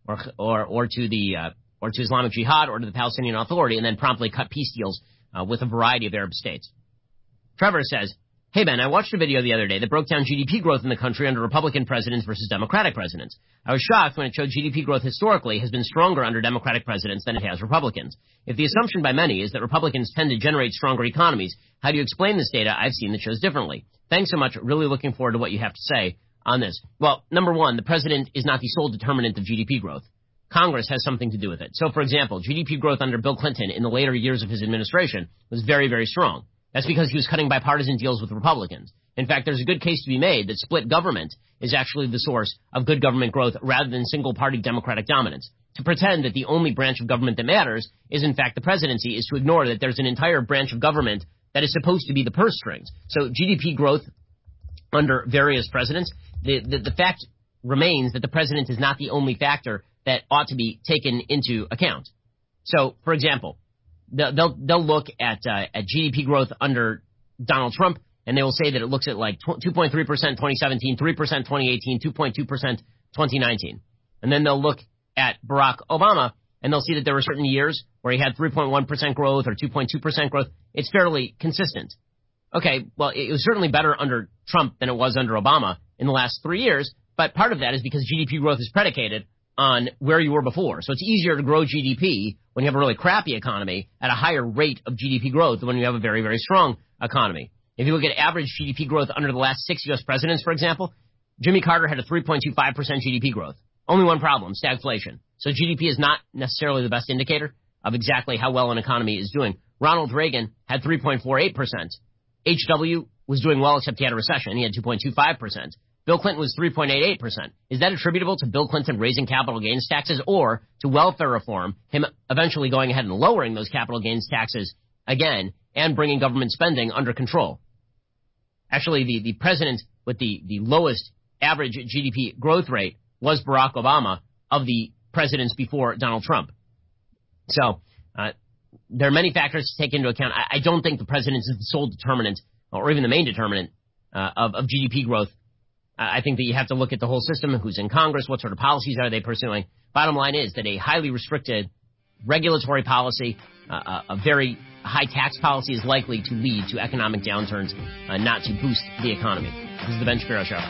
or to Islamic Jihad or to the Palestinian Authority, and then promptly cut peace deals with a variety of Arab states. Trevor says, Hey, Ben, I watched a video the other day that broke down GDP growth in the country under Republican presidents versus Democratic presidents. I was shocked when it showed GDP growth historically has been stronger under Democratic presidents than it has Republicans. If the assumption by many is that Republicans tend to generate stronger economies, how do you explain this data I've seen that shows differently? Thanks so much. Really looking forward to what you have to say on this. Well, number one, the president is not the sole determinant of GDP growth. Congress has something to do with it. So, for example, GDP growth under Bill Clinton in the later years of his administration was very, very strong. That's because he was cutting bipartisan deals with Republicans. In fact, there's a good case to be made that split government is actually the source of good government growth rather than single-party Democratic dominance. To pretend that the only branch of government that matters is, in fact, the presidency is to ignore that there's an entire branch of government that is supposed to be the purse strings. So GDP growth under various presidents, the fact remains that the president is not the only factor that ought to be taken into account. So, for example, they'll look at GDP growth under Donald Trump, and they will say that it looks at like 2.3% 2017, 3% 2018, 2.2% 2019. And then they'll look at Barack Obama, and they'll see that there were certain years where he had 3.1% growth or 2.2% growth. It's fairly consistent. Okay, well, it was certainly better under Trump than it was under Obama in the last 3 years, but part of that is because GDP growth is predicated on where you were before. So it's easier to grow GDP when you have a really crappy economy at a higher rate of GDP growth than when you have a very, very strong economy. If you look at average GDP growth under the last 6 U.S. presidents, for example, Jimmy Carter had a 3.25% GDP growth. Only one problem, stagflation. So GDP is not necessarily the best indicator of exactly how well an economy is doing. Ronald Reagan had 3.48%. H.W. was doing well, except he had a recession. He had 2.25%. Bill Clinton was 3.88%. Is that attributable to Bill Clinton raising capital gains taxes or to welfare reform, him eventually going ahead and lowering those capital gains taxes again and bringing government spending under control? Actually, the president with the lowest average GDP growth rate was Barack Obama of the presidents before Donald Trump. So there are many factors to take into account. I don't think the president is the sole determinant or even the main determinant of GDP growth. I think that you have to look at the whole system, who's in Congress, what sort of policies are they pursuing. Bottom line is that a highly restricted regulatory policy, a very high tax policy is likely to lead to economic downturns, not to boost the economy. This is the Ben Shapiro Show.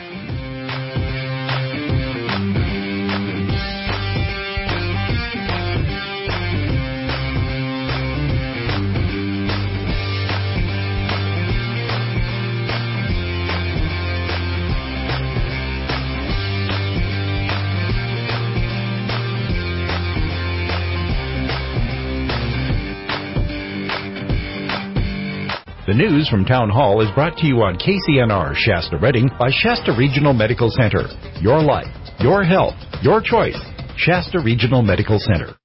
The news from Town Hall is brought to you on KCNR Shasta Redding by Shasta Regional Medical Center. Your life, your health, your choice. Shasta Regional Medical Center.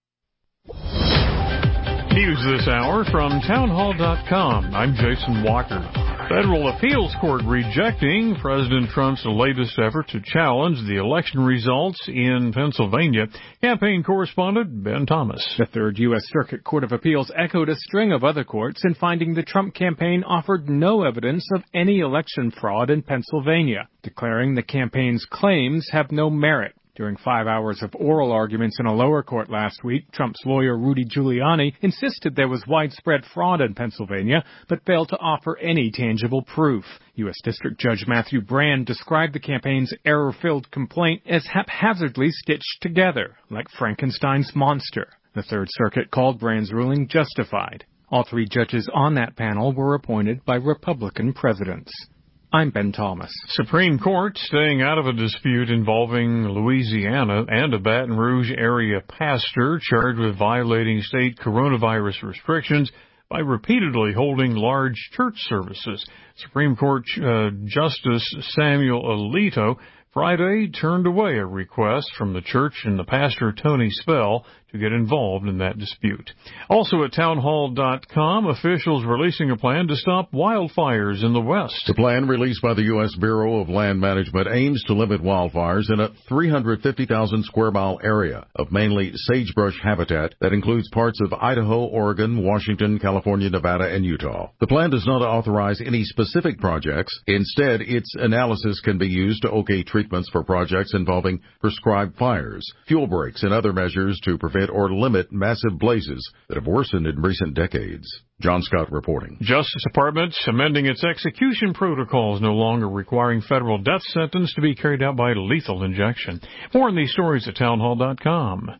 News this hour from townhall.com. I'm Jason Walker. Federal appeals court rejecting President Trump's latest effort to challenge the election results in Pennsylvania. Campaign correspondent Ben Thomas. The Third U.S. Circuit Court of Appeals echoed a string of other courts in finding the Trump campaign offered no evidence of any election fraud in Pennsylvania, declaring the campaign's claims have no merit. During 5 hours of oral arguments in a lower court last week, Trump's lawyer Rudy Giuliani insisted there was widespread fraud in Pennsylvania, but failed to offer any tangible proof. U.S. District Judge Matthew Brand described the campaign's error-filled complaint as haphazardly stitched together, like Frankenstein's monster. The Third Circuit called Brand's ruling justified. All three judges on that panel were appointed by Republican presidents. I'm Ben Thomas. Supreme Court staying out of a dispute involving Louisiana and a Baton Rouge area pastor charged with violating state coronavirus restrictions by repeatedly holding large church services. Supreme Court Justice Samuel Alito Friday turned away a request from the church and the pastor Tony Spell to get involved in that dispute. Also at townhall.com, officials releasing a plan to stop wildfires in the West. The plan released by the U.S. Bureau of Land Management aims to limit wildfires in a 350,000 square mile area of mainly sagebrush habitat that includes parts of Idaho, Oregon, Washington, California, Nevada, and Utah. The plan does not authorize any specific projects. Instead, its analysis can be used to okay treatments for projects involving prescribed fires, fuel breaks, and other measures to prevent or limit massive blazes that have worsened in recent decades. John Scott reporting. Justice Department amending its execution protocols, no longer requiring federal death sentence to be carried out by lethal injection. More on these stories at townhall.com.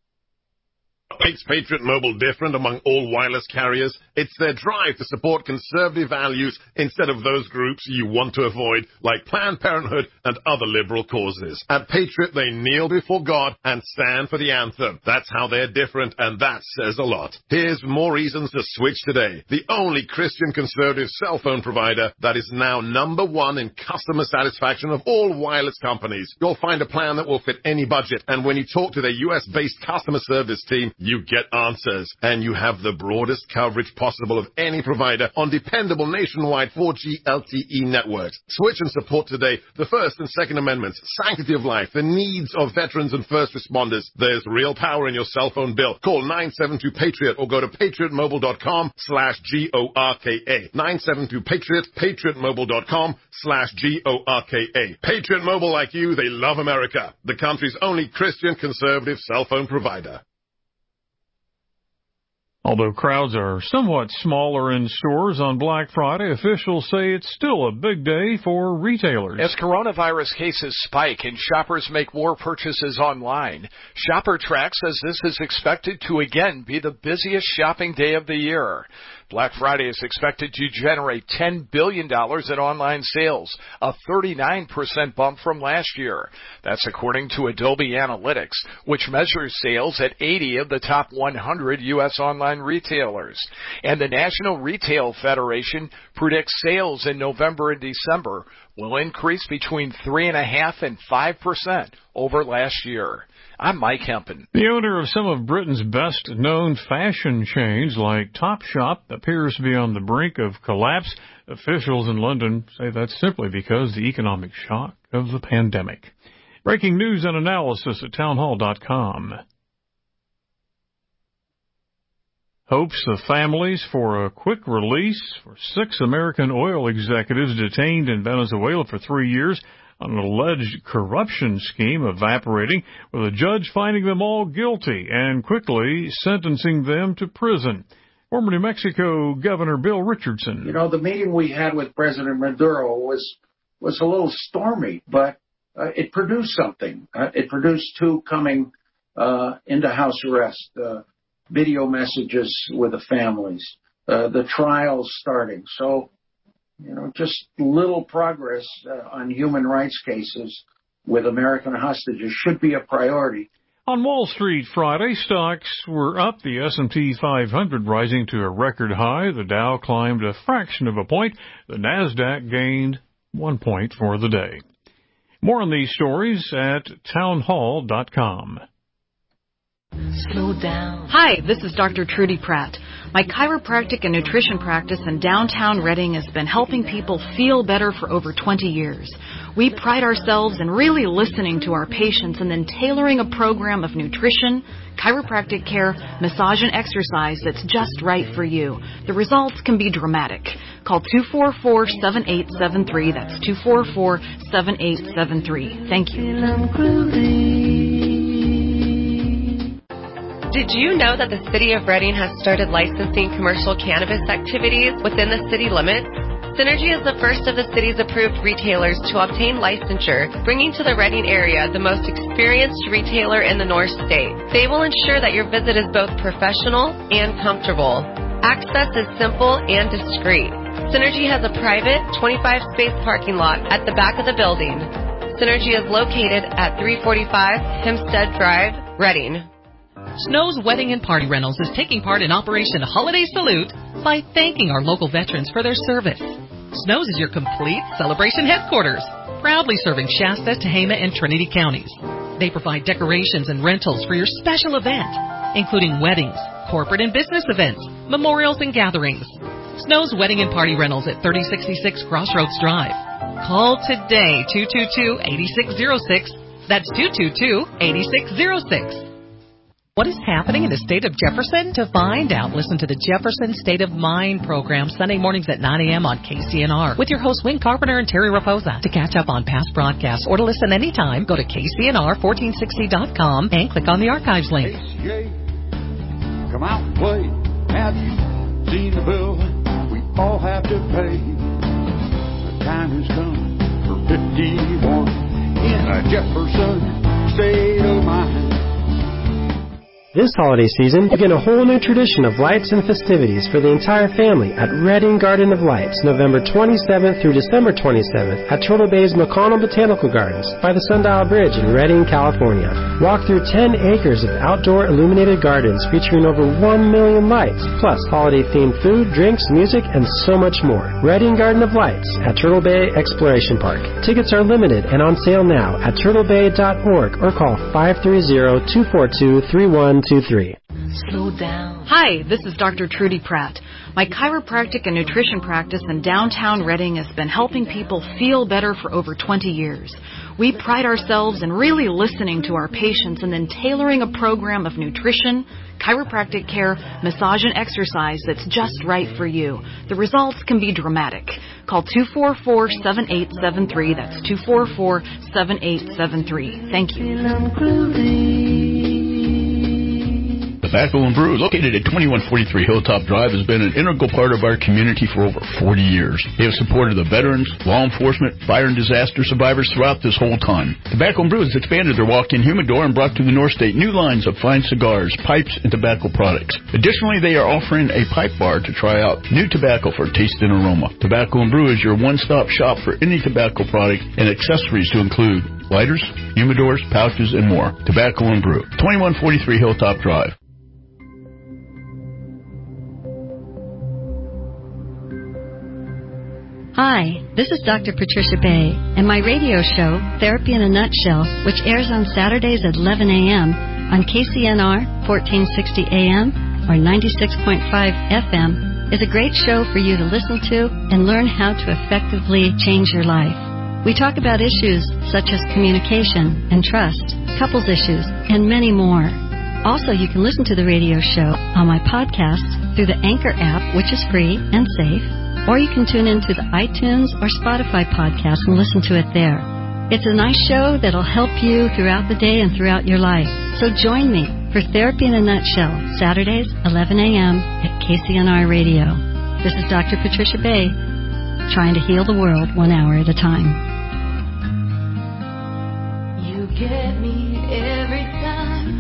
Makes Patriot Mobile different among all wireless carriers? It's their drive to support conservative values instead of those groups you want to avoid, like Planned Parenthood and other liberal causes. At Patriot, they kneel before God and stand for the anthem. That's how they're different, and that says a lot. Here's more reasons to switch today. The only Christian conservative cell phone provider that is now #1 in customer satisfaction of all wireless companies. You'll find a plan that will fit any budget, and when you talk to their U.S.-based customer service team, you get answers, and you have the broadest coverage possible of any provider on dependable nationwide 4G LTE networks. Switch and support today the First and Second Amendments, sanctity of life, the needs of veterans and first responders. There's real power in your cell phone bill. Call 972-PATRIOT or go to patriotmobile.com/GORKA. 972-PATRIOT, patriotmobile.com/GORKA. Patriot Mobile, like you, they love America. The country's only Christian conservative cell phone provider. Although crowds are somewhat smaller in stores on Black Friday, officials say it's still a big day for retailers. As coronavirus cases spike and shoppers make more purchases online, ShopperTrack says this is expected to again be the busiest shopping day of the year. Black Friday is expected to generate $10 billion in online sales, a 39% bump from last year. That's according to Adobe Analytics, which measures sales at 80 of the top 100 U.S. online retailers. And the National Retail Federation predicts sales in November and December will increase between 3.5% and 5% over last year. I'm Mike Hempen. The owner of some of Britain's best-known fashion chains, like Topshop, appears to be on the brink of collapse. Officials in London say that's simply because of the economic shock of the pandemic. Breaking news and analysis at townhall.com. Hopes of families for a quick release for 6 American oil executives detained in Venezuela for 3 years on an alleged corruption scheme evaporating, with a judge finding them all guilty and quickly sentencing them to prison. Former New Mexico Governor Bill Richardson. You know, the meeting we had with President Maduro was a little stormy, but it produced something. It produced 2 coming into house arrest, video messages with the families, the trials starting. So, you know, just little progress on human rights cases with American hostages should be a priority. On Wall Street Friday, stocks were up, the S&P 500 rising to a record high. The Dow climbed a fraction of a point. The Nasdaq gained 1 point for the day. More on these stories at townhall.com. Slow down. Hi, this is Dr. Trudy Pratt. My chiropractic and nutrition practice in downtown Reading has been helping people feel better for over 20 years. We pride ourselves in really listening to our patients and then tailoring a program of nutrition, chiropractic care, massage, and exercise that's just right for you. The results can be dramatic. Call 244-7873. That's 244-7873. Thank you. Did you know that the City of Reading has started licensing commercial cannabis activities within the city limits? Synergy is the first of the city's approved retailers to obtain licensure, bringing to the Reading area the most experienced retailer in the North State. They will ensure that your visit is both professional and comfortable. Access is simple and discreet. Synergy has a private 25-space parking lot at the back of the building. Synergy is located at 345 Hempstead Drive, Reading. Snow's Wedding and Party Rentals is taking part in Operation Holiday Salute by thanking our local veterans for their service. Snow's is your complete celebration headquarters, proudly serving Shasta, Tehama, and Trinity counties. They provide decorations and rentals for your special event, including weddings, corporate and business events, memorials, and gatherings. Snow's Wedding and Party Rentals at 3066 Crossroads Drive. Call today, 222-8606. That's 222-8606. What is happening in the state of Jefferson? To find out, listen to the Jefferson State of Mind program Sunday mornings at 9 a.m. on KCNR with your hosts Wayne Carpenter and Terry Raposa. To catch up on past broadcasts or to listen anytime, go to KCNR1460.com and click on the archives link. ACA, come out and play. Have you seen the bill we all have to pay? The time has come for 51 in a Jefferson State of Mind. This holiday season, begin a whole new tradition of lights and festivities for the entire family at Reading Garden of Lights, November 27th through December 27th at Turtle Bay's McConnell Botanical Gardens by the Sundial Bridge in Reading, California. Walk through 10 acres of outdoor illuminated gardens featuring over 1 million lights, plus holiday-themed food, drinks, music, and so much more. Reading Garden of Lights at Turtle Bay Exploration Park. Tickets are limited and on sale now at turtlebay.org or call 530-242-3123. Slow down. Hi, this is Dr. Trudy Pratt. My chiropractic and nutrition practice in downtown Reading has been helping people feel better for over 20 years. We pride ourselves in really listening to our patients and then tailoring a program of nutrition, chiropractic care, massage, and exercise that's just right for you. The results can be dramatic. Call 244-7873. That's 244-7873. Thank you. Tobacco and Brew, located at 2143 Hilltop Drive, has been an integral part of our community for over 40 years. They have supported the veterans, law enforcement, fire and disaster survivors throughout this whole time. Tobacco and Brew has expanded their walk-in humidor and brought to the North State new lines of fine cigars, pipes, and tobacco products. Additionally, they are offering a pipe bar to try out new tobacco for taste and aroma. Tobacco and Brew is your one-stop shop for any tobacco product and accessories to include lighters, humidors, pouches, and more. Tobacco and Brew, 2143 Hilltop Drive. Hi, this is Dr. Patricia Bay, and my radio show, Therapy in a Nutshell, which airs on Saturdays at 11 a.m. on KCNR 1460 AM or 96.5 FM, is a great show for you to listen to and learn how to effectively change your life. We talk about issues such as communication and trust, couples issues, and many more. Also, you can listen to the radio show on my podcast through the Anchor app, which is free and safe, or you can tune into the iTunes or Spotify podcast and listen to it there. It's a nice show that'll help you throughout the day and throughout your life. So join me for Therapy in a Nutshell, Saturdays, 11 a.m. at KCNR Radio. This is Dr. Patricia Bay, trying to heal the world 1 hour at a time. You get me every time.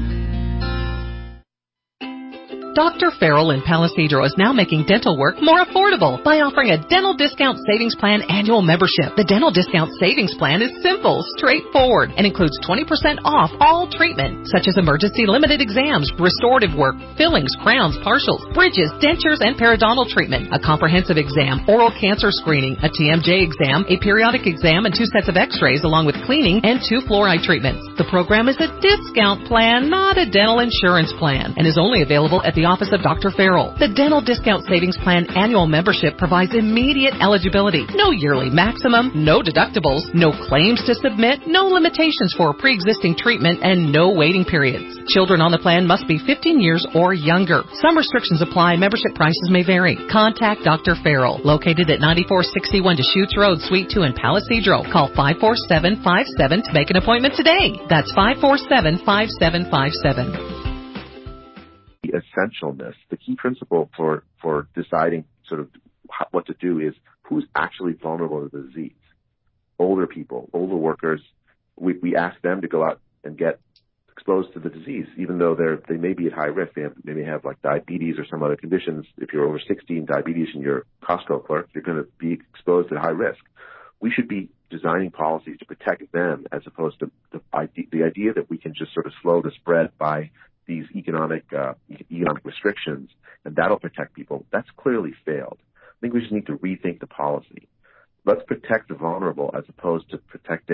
Dr. Farrell in Palisadro is now making dental work more affordable by offering a Dental Discount Savings Plan annual membership. The Dental Discount Savings Plan is simple, straightforward, and includes 20% off all treatment, such as emergency limited exams, restorative work, fillings, crowns, partials, bridges, dentures, and periodontal treatment, a comprehensive exam, oral cancer screening, a TMJ exam, a periodic exam, and 2 sets of x-rays, along with cleaning and 2 fluoride treatments. The program is a discount plan, not a dental insurance plan, and is only available at the office of Dr. Farrell. The Dental Discount Savings Plan annual membership provides immediate eligibility, no yearly maximum, no deductibles, no claims to submit, no limitations for pre-existing treatment, and no waiting periods. Children on the plan must be 15 years or younger. Some restrictions apply. Membership prices may vary. Contact Dr. Farrell, located at 9461 Deschutes Road, Suite 2 in Palisadro. Call 547-57 to make an appointment today. That's 547-5757. Essentialness. The key principle for deciding sort of what to do is who's actually vulnerable to the disease. Older people, older workers, we ask them to go out and get exposed to the disease, even though they may be at high risk. They may have like diabetes or some other conditions. If you're over 60 and diabetes and you're a Costco clerk, you're going to be exposed at high risk. We should be designing policies to protect them as opposed to the idea that we can just sort of slow the spread by these economic restrictions, and that'll protect people. That's clearly failed. I think we just need to rethink the policy. Let's protect the vulnerable as opposed to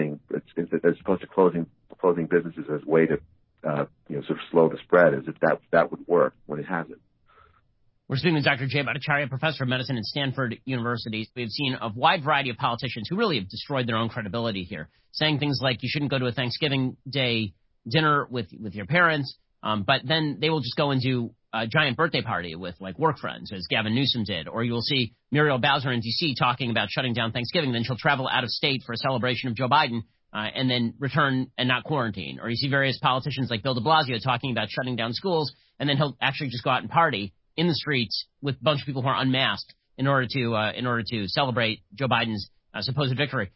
closing businesses as a way to sort of slow the spread, as if that would work when it hasn't. We're speaking with Dr. Jay Bhattacharya, professor of medicine at Stanford University. We've seen a wide variety of politicians who really have destroyed their own credibility here, saying things like you shouldn't go to a Thanksgiving Day dinner with your parents. But then they will just go and do a giant birthday party with like work friends, as Gavin Newsom did. Or you will see Muriel Bowser in D.C. talking about shutting down Thanksgiving. Then she'll travel out of state for a celebration of Joe Biden and then return and not quarantine. Or you see various politicians like Bill de Blasio talking about shutting down schools, and then he'll actually just go out and party in the streets with a bunch of people who are unmasked in order to celebrate Joe Biden's supposed victory.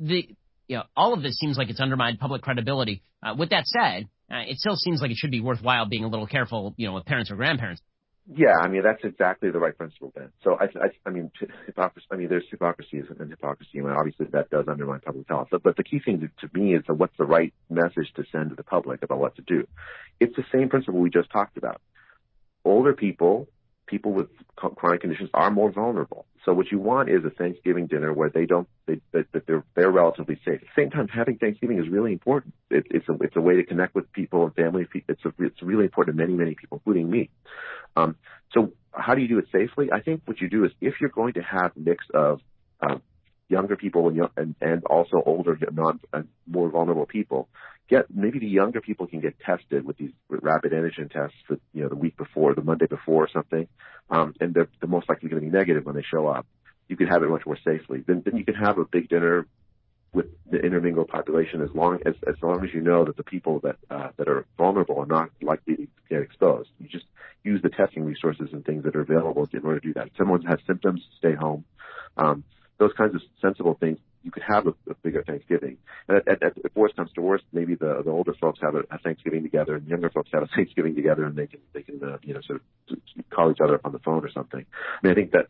All of this seems like it's undermined public credibility. With that said, it still seems like it should be worthwhile being a little careful, with parents or grandparents. Yeah, I mean, that's exactly the right principle, Ben. So, hypocrisy. I mean, there's hypocrisy and hypocrisy, and obviously that does undermine public health. But the key thing to me is what's the right message to send to the public about what to do. It's the same principle we just talked about. Older people with chronic conditions are more vulnerable. So what you want is a Thanksgiving dinner where they're relatively safe. At the same time, having Thanksgiving is really important. It's a way to connect with people and family. It's really important to many people, including me. So how do you do it safely? I think what you do is, if you're going to have a mix of younger people and also older, more vulnerable people, maybe the younger people can get tested with these rapid antigen tests for, the week before, the Monday before or something, and they're most likely going to be negative when they show up. You could have it much more safely. Then you can have a big dinner with the intermingled population as long as you know that the people that are vulnerable are not likely to get exposed. You just use the testing resources and things that are available in order to do that. If someone has symptoms, stay home. Those kinds of sensible things. You could have a bigger Thanksgiving. And if worse comes to worse, maybe the older folks have a Thanksgiving together, and younger folks have a Thanksgiving together, and they can sort of call each other up on the phone or something. I mean, I think that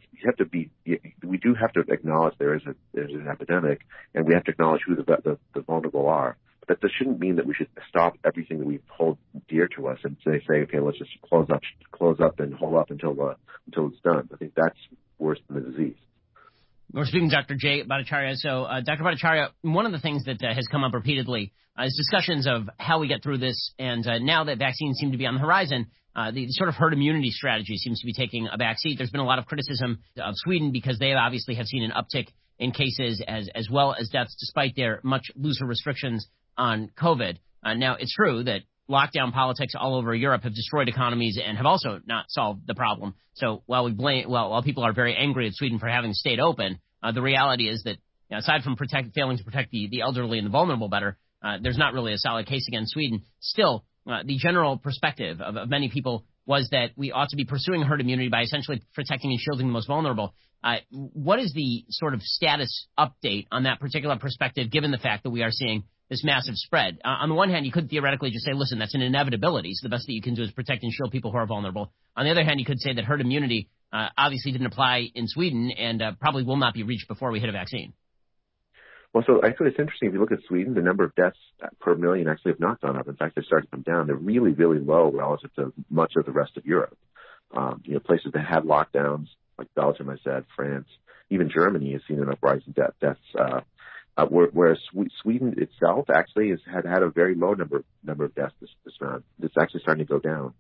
we do have to acknowledge there's an epidemic, and we have to acknowledge who the vulnerable are. But that shouldn't mean that we should stop everything that we hold dear to us and say, okay, let's just close up and hold up until it's done. I think that's worse than the disease. We're speaking to Dr. Jay Bhattacharya. So, Dr. Bhattacharya, one of the things that has come up repeatedly is discussions of how we get through this. And now that vaccines seem to be on the horizon, the sort of herd immunity strategy seems to be taking a backseat. There's been a lot of criticism of Sweden because they obviously have seen an uptick in cases as well as deaths, despite their much looser restrictions on COVID. Now, it's true that lockdown politics all over Europe have destroyed economies and have also not solved the problem. So while people are very angry at Sweden for having stayed open, the reality is that aside from failing to protect the elderly and the vulnerable better, there's not really a solid case against Sweden. Still, the general perspective of many people was that we ought to be pursuing herd immunity by essentially protecting and shielding the most vulnerable. What is the sort of status update on that particular perspective, given the fact that we are seeing this massive spread? On the one hand, you could theoretically just say, listen, that's an inevitability, so the best that you can do is protect and shield people who are vulnerable. On the other hand, you could say that herd immunity obviously didn't apply in Sweden and probably will not be reached before we hit a vaccine. Well, so actually it's interesting. If you look at Sweden, the number of deaths per million actually have not gone up. In fact, they're starting to come down. They're really, really low relative to much of the rest of Europe. Places that had lockdowns, like Belgium, I said, France, even Germany has seen an uprise in deaths. Whereas Sweden itself actually has had a very low number of deaths this round. It's actually starting to go down.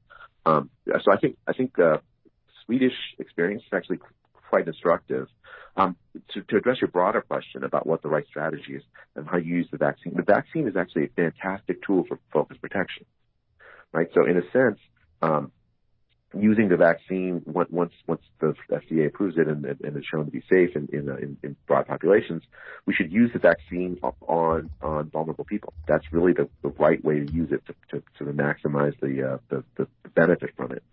So I think Swedish experience is actually quite instructive. To address your broader question about what the right strategy is and how you use the vaccine is actually a fantastic tool for focus protection, right? So in a sense, using the vaccine once the FDA approves it and it's shown to be safe in broad populations, we should use the vaccine on vulnerable people. That's really the right way to use it to maximize the benefit from it.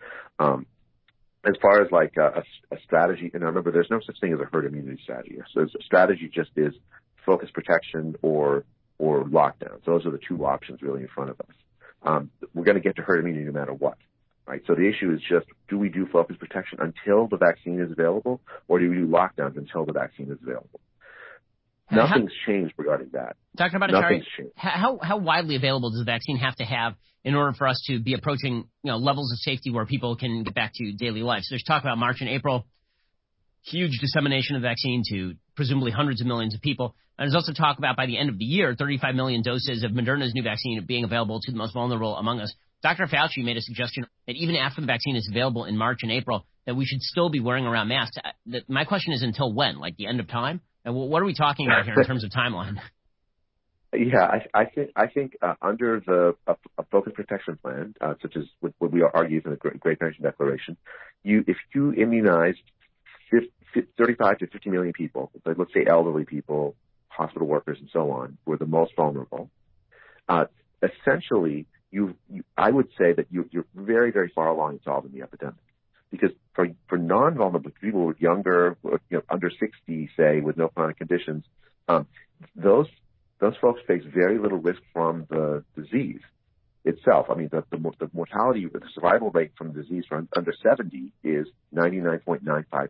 As far as like a strategy, and remember, there's no such thing as a herd immunity strategy. So a strategy just is focus protection or lockdown. So those are the two options really in front of us. We're going to get to herd immunity no matter what, right? So the issue is just, do we do focus protection until the vaccine is available, or do we do lockdowns until the vaccine is available? Nothing's changed regarding that. Dr. Bhattacharya, how widely available does the vaccine have to have in order for us to be approaching levels of safety where people can get back to daily life? So there's talk about March and April, huge dissemination of the vaccine to presumably hundreds of millions of people. And there's also talk about by the end of the year, 35 million doses of Moderna's new vaccine being available to the most vulnerable among us. Dr. Fauci made a suggestion that even after the vaccine is available in March and April, that we should still be wearing around masks. My question is, until when? Like the end of time? And what are we talking about here in terms of timeline? Yeah, I think under a focus protection plan, such as what we argue in the Great Barrington Declaration, if you immunize 35 to 50 million people, let's say elderly people, hospital workers, and so on, who are the most vulnerable, essentially, I would say that you're very, very far along in solving the epidemic. Because for non-vulnerable people who are younger, under 60, say, with no chronic conditions, those folks face very little risk from the disease itself. I mean, the mortality, the survival rate from the disease for under 70 is 99.95%.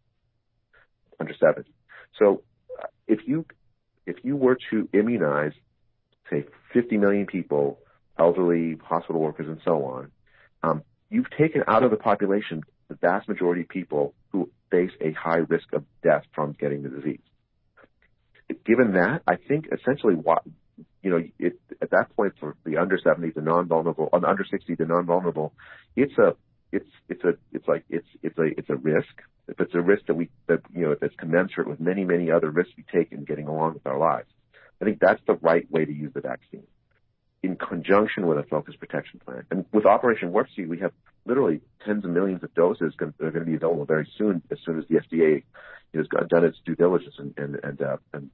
Under 70. So if you were to immunize, say, 50 million people, elderly, hospital workers, and so on, you've taken out of the population the vast majority of people who face a high risk of death from getting the disease. Given that, I think essentially at that point for the under 70, the non-vulnerable, on the under 60, the non-vulnerable, it's a risk. If it's a risk that's commensurate with many, many other risks we take in getting along with our lives, I think that's the right way to use the vaccine, in conjunction with a focused protection plan. And with Operation Warp Speed, we have literally tens of millions of doses that are going to be available very soon, as the FDA has done its due diligence and looked for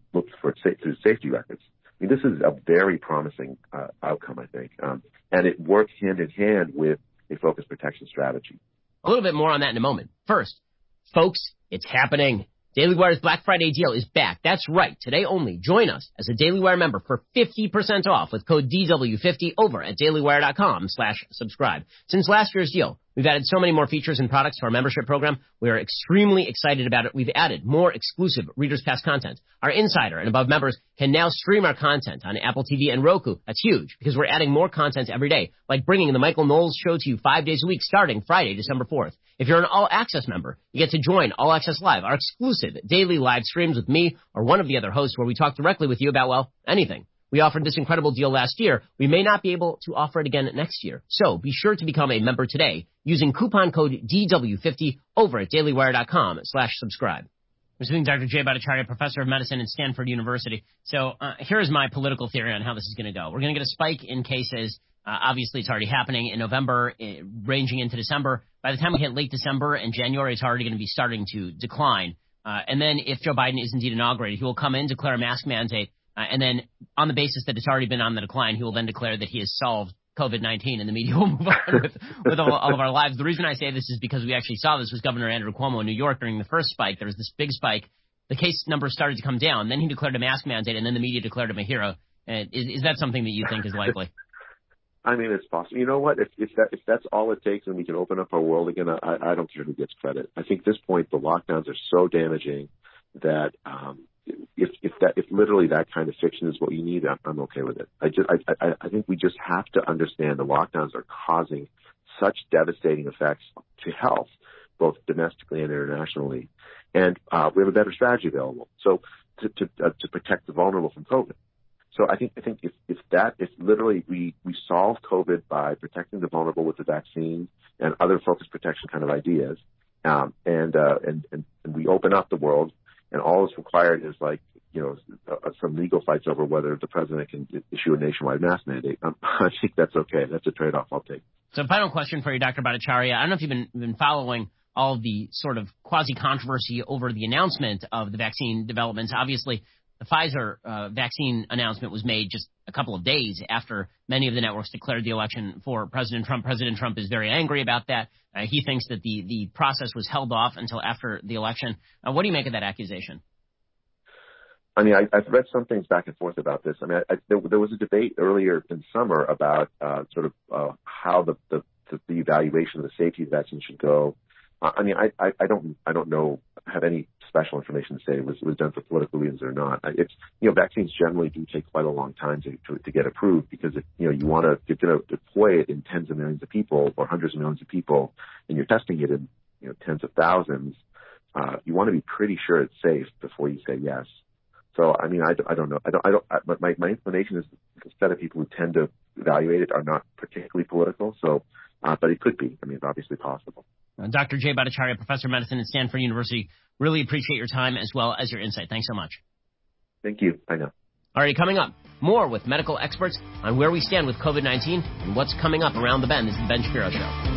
through safety records. I mean, this is a very promising outcome, I think, and it works hand in hand with a focused protection strategy. A little bit more on that in a moment. First, folks, it's happening. Daily Wire's Black Friday deal is back. That's right. Today only. Join us as a Daily Wire member for 50% off with code DW50 over at dailywire.com/subscribe. Since last year's deal, we've added so many more features and products to our membership program. We are extremely excited about it. We've added more exclusive Reader's Pass content. Our Insider and above members can now stream our content on Apple TV and Roku. That's huge because we're adding more content every day, like bringing the Michael Knowles Show to you 5 days a week starting Friday, December 4th. If you're an All Access member, you get to join All Access Live, our exclusive daily live streams with me or one of the other hosts where we talk directly with you about, well, anything. We offered this incredible deal last year. We may not be able to offer it again next year. So be sure to become a member today using coupon code DW50 over at dailywire.com/subscribe. We're speaking to Dr. Jay Bhattacharya, professor of medicine at Stanford University. So here's my political theory on how this is going to go. We're going to get a spike in cases. Obviously, it's already happening in November, ranging into December. By the time we hit late December and January, it's already going to be starting to decline. And then if Joe Biden is indeed inaugurated, he will come in, declare a mask mandate, and then on the basis that it's already been on the decline, he will then declare that he has solved COVID-19, and the media will move on with all of our lives. The reason I say this is because we actually saw this with Governor Andrew Cuomo in New York during the first spike. There was this big spike. The case numbers started to come down. Then he declared a mask mandate, and then the media declared him a hero. Is that something that you think is likely? I mean, it's possible. You know what? If that's all it takes and we can open up our world again, I don't care who gets credit. I think at this point the lockdowns are so damaging that if literally that kind of fiction is what you need, I'm okay with it. I think we just have to understand the lockdowns are causing such devastating effects to health, both domestically and internationally, and we have a better strategy available. So to protect the vulnerable from COVID. So I think if literally we solve COVID by protecting the vulnerable with the vaccine and other focused protection kind of ideas, and we open up the world, and all that's required is some legal fights over whether the president can issue a nationwide mask mandate. I think that's okay. That's a trade-off I'll take. So final question for you, Dr. Bhattacharya. I don't know if you've been following all of the sort of quasi-controversy over the announcement of the vaccine developments. Obviously, the Pfizer vaccine announcement was made just a couple of days after many of the networks declared the election for President Trump. President Trump is very angry about that. He thinks that the process was held off until after the election. What do you make of that accusation? I mean, I've read some things back and forth about this. I mean, there was a debate earlier in summer about how the evaluation of the safety of the vaccine should go. I mean, I don't have any special information to say it was done for political reasons or not. Vaccines generally do take quite a long time to get approved because you're going to deploy it in tens of millions of people or hundreds of millions of people, and you're testing it in tens of thousands. You want to be pretty sure it's safe before you say yes. So I mean, I don't know. My inclination is the set of people who tend to evaluate it are not particularly political. So, but it could be. I mean, it's obviously possible. Dr. Jay Bhattacharya, professor of medicine at Stanford University, really appreciate your time as well as your insight. Thanks so much. Thank you. I know. All right, coming up, more with medical experts on where we stand with COVID-19 and what's coming up around the bend. This is the Ben Shapiro Show.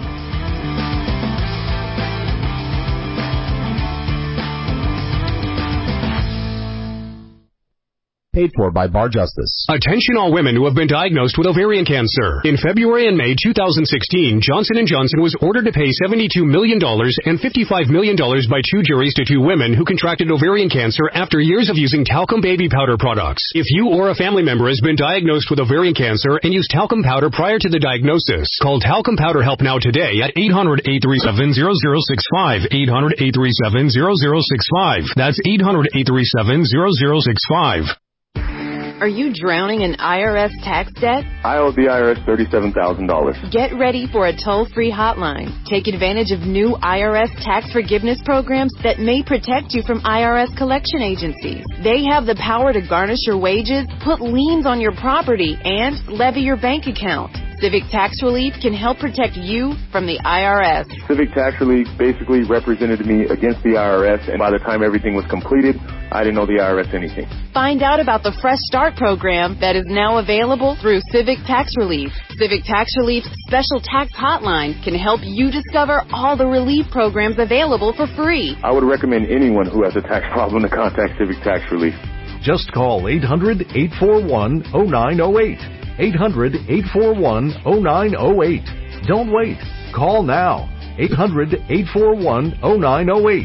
Paid for by Bar Justice. Attention all women who have been diagnosed with ovarian cancer. In February and May 2016, Johnson & Johnson was ordered to pay $72 million and $55 million by two juries to two women who contracted ovarian cancer after years of using talcum baby powder products. If you or a family member has been diagnosed with ovarian cancer and used talcum powder prior to the diagnosis, call Talcum Powder Help Now today at 800-837-0065. 800-837-0065. That's 800-837-0065. Are you drowning in IRS tax debt? I owe the IRS $37,000. Get ready for a toll-free hotline. Take advantage of new IRS tax forgiveness programs that may protect you from IRS collection agencies. They have the power to garnish your wages, put liens on your property, and levy your bank account. Civic Tax Relief can help protect you from the IRS. Civic Tax Relief basically represented me against the IRS, and by the time everything was completed, I didn't owe the IRS anything. Find out about the Fresh Start program that is now available through Civic Tax Relief. Civic Tax Relief's special tax hotline can help you discover all the relief programs available for free. I would recommend anyone who has a tax problem to contact Civic Tax Relief. Just call 800-841-0908. 800-841-0908. Don't wait. Call now. 800-841-0908.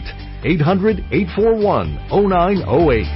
800-841-0908.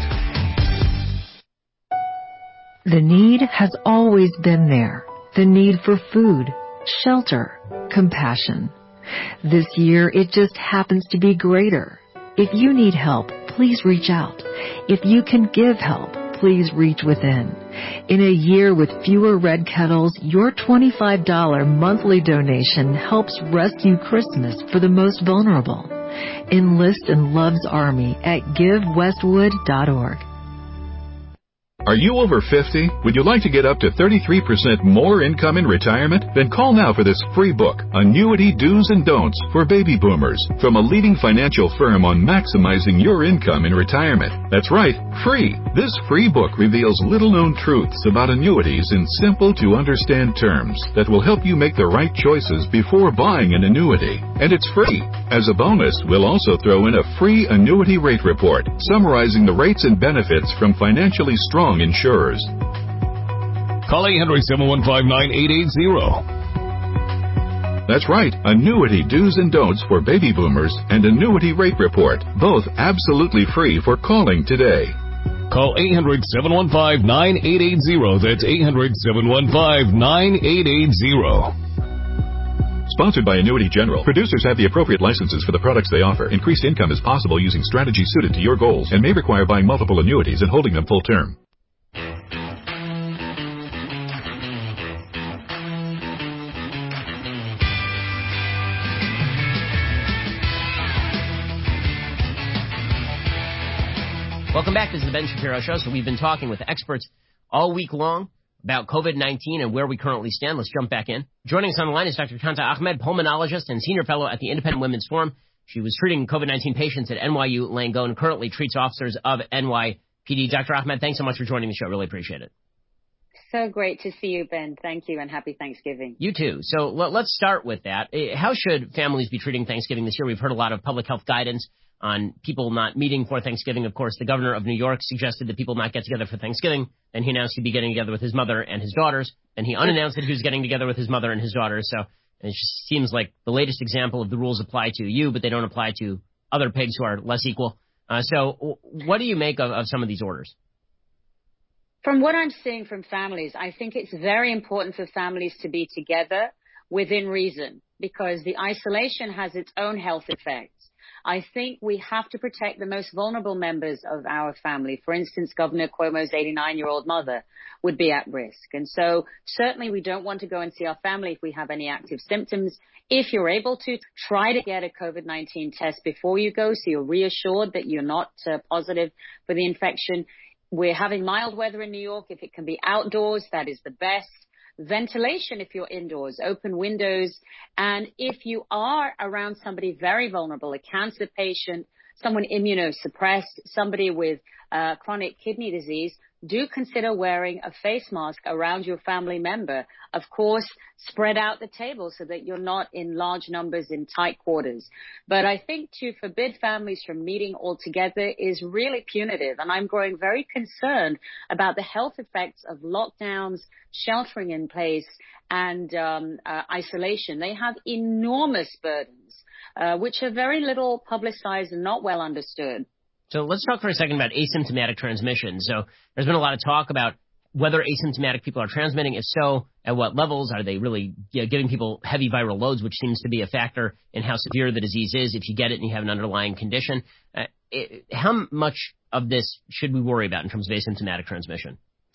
The need has always been there. The need for food, shelter, compassion. This year, it just happens to be greater. If you need help, please reach out. If you can give help, please reach within. In a year with fewer red kettles, your $25 monthly donation helps rescue Christmas for the most vulnerable. Enlist in Love's Army at GiveWestwood.org. Are you over 50? Would you like to get up to 33% more income in retirement? Then call now for this free book, Annuity Do's and Don'ts for Baby Boomers, from a leading financial firm on maximizing your income in retirement. That's right, free. This free book reveals little-known truths about annuities in simple-to-understand terms that will help you make the right choices before buying an annuity. And it's free. As a bonus, we'll also throw in a free annuity rate report summarizing the rates and benefits from financially strong insurers. Call 800-715-9880. That's right, Annuity Do's and Don'ts for Baby Boomers and Annuity Rate Report, both absolutely free for calling today. Call 800-715-9880. That's 800-715-9880. Sponsored by Annuity General. Producers have the appropriate licenses for the products they offer. Increased income is possible using strategies suited to your goals and may require buying multiple annuities and holding them full term. Welcome back. This is the Ben Shapiro Show. So we've been talking with experts all week long about COVID-19 and where we currently stand. Let's jump back in. Joining us on the line is Dr. Kanta Ahmed, pulmonologist and senior fellow at the Independent Women's Forum. She was treating COVID-19 patients at NYU Langone, currently treats officers of NYPD. Dr. Ahmed, thanks so much for joining the show. Really appreciate it. So great to see you, Ben. Thank you, and happy Thanksgiving. You too. So let's start with that. How should families be treating Thanksgiving this year? We've heard a lot of public health guidance on people not meeting for Thanksgiving. Of course, the governor of New York suggested that people not get together for Thanksgiving. Then he announced he'd be getting together with his mother and his daughters. Then he unannounced that he was getting together with his mother and his daughters. So it just seems like the latest example of the rules apply to you, but they don't apply to other pigs who are less equal. So what do you make of some of these orders? From what I'm seeing from families, I think it's very important for families to be together within reason, because the isolation has its own health effects. I think we have to protect the most vulnerable members of our family. For instance, Governor Cuomo's 89-year-old mother would be at risk. And so certainly we don't want to go and see our family if we have any active symptoms. If you're able to, try to get a COVID-19 test before you go so you're reassured that you're not positive for the infection. We're having mild weather in New York. If it can be outdoors, that is the best. Ventilation if you're indoors, open windows. And if you are around somebody very vulnerable, a cancer patient, someone immunosuppressed, somebody with chronic kidney disease, do consider wearing a face mask around your family member. Of course, spread out the table so that you're not in large numbers in tight quarters. But I think to forbid families from meeting altogether is really punitive. And I'm growing very concerned about the health effects of lockdowns, sheltering in place, and isolation. They have enormous burdens, which are very little publicized and not well understood. So let's talk for a second about asymptomatic transmission. So there's been a lot of talk about whether asymptomatic people are transmitting. If so, at what levels? Are they really giving people heavy viral loads, which seems to be a factor in how severe the disease is if you get it and you have an underlying condition? How much of this should we worry about in terms of asymptomatic transmission?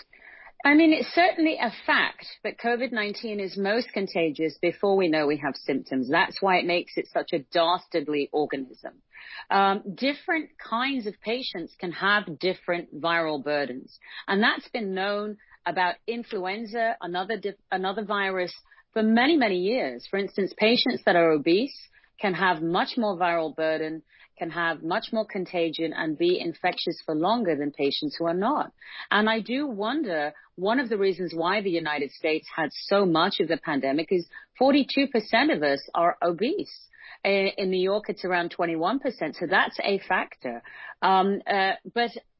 I mean, it's certainly a fact that COVID-19 is most contagious before we know we have symptoms. That's why it makes it such a dastardly organism. Different kinds of patients can have different viral burdens. And that's been known about influenza, another virus, for many, many years. For instance, patients that are obese can have much more viral burden, can have much more contagion and be infectious for longer than patients who are not. And I do wonder, one of the reasons why the United States had so much of the pandemic is 42% of us are obese. In New York, it's around 21%. So that's a factor. But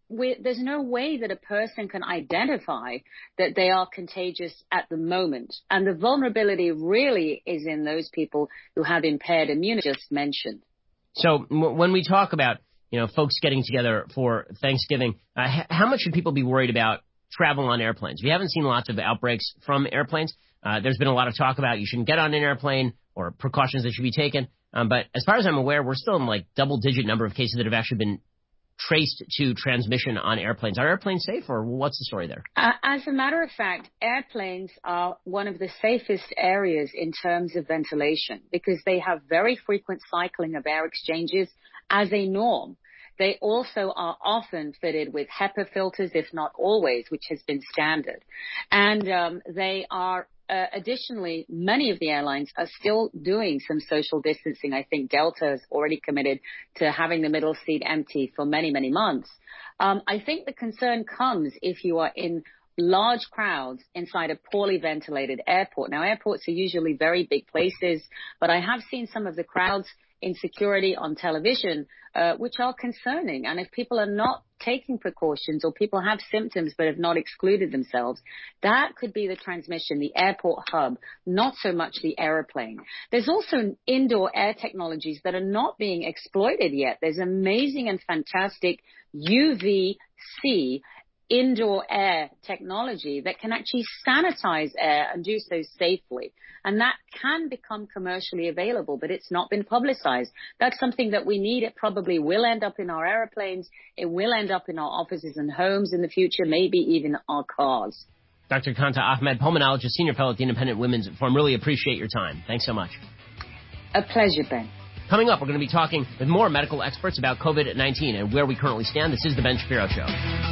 there's no way that a person can identify that they are contagious at the moment. And the vulnerability really is in those people who have impaired immunity, just mentioned. So when we talk about, folks getting together for Thanksgiving, how much should people be worried about travel on airplanes? We haven't seen lots of outbreaks from airplanes. There's been a lot of talk about you shouldn't get on an airplane or precautions that should be taken. But as far as I'm aware, we're still in double-digit number of cases that have actually been traced to transmission on airplanes. Are airplanes safe, or what's the story there? As a matter of fact, airplanes are one of the safest areas in terms of ventilation because they have very frequent cycling of air exchanges as a norm. They also are often fitted with HEPA filters, if not always, which has been standard. And they are additionally, many of the airlines are still doing some social distancing. I think Delta has already committed to having the middle seat empty for many, many months. I think the concern comes if you are in large crowds inside a poorly ventilated airport. Now, airports are usually very big places, but I have seen some of the crowds in security on television, which are concerning. And if people are not taking precautions or people have symptoms but have not excluded themselves, that could be the transmission, the airport hub, not so much the airplane. There's also indoor air technologies that are not being exploited yet. There's amazing and fantastic UVC indoor air technology that can actually sanitize air and do so safely. And that can become commercially available, but it's not been publicized. That's something that we need. It probably will end up in our airplanes. It will end up in our offices and homes in the future, maybe even our cars. Dr. Kanta Ahmed, pulmonologist, senior fellow at the Independent Women's Forum. Really appreciate your time. Thanks so much. A pleasure, Ben. Coming up, we're going to be talking with more medical experts about COVID-19 and where we currently stand. This is The Ben Shapiro Show.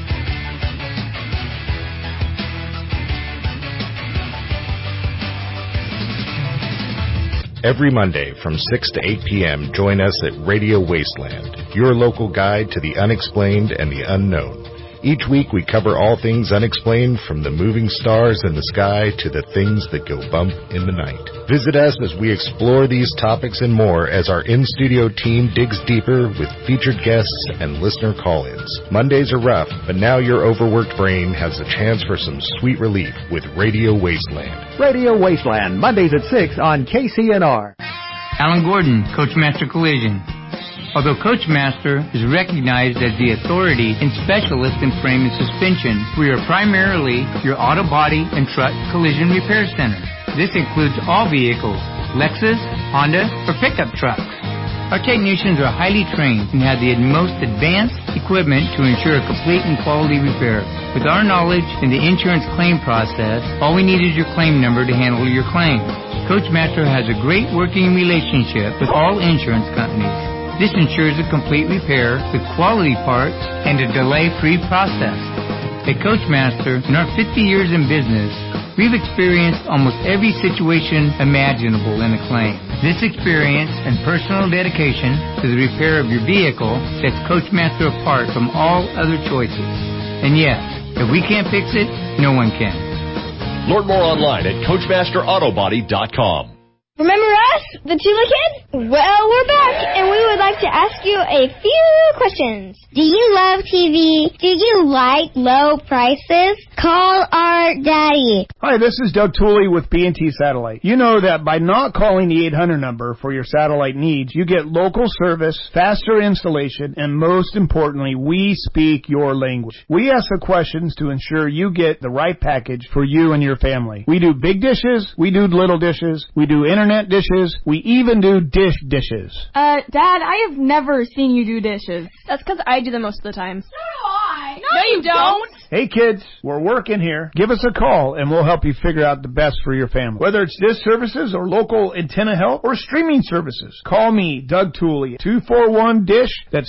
Every Monday from 6 to 8 p.m., join us at Radio Wasteland, your local guide to the unexplained and the unknown. Each week we cover all things unexplained, from the moving stars in the sky to the things that go bump in the night. Visit us as we explore these topics and more as our in-studio team digs deeper with featured guests and listener call-ins. Mondays are rough, but now your overworked brain has a chance for some sweet relief with Radio Wasteland. Radio Wasteland, Mondays at 6 on KCNR. Alan Gordon, Coachmaster Collision. Although Coachmaster is recognized as the authority and specialist in frame and suspension, we are primarily your auto body and truck collision repair center. This includes all vehicles, Lexus, Honda, or pickup trucks. Our technicians are highly trained and have the most advanced equipment to ensure a complete and quality repair. With our knowledge in the insurance claim process, all we need is your claim number to handle your claim. Coachmaster has a great working relationship with all insurance companies. This ensures a complete repair with quality parts and a delay-free process. At Coachmaster, in our 50 years in business, we've experienced almost every situation imaginable in a claim. This experience and personal dedication to the repair of your vehicle sets Coachmaster apart from all other choices. And yes, if we can't fix it, no one can. Learn more online at CoachmasterAutobody.com. Remember us, the Tula Kids? Well, we're back, and we would like to ask you a few questions. Do you love TV? Do you like low prices? Call our daddy. Hi, this is Doug Tooley with B&T Satellite. You know that by not calling the 800 number for your satellite needs, you get local service, faster installation, and most importantly, we speak your language. We ask the questions to ensure you get the right package for you and your family. We do big dishes, we do little dishes, we do internet dishes, we even do dishes. Dad, I have never seen you do dishes. That's because I do them most of the time. So do I. No, you don't. Hey kids, we're working here. Give us a call and we'll help you figure out the best for your family. Whether it's dish services or local antenna help or streaming services, call me, Doug Tooley, 241-DISH. That's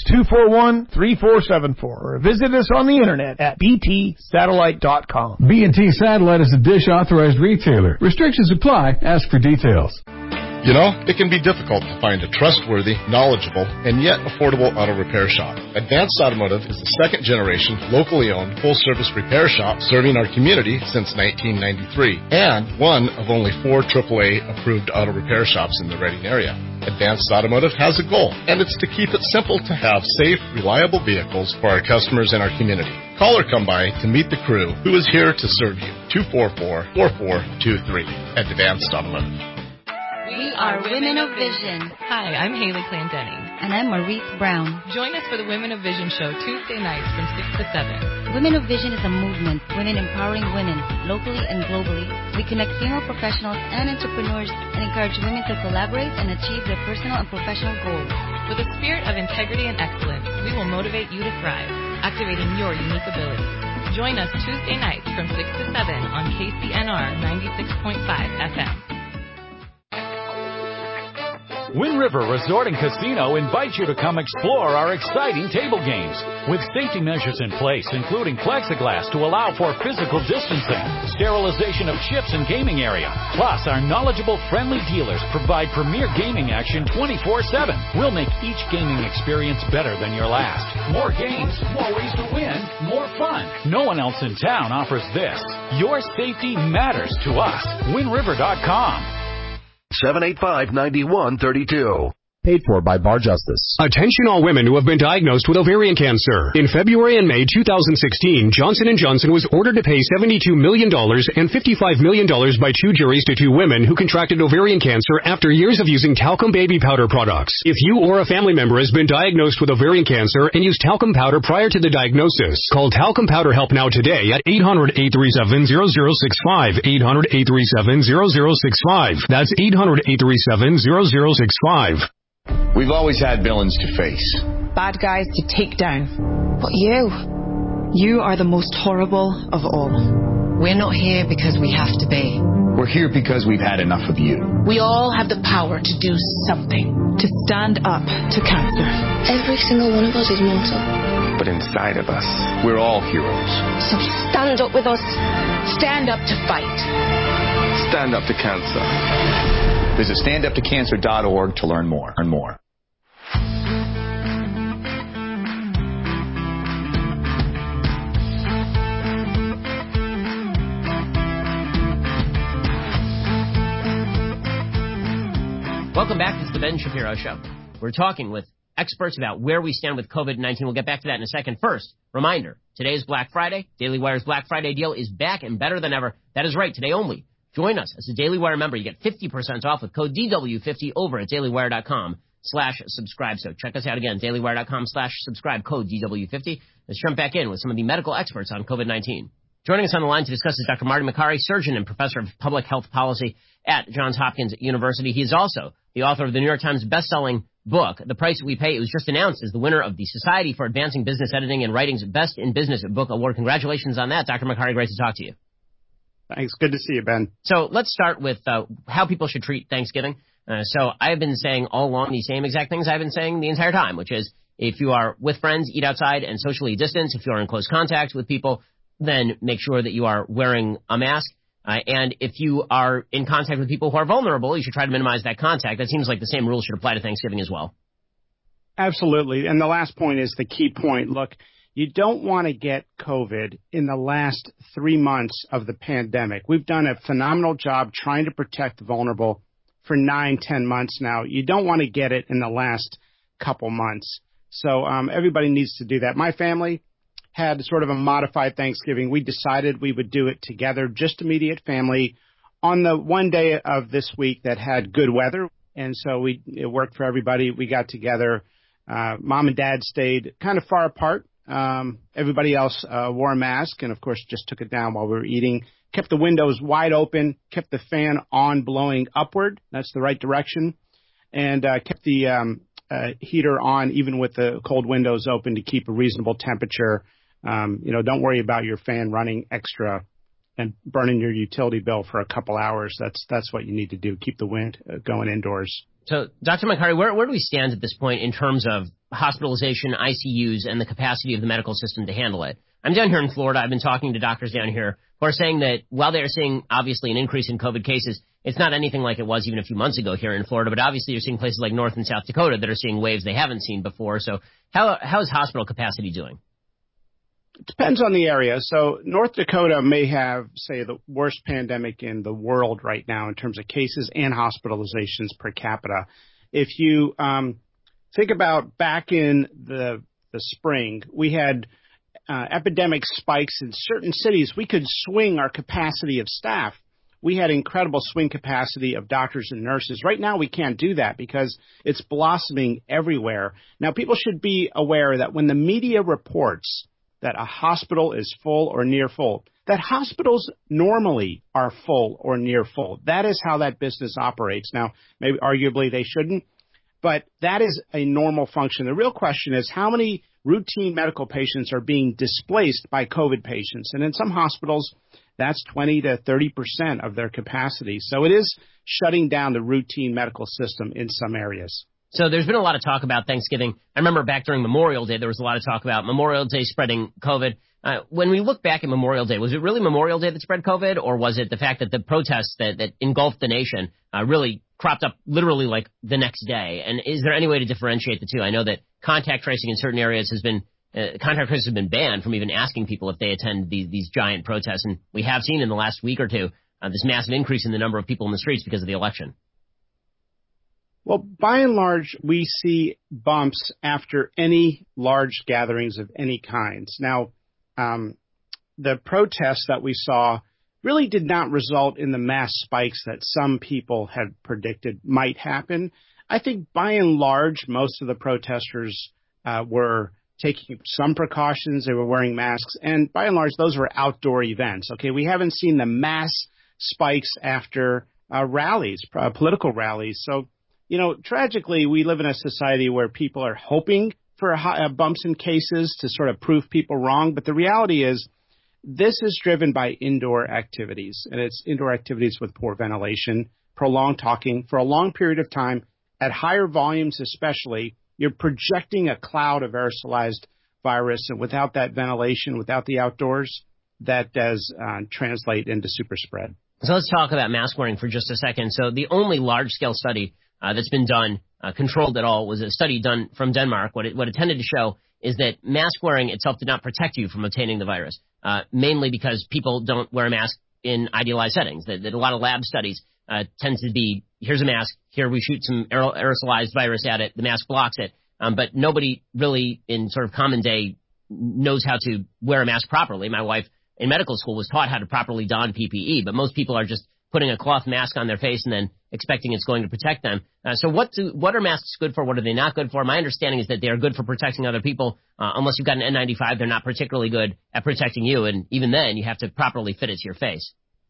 241-3474. Or visit us on the internet at btsatellite.com. B&T Satellite is a Dish authorized retailer. Restrictions apply. Ask for details. You know, it can be difficult to find a trustworthy, knowledgeable, and yet affordable auto repair shop. Advanced Automotive is the second generation, locally owned, full-service repair shop serving our community since 1993, and one of only 4 AAA approved auto repair shops in the Reading area. Advanced Automotive has a goal, and it's to keep it simple to have safe, reliable vehicles for our customers and our community. Call or come by to meet the crew who is here to serve you. 244-4423. Advanced Automotive. We are Women of Vision. Hi, I'm Haley Clendenning. And I'm Maurice Brown. Join us for the Women of Vision show Tuesday nights from 6 to 7. Women of Vision is a movement, women empowering women, locally and globally. We connect female professionals and entrepreneurs and encourage women to collaborate and achieve their personal and professional goals. With a spirit of integrity and excellence, we will motivate you to thrive, activating your unique abilities. Join us Tuesday nights from 6 to 7 on KCNR 96.5 FM. Wind River Resort and Casino invites you to come explore our exciting table games. With safety measures in place, including plexiglass to allow for physical distancing, sterilization of chips and gaming area. Plus, our knowledgeable, friendly dealers provide premier gaming action 24/7. We'll make each gaming experience better than your last. More games, more ways to win, more fun. No one else in town offers this. Your safety matters to us. WindRiver.com. 785-9132. Paid for by Bar Justice. Attention all women who have been diagnosed with ovarian cancer. In February and May 2016, Johnson & Johnson was ordered to pay $72 million and $55 million by two juries to two women who contracted ovarian cancer after years of using talcum baby powder products. If you or a family member has been diagnosed with ovarian cancer and used talcum powder prior to the diagnosis, call Talcum Powder Help Now today at 800-837-0065. 800-837-0065. That's 800-837-0065. We've always had villains to face. Bad guys to take down. But you are the most horrible of all. We're not here because we have to be. We're here because we've had enough of you. We all have the power to do something. To stand up to cancer. Every single one of us is mortal. But inside of us, we're all heroes. So stand up with us. Stand up to fight. Stand up to cancer. Visit standuptocancer.org to learn more. Welcome back. This is the Ben Shapiro Show. We're talking with experts about where we stand with COVID-19. We'll get back to that in a second. First, reminder, today is Black Friday. Daily Wire's Black Friday deal is back and better than ever. That is right, today only. Join us as a Daily Wire member. You get 50% off with code DW50 over at dailywire.com/subscribe. So check us out again, dailywire.com/subscribe, code DW50. Let's jump back in with some of the medical experts on COVID-19. Joining us on the line to discuss is Dr. Marty Makary, surgeon and professor of public health policy at Johns Hopkins University. He is also the author of the New York Times best-selling book, The Price We Pay. It was just announced as the winner of the Society for Advancing Business Editing and Writing's Best in Business Book Award. Congratulations on that, Dr. Makary. Great to talk to you. Thanks. Good to see you, Ben. So let's start with how people should treat Thanksgiving. So I've been saying all along the same exact things I've been saying the entire time, which is if you are with friends, eat outside and socially distance. If you are in close contact with people, then make sure that you are wearing a mask. And if you are in contact with people who are vulnerable, you should try to minimize that contact. That seems like the same rules should apply to Thanksgiving as well. Absolutely. And the last point is the key point. Look, you don't want to get COVID in the last 3 months of the pandemic. We've done a phenomenal job trying to protect the vulnerable for 9-10 months now. You don't want to get it in the last couple months. So everybody needs to do that. My family had sort of a modified Thanksgiving. We decided we would do it together, just immediate family, on the one day of this week that had good weather. And so it worked for everybody. We got together. Mom and Dad stayed kind of far apart. Everybody else wore a mask and, of course, just took it down while we were eating. Kept the windows wide open, kept the fan on blowing upward. That's the right direction. And kept the heater on even with the cold windows open to keep a reasonable temperature. Don't worry about your fan running extra and burning your utility bill for a couple hours. That's what you need to do. Keep the wind going indoors. So, Dr. Makary, where do we stand at this point in terms of hospitalization, ICUs, and the capacity of the medical system to handle it? I'm down here in Florida. I've been talking to doctors down here who are saying that while they are seeing, obviously, an increase in COVID cases, it's not anything like it was even a few months ago here in Florida. But obviously, you're seeing places like North and South Dakota that are seeing waves they haven't seen before. So how is hospital capacity doing? It depends on the area. So North Dakota may have, say, the worst pandemic in the world right now in terms of cases and hospitalizations per capita. If you think about back in the spring, we had epidemic spikes in certain cities. We could swing our capacity of staff. We had incredible swing capacity of doctors and nurses. Right now, we can't do that because it's blossoming everywhere. Now, people should be aware that when the media reports that a hospital is full or near full, that hospitals normally are full or near full. That is how that business operates. Now, maybe arguably they shouldn't, but that is a normal function. The real question is how many routine medical patients are being displaced by COVID patients. And in some hospitals, that's 20 to 30% of their capacity. So it is shutting down the routine medical system in some areas. So there's been a lot of talk about Thanksgiving. I remember back during Memorial Day, there was a lot of talk about Memorial Day spreading COVID. When we look back at Memorial Day, was it really Memorial Day that spread COVID, or was it the fact that the protests that engulfed the nation really cropped up literally like the next day? And is there any way to differentiate the two? I know that contact tracing in certain areas has been contact tracers have been banned from even asking people if they attend these giant protests. And we have seen in the last week or two this massive increase in the number of people in the streets because of the election. Well, by and large, we see bumps after any large gatherings of any kinds. Now, the protests that we saw really did not result in the mass spikes that some people had predicted might happen. I think by and large, most of the protesters were taking some precautions. They were wearing masks. And by and large, those were outdoor events. Okay, we haven't seen the mass spikes after rallies, political rallies. So, you know, tragically, we live in a society where people are hoping for bumps in cases to sort of prove people wrong. But the reality is this is driven by indoor activities, and it's indoor activities with poor ventilation, prolonged talking for a long period of time at higher volumes, especially. You're projecting a cloud of aerosolized virus, and without that ventilation, without the outdoors, that does translate into super spread. So let's talk about mask wearing for just a second. So the only large-scale study that's been done, controlled at all, was a study done from Denmark. What it tended to show is that mask wearing itself did not protect you from obtaining the virus, mainly because people don't wear a mask in idealized settings. That a lot of lab studies tend to be, here's a mask, here we shoot some aerosolized virus at it, the mask blocks it, but nobody really in sort of common day knows how to wear a mask properly. My wife in medical school was taught how to properly don PPE, but most people are just putting a cloth mask on their face and then expecting it's going to protect them. So what are masks good for? What are they not good for? My understanding is that they are good for protecting other people. Unless you've got an N95, they're not particularly good at protecting you. And even then, you have to properly fit it to your face.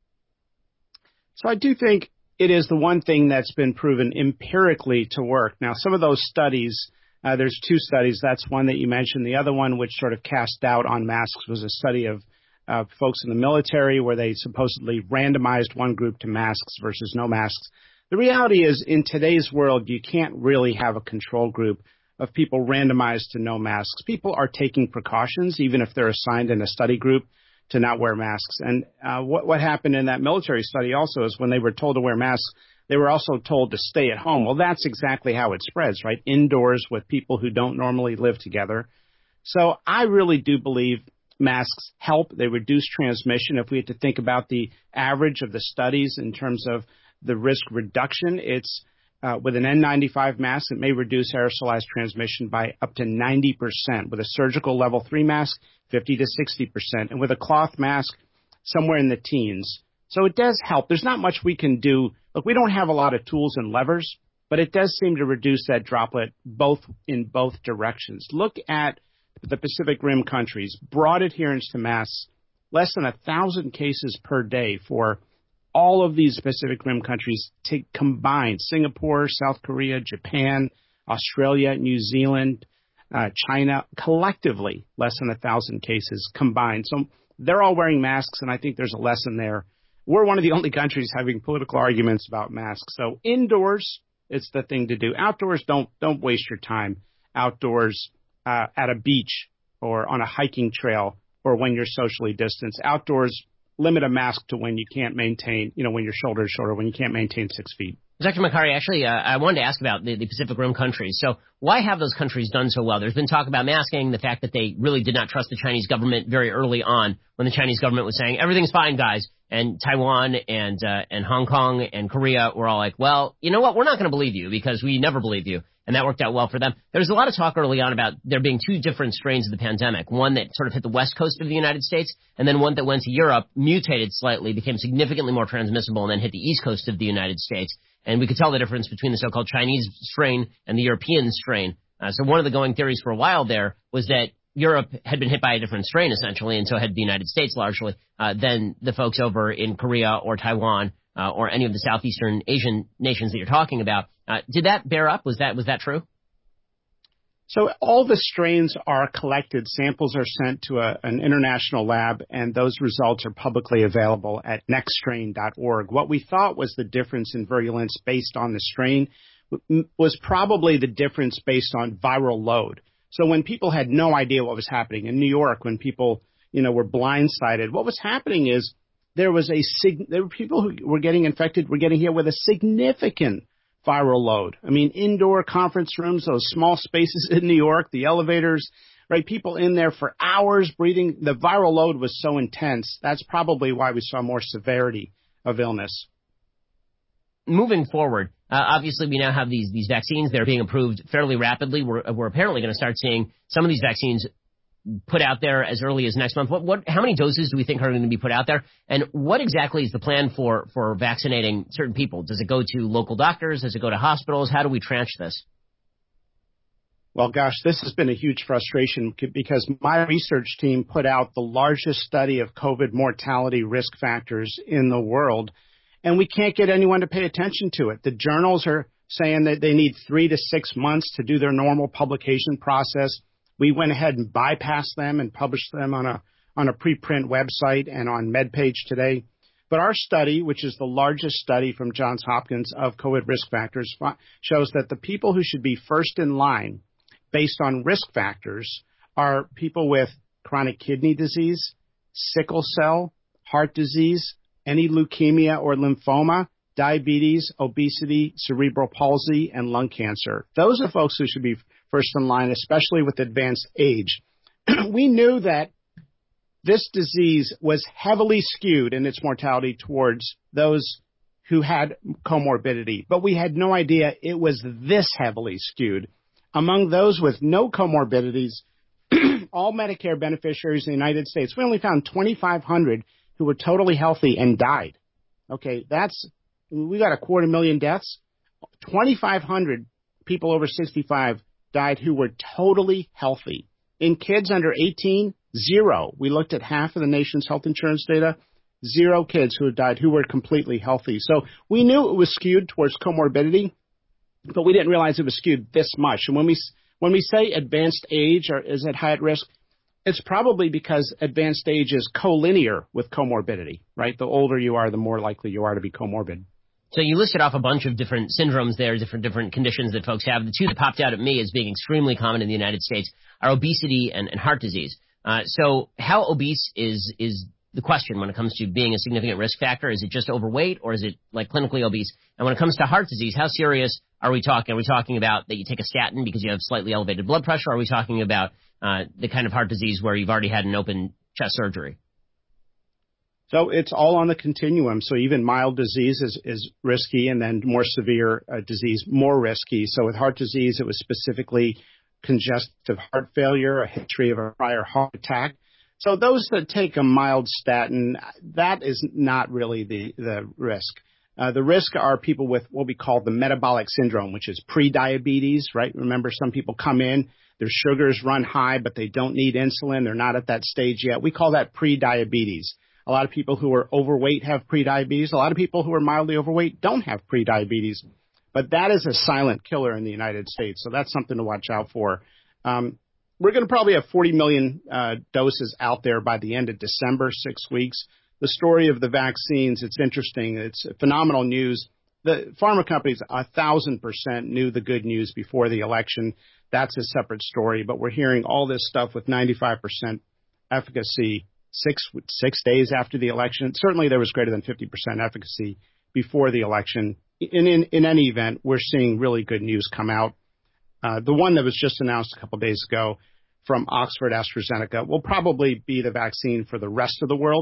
So I do think it is the one thing that's been proven empirically to work. Now, some of those studies, there's two studies. That's one that you mentioned. The other one, which sort of cast doubt on masks, was a study of folks in the military where they supposedly randomized one group to masks versus no masks. The reality is, in today's world, you can't really have a control group of people randomized to no masks. People are taking precautions, even if they're assigned in a study group, to not wear masks. And what happened in that military study also is when they were told to wear masks, they were also told to stay at home. Well, that's exactly how it spreads, right? Indoors with people who don't normally live together. So I really do believe masks help. They reduce transmission. If we had to think about the average of the studies in terms of the risk reduction, it's with an N95 mask, it may reduce aerosolized transmission by up to 90%. With a surgical level 3 mask, 50 to 60%. And with a cloth mask, somewhere in the teens. So it does help. There's not much we can do. Look, we don't have a lot of tools and levers, but it does seem to reduce that droplet in both directions. Look at the Pacific Rim countries, broad adherence to masks, less than 1,000 cases per day for all of these Pacific Rim countries combined. Singapore, South Korea, Japan, Australia, New Zealand, China, collectively less than 1,000 cases combined. So they're all wearing masks, and I think there's a lesson there. We're one of the only countries having political arguments about masks. So indoors, it's the thing to do. Outdoors, don't waste your time outdoors at a beach or on a hiking trail or when you're socially distanced. Outdoors, limit a mask to when you can't maintain, when your shoulder is shorter, when you can't maintain 6 feet. Dr. Makary, actually, I wanted to ask about the Pacific Rim countries. So why have those countries done so well? There's been talk about masking, the fact that they really did not trust the Chinese government very early on when the Chinese government was saying, everything's fine, guys. And Taiwan and Hong Kong and Korea were all like, well, you know what? We're not going to believe you because we never believe you. And that worked out well for them. There was a lot of talk early on about there being two different strains of the pandemic, one that sort of hit the west coast of the United States, and then one that went to Europe, mutated slightly, became significantly more transmissible, and then hit the east coast of the United States. And we could tell the difference between the so-called Chinese strain and the European strain. So one of the going theories for a while there was that Europe had been hit by a different strain, essentially, and so had the United States largely, than the folks over in Korea or Taiwan or any of the Southeastern Asian nations that you're talking about. Did that bear up? Was that true? So all the strains are collected. Samples are sent to an international lab, and those results are publicly available at nextstrain.org. What we thought was the difference in virulence based on the strain was probably the difference based on viral load. So when people had no idea what was happening in New York, when people, were blindsided, what was happening is there were people who were getting infected, were getting hit with a significant viral load. I mean, indoor conference rooms, those small spaces in New York, the elevators, right? People in there for hours breathing. The viral load was so intense. That's probably why we saw more severity of illness. Moving forward, obviously we now have these vaccines that are being approved fairly rapidly. We're apparently going to start seeing some of these vaccines put out there as early as next month. How many doses do we think are going to be put out there? And what exactly is the plan for vaccinating certain people? Does it go to local doctors? Does it go to hospitals? How do we tranche this? Well, gosh, this has been a huge frustration because my research team put out the largest study of COVID mortality risk factors in the world, and we can't get anyone to pay attention to it. The journals are saying that they need 3 to 6 months to do their normal publication process. We went ahead and bypassed them and published them on a preprint website and on MedPage Today. But our study, which is the largest study from Johns Hopkins of COVID risk factors, shows that the people who should be first in line based on risk factors are people with chronic kidney disease, sickle cell, heart disease, any leukemia or lymphoma, diabetes, obesity, cerebral palsy, and lung cancer. Those are folks who should be first in line, especially with advanced age. We knew that this disease was heavily skewed in its mortality towards those who had comorbidity, but we had no idea it was this heavily skewed. Among those with no comorbidities, all Medicare beneficiaries in the United States, we only found 2,500 who were totally healthy and died. Okay, we got 250,000 deaths. 2,500 people over 65 died who were totally healthy. In kids under 18, 0. We looked at half of the nation's health insurance data. 0 kids who had died who were completely healthy. So we knew it was skewed towards comorbidity, but we didn't realize it was skewed this much. And when we say advanced age or is at high risk, it's probably because advanced age is collinear with comorbidity, right? The older you are, the more likely you are to be comorbid. So you listed off a bunch of different syndromes there, different conditions that folks have. The two that popped out at me as being extremely common in the United States are obesity and heart disease. So how obese is the question when it comes to being a significant risk factor? Is it just overweight or is it like clinically obese? And when it comes to heart disease, how serious are we talking? Are we talking about that you take a statin because you have slightly elevated blood pressure? Or are we talking about the kind of heart disease where you've already had an open chest surgery? So it's all on the continuum. So even mild disease is risky, and then more severe disease, more risky. So with heart disease, it was specifically congestive heart failure, a history of a prior heart attack. So those that take a mild statin, that is not really the risk. The risk are people with what we call the metabolic syndrome, which is pre-diabetes, right? Remember, some people come in, their sugars run high, but they don't need insulin. They're not at that stage yet. We call that pre-diabetes. A lot of people who are overweight have prediabetes. A lot of people who are mildly overweight don't have prediabetes. But that is a silent killer in the United States, so that's something to watch out for. We're going to probably have 40 million doses out there by the end of December, 6 weeks. The story of the vaccines, it's interesting. It's phenomenal news. The pharma companies 1,000% knew the good news before the election. That's a separate story. But we're hearing all this stuff with 95% efficacy 6 days after the election. Certainly there was greater than 50% efficacy before the election. In any event, we're seeing really good news come out. The one that was just announced a couple of days ago from Oxford AstraZeneca will probably be the vaccine for the rest of the world.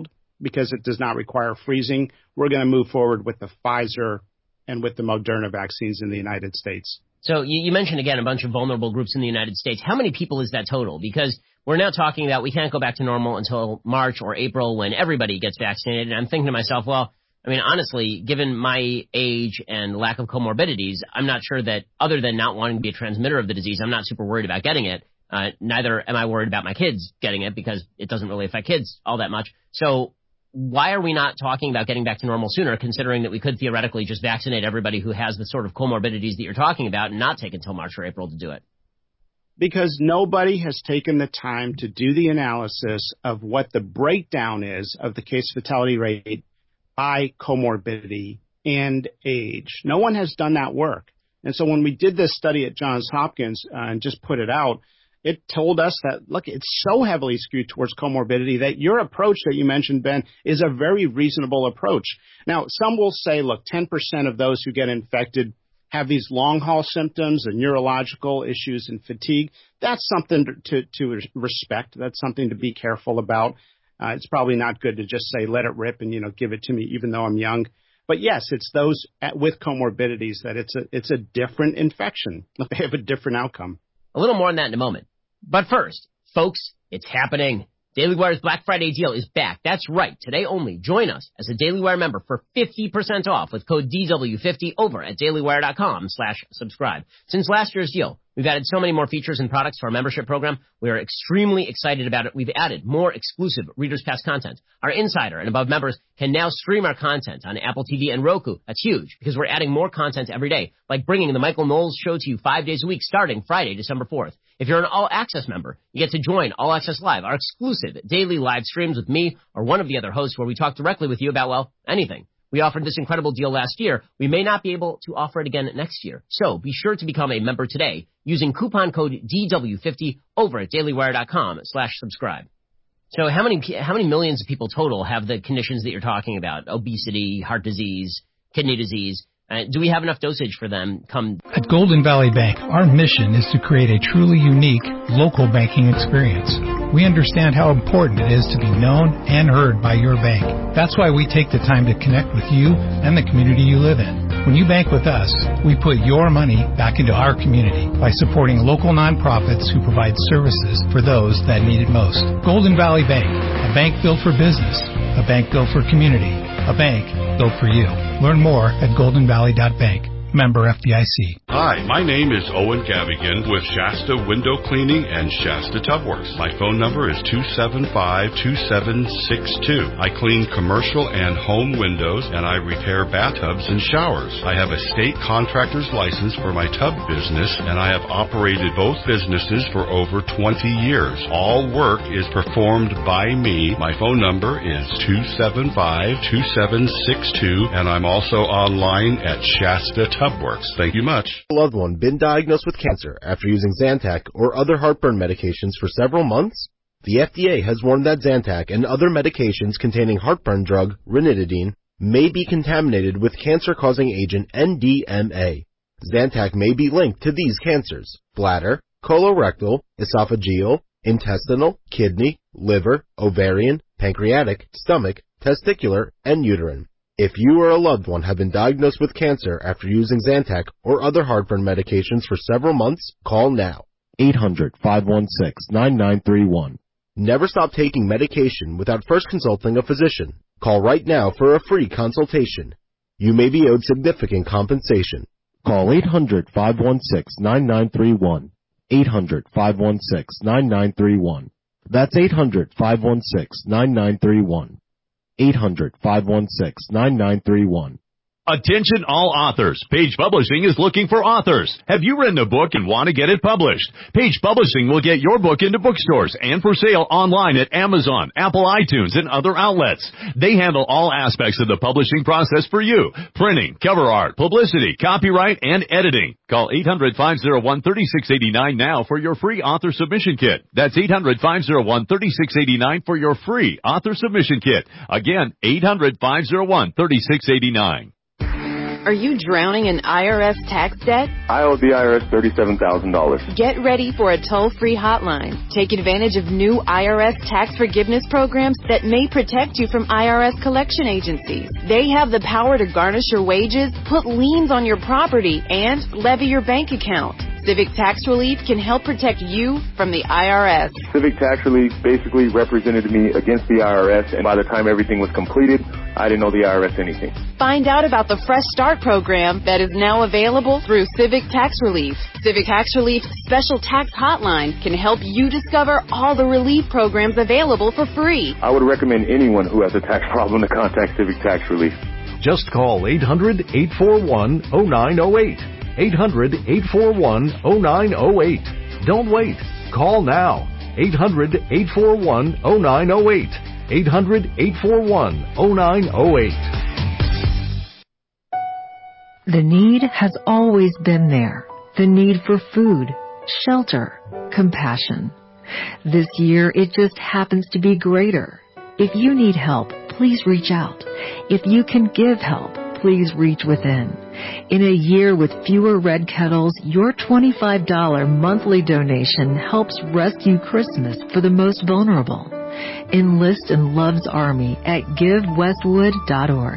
because it does not require freezing, we're going to move forward with the Pfizer and with the Moderna vaccines in the United States. So you mentioned, again, a bunch of vulnerable groups in the United States. How many people is that total? Because we're now talking about we can't go back to normal until March or April when everybody gets vaccinated. And I'm thinking to myself, well, I mean, honestly, given my age and lack of comorbidities, I'm not sure that other than not wanting to be a transmitter of the disease, I'm not super worried about getting it. Neither am I worried about my kids getting it because it doesn't really affect kids all that much. So why are we not talking about getting back to normal sooner, considering that we could theoretically just vaccinate everybody who has the sort of comorbidities that you're talking about and not take until March or April to do it? Because nobody has taken the time to do the analysis of what the breakdown is of the case fatality rate by comorbidity and age. No one has done that work. And so when we did this study at Johns Hopkins and just put it out, it told us that, look, it's so heavily skewed towards comorbidity that your approach that you mentioned, Ben, is a very reasonable approach. Now, some will say, look, 10% of those who get infected have these long-haul symptoms and neurological issues and fatigue. That's something to respect. That's something to be careful about. It's probably not good to just say, let it rip and, give it to me, even though I'm young. But yes, it's those with comorbidities that it's a different infection. They have a different outcome. A little more on that in a moment. But first, folks, it's happening. Daily Wire's Black Friday deal is back. That's right. Today only. Join us as a Daily Wire member for 50% off with code DW50 over at dailywire.com/subscribe. Since last year's deal, we've added so many more features and products to our membership program. We are extremely excited about it. We've added more exclusive Readers Pass content. Our Insider and Above members can now stream our content on Apple TV and Roku. That's huge because we're adding more content every day, like bringing the Michael Knowles Show to you 5 days a week starting Friday, December 4th. If you're an All Access member, you get to join All Access Live, our exclusive daily live streams with me or one of the other hosts where we talk directly with you about, well, anything. We offered this incredible deal last year. We may not be able to offer it again next year. So be sure to become a member today using coupon code DW50 over at dailywire.com/subscribe. So how many millions of people total have the conditions that you're talking about? Obesity, heart disease, kidney disease. Do we have enough dosage for them come? At Golden Valley Bank, our mission is to create a truly unique local banking experience. We understand how important it is to be known and heard by your bank. That's why we take the time to connect with you and the community you live in. When you bank with us, we put your money back into our community by supporting local nonprofits who provide services for those that need it most. Golden Valley Bank, a bank built for business, a bank built for community, a bank built for you. Learn more at goldenvalley.bank. Member FDIC. Hi, my name is Owen Gavigan with Shasta Window Cleaning and Shasta Tub Works. My phone number is 275-2762. I clean commercial and home windows, and I repair bathtubs and showers. I have a state contractor's license for my tub business, and I have operated both businesses for over 20 years. All work is performed by me. My phone number is 275-2762, and I'm also online at Shasta Tub Works. Thank you much. A loved one been diagnosed with cancer after using Zantac or other heartburn medications for several months? The FDA has warned that Zantac and other medications containing heartburn drug ranitidine may be contaminated with cancer-causing agent NDMA. Zantac may be linked to these cancers: bladder, colorectal, esophageal, intestinal, kidney, liver, ovarian, pancreatic, stomach, testicular, and uterine. If you or a loved one have been diagnosed with cancer after using Zantac or other heartburn medications for several months, call now. 800-516-9931. Never stop taking medication without first consulting a physician. Call right now for a free consultation. You may be owed significant compensation. Call 800-516-9931. 800-516-9931. That's 800-516-9931. 800-516-9931. Attention all authors. Page Publishing is looking for authors. Have you written a book and want to get it published? Page Publishing will get your book into bookstores and for sale online at Amazon, Apple iTunes, and other outlets. They handle all aspects of the publishing process for you. Printing, cover art, publicity, copyright, and editing. Call 800-501-3689 now for your free author submission kit. That's 800-501-3689 for your free author submission kit. Again, 800-501-3689. Are you drowning in IRS tax debt? I owe the IRS $37,000. Get ready for a toll-free hotline. Take advantage of new IRS tax forgiveness programs that may protect you from IRS collection agencies. They have the power to garnish your wages, put liens on your property, and levy your bank account. Civic Tax Relief can help protect you from the IRS. Civic Tax Relief basically represented me against the IRS, and by the time everything was completed, I didn't owe the IRS anything. Find out about the Fresh Start program that is now available through Civic Tax Relief. Civic Tax Relief's special tax hotline can help you discover all the relief programs available for free. I would recommend anyone who has a tax problem to contact Civic Tax Relief. Just call 800-841-0908. 800-841-0908. Don't wait. Call now. 800-841-0908. 800-841-0908. The need has always been there. The need for food, shelter, compassion. This year, it just happens to be greater. If you need help, please reach out. If you can give help, please reach within. In a year with fewer red kettles, your $25 monthly donation helps rescue Christmas for the most vulnerable. Enlist in Love's Army at GiveWestwood.org.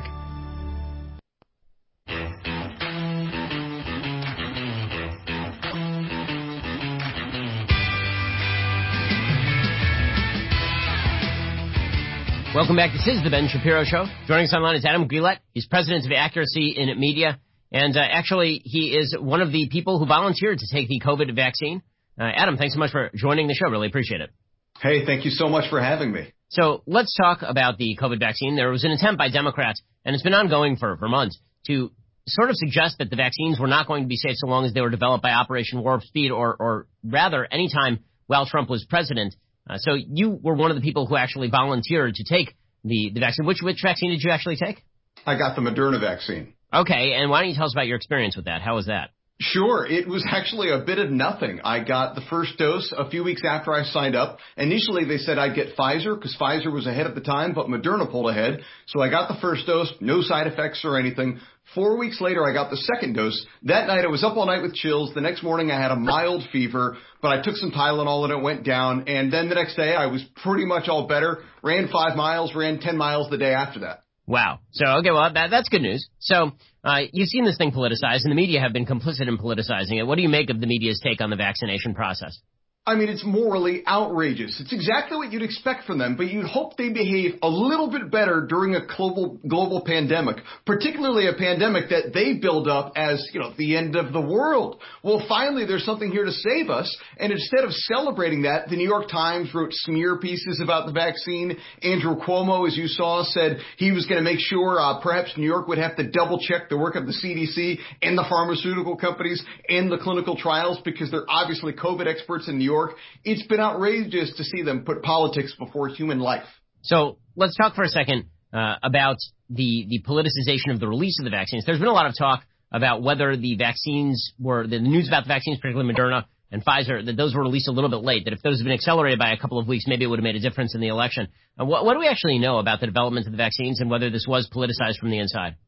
Welcome back. This is the Ben Shapiro Show. Joining us online is Adam Gillette. He's president of Accuracy in Media. And actually, he is one of the people who volunteered to take the COVID vaccine. Adam, thanks so much for joining the show. Really appreciate it. Hey, thank you so much for having me. So let's talk about the COVID vaccine. There was an attempt by Democrats, and it's been ongoing for months, to sort of suggest that the vaccines were not going to be safe so long as they were developed by Operation Warp Speed, or rather, any time while Trump was president. So you were one of the people who actually volunteered to take the vaccine. Which vaccine did you actually take? I got the Moderna vaccine. Okay, and why don't you tell us about your experience with that? How was that? Sure. It was actually a bit of nothing. I got the first dose a few weeks after I signed up. Initially, they said I'd get Pfizer because Pfizer was ahead at the time, but Moderna pulled ahead. So I got the first dose, no side effects or anything. 4 weeks later, I got the second dose. That night, I was up all night with chills. The next morning, I had a mild fever, but I took some Tylenol and it went down. And then the next day, I was pretty much all better. Ran 5 miles, ran 10 miles the day after that. Wow. So, okay, well, that's good news. So, you've seen this thing politicized, and the media have been complicit in politicizing it. What do you make of the media's take on the vaccination process? I mean, it's morally outrageous. It's exactly what you'd expect from them, but you'd hope they behave a little bit better during a global pandemic, particularly a pandemic that they build up as, the end of the world. Well, finally, there's something here to save us, and instead of celebrating that, the New York Times wrote smear pieces about the vaccine. Andrew Cuomo, as you saw, said he was going to make sure perhaps New York would have to double-check the work of the CDC and the pharmaceutical companies and the clinical trials because they're obviously COVID experts in New York. It's been outrageous to see them put politics before human life. So let's talk for a second about the politicization of the release of the vaccines. There's been a lot of talk about whether the vaccines the news about the vaccines, particularly Moderna and Pfizer, that those were released a little bit late, that if those had been accelerated by a couple of weeks, maybe it would have made a difference in the election. What do we actually know about the development of the vaccines and whether this was politicized from the inside?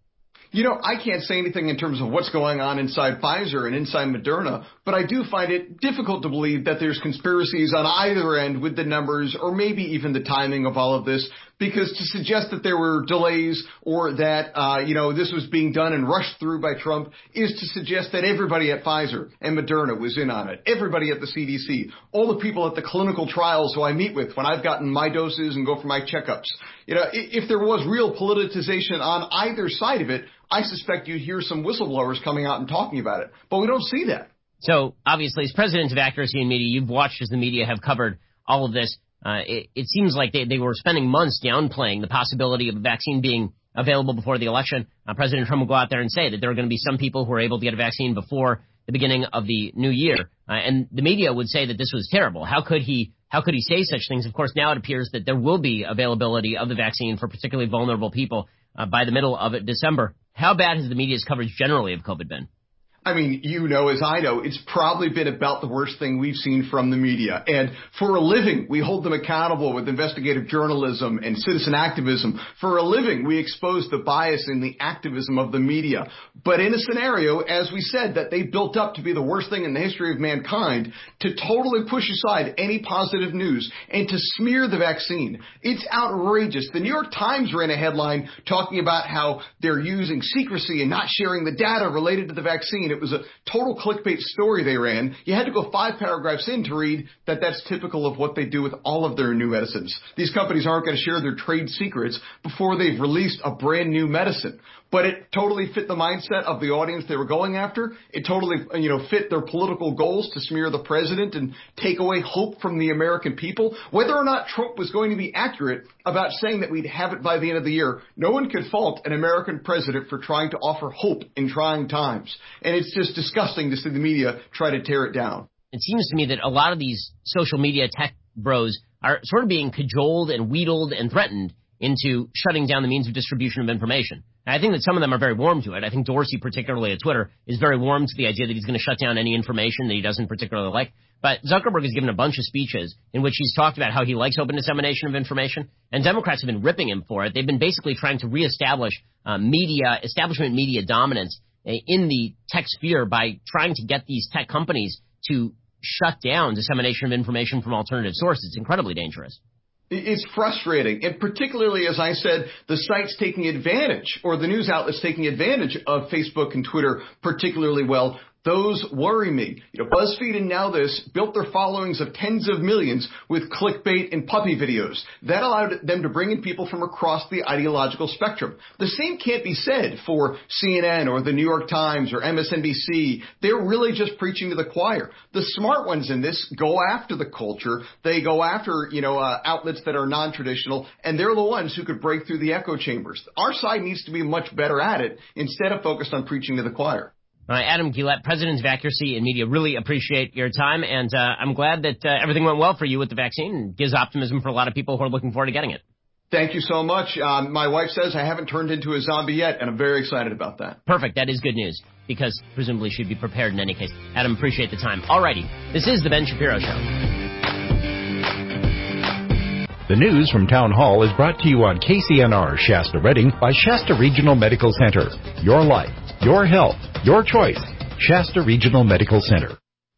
I can't say anything in terms of what's going on inside Pfizer and inside Moderna, but I do find it difficult to believe that there's conspiracies on either end with the numbers or maybe even the timing of all of this, because to suggest that there were delays or that, this was being done and rushed through by Trump is to suggest that everybody at Pfizer and Moderna was in on it. Everybody at the CDC, all the people at the clinical trials who I meet with when I've gotten my doses and go for my checkups. If there was real politicization on either side of it, I suspect you'd hear some whistleblowers coming out and talking about it. But we don't see that. So, obviously, as president of Accuracy in Media, you've watched as the media have covered all of this. It seems like they were spending months downplaying the possibility of a vaccine being available before the election. President Trump will go out there and say that there are going to be some people who are able to get a vaccine before the beginning of the new year. And the media would say that this was terrible. How could he say such things? Of course, now it appears that there will be availability of the vaccine for particularly vulnerable people by the middle of December. How bad has the media's coverage generally of COVID been? I mean, you know, as I know, it's probably been about the worst thing we've seen from the media. And for a living, we hold them accountable with investigative journalism and citizen activism. For a living, we expose the bias in the activism of the media. But in a scenario, as we said, that they built up to be the worst thing in the history of mankind, to totally push aside any positive news and to smear the vaccine, it's outrageous. The New York Times ran a headline talking about how they're using secrecy and not sharing the data related to the vaccine. It was a total clickbait story they ran. You had to go 5 paragraphs in to read that that's typical of what they do with all of their new medicines. These companies aren't going to share their trade secrets before they've released a brand new medicine. But it totally fit the mindset of the audience they were going after. It totally, fit their political goals to smear the president and take away hope from the American people. Whether or not Trump was going to be accurate about saying that we'd have it by the end of the year, no one could fault an American president for trying to offer hope in trying times. And it's just disgusting to see the media try to tear it down. It seems to me that a lot of these social media tech bros are sort of being cajoled and wheedled and threatened into shutting down the means of distribution of information. And I think that some of them are very warm to it. I think Dorsey, particularly at Twitter, is very warm to the idea that he's going to shut down any information that he doesn't particularly like. But Zuckerberg has given a bunch of speeches in which he's talked about how he likes open dissemination of information, and Democrats have been ripping him for it. They've been basically trying to reestablish establishment media dominance in the tech sphere by trying to get these tech companies to shut down dissemination of information from alternative sources. It's incredibly dangerous. It's frustrating, and particularly, as I said, the sites taking advantage, or the news outlets taking advantage of Facebook and Twitter particularly well. Those worry me. BuzzFeed and Now This built their followings of tens of millions with clickbait and puppy videos. That allowed them to bring in people from across the ideological spectrum. The same can't be said for CNN or the New York Times or MSNBC. They're really just preaching to the choir. The smart ones in this go after the culture. They go after, outlets that are non-traditional, and they're the ones who could break through the echo chambers. Our side needs to be much better at it instead of focused on preaching to the choir. Adam Gillette, Presidents of Accuracy in Media, really appreciate your time, and I'm glad that everything went well for you with the vaccine and gives optimism for a lot of people who are looking forward to getting it. Thank you so much. My wife says I haven't turned into a zombie yet, and I'm very excited about that. Perfect. That is good news, because presumably she'd be prepared in any case. Adam, appreciate the time. Alrighty, this is The Ben Shapiro Show. The news from Town Hall is brought to you on KCNR Shasta Redding by Shasta Regional Medical Center. Your life, your health, your choice. Shasta Regional Medical Center.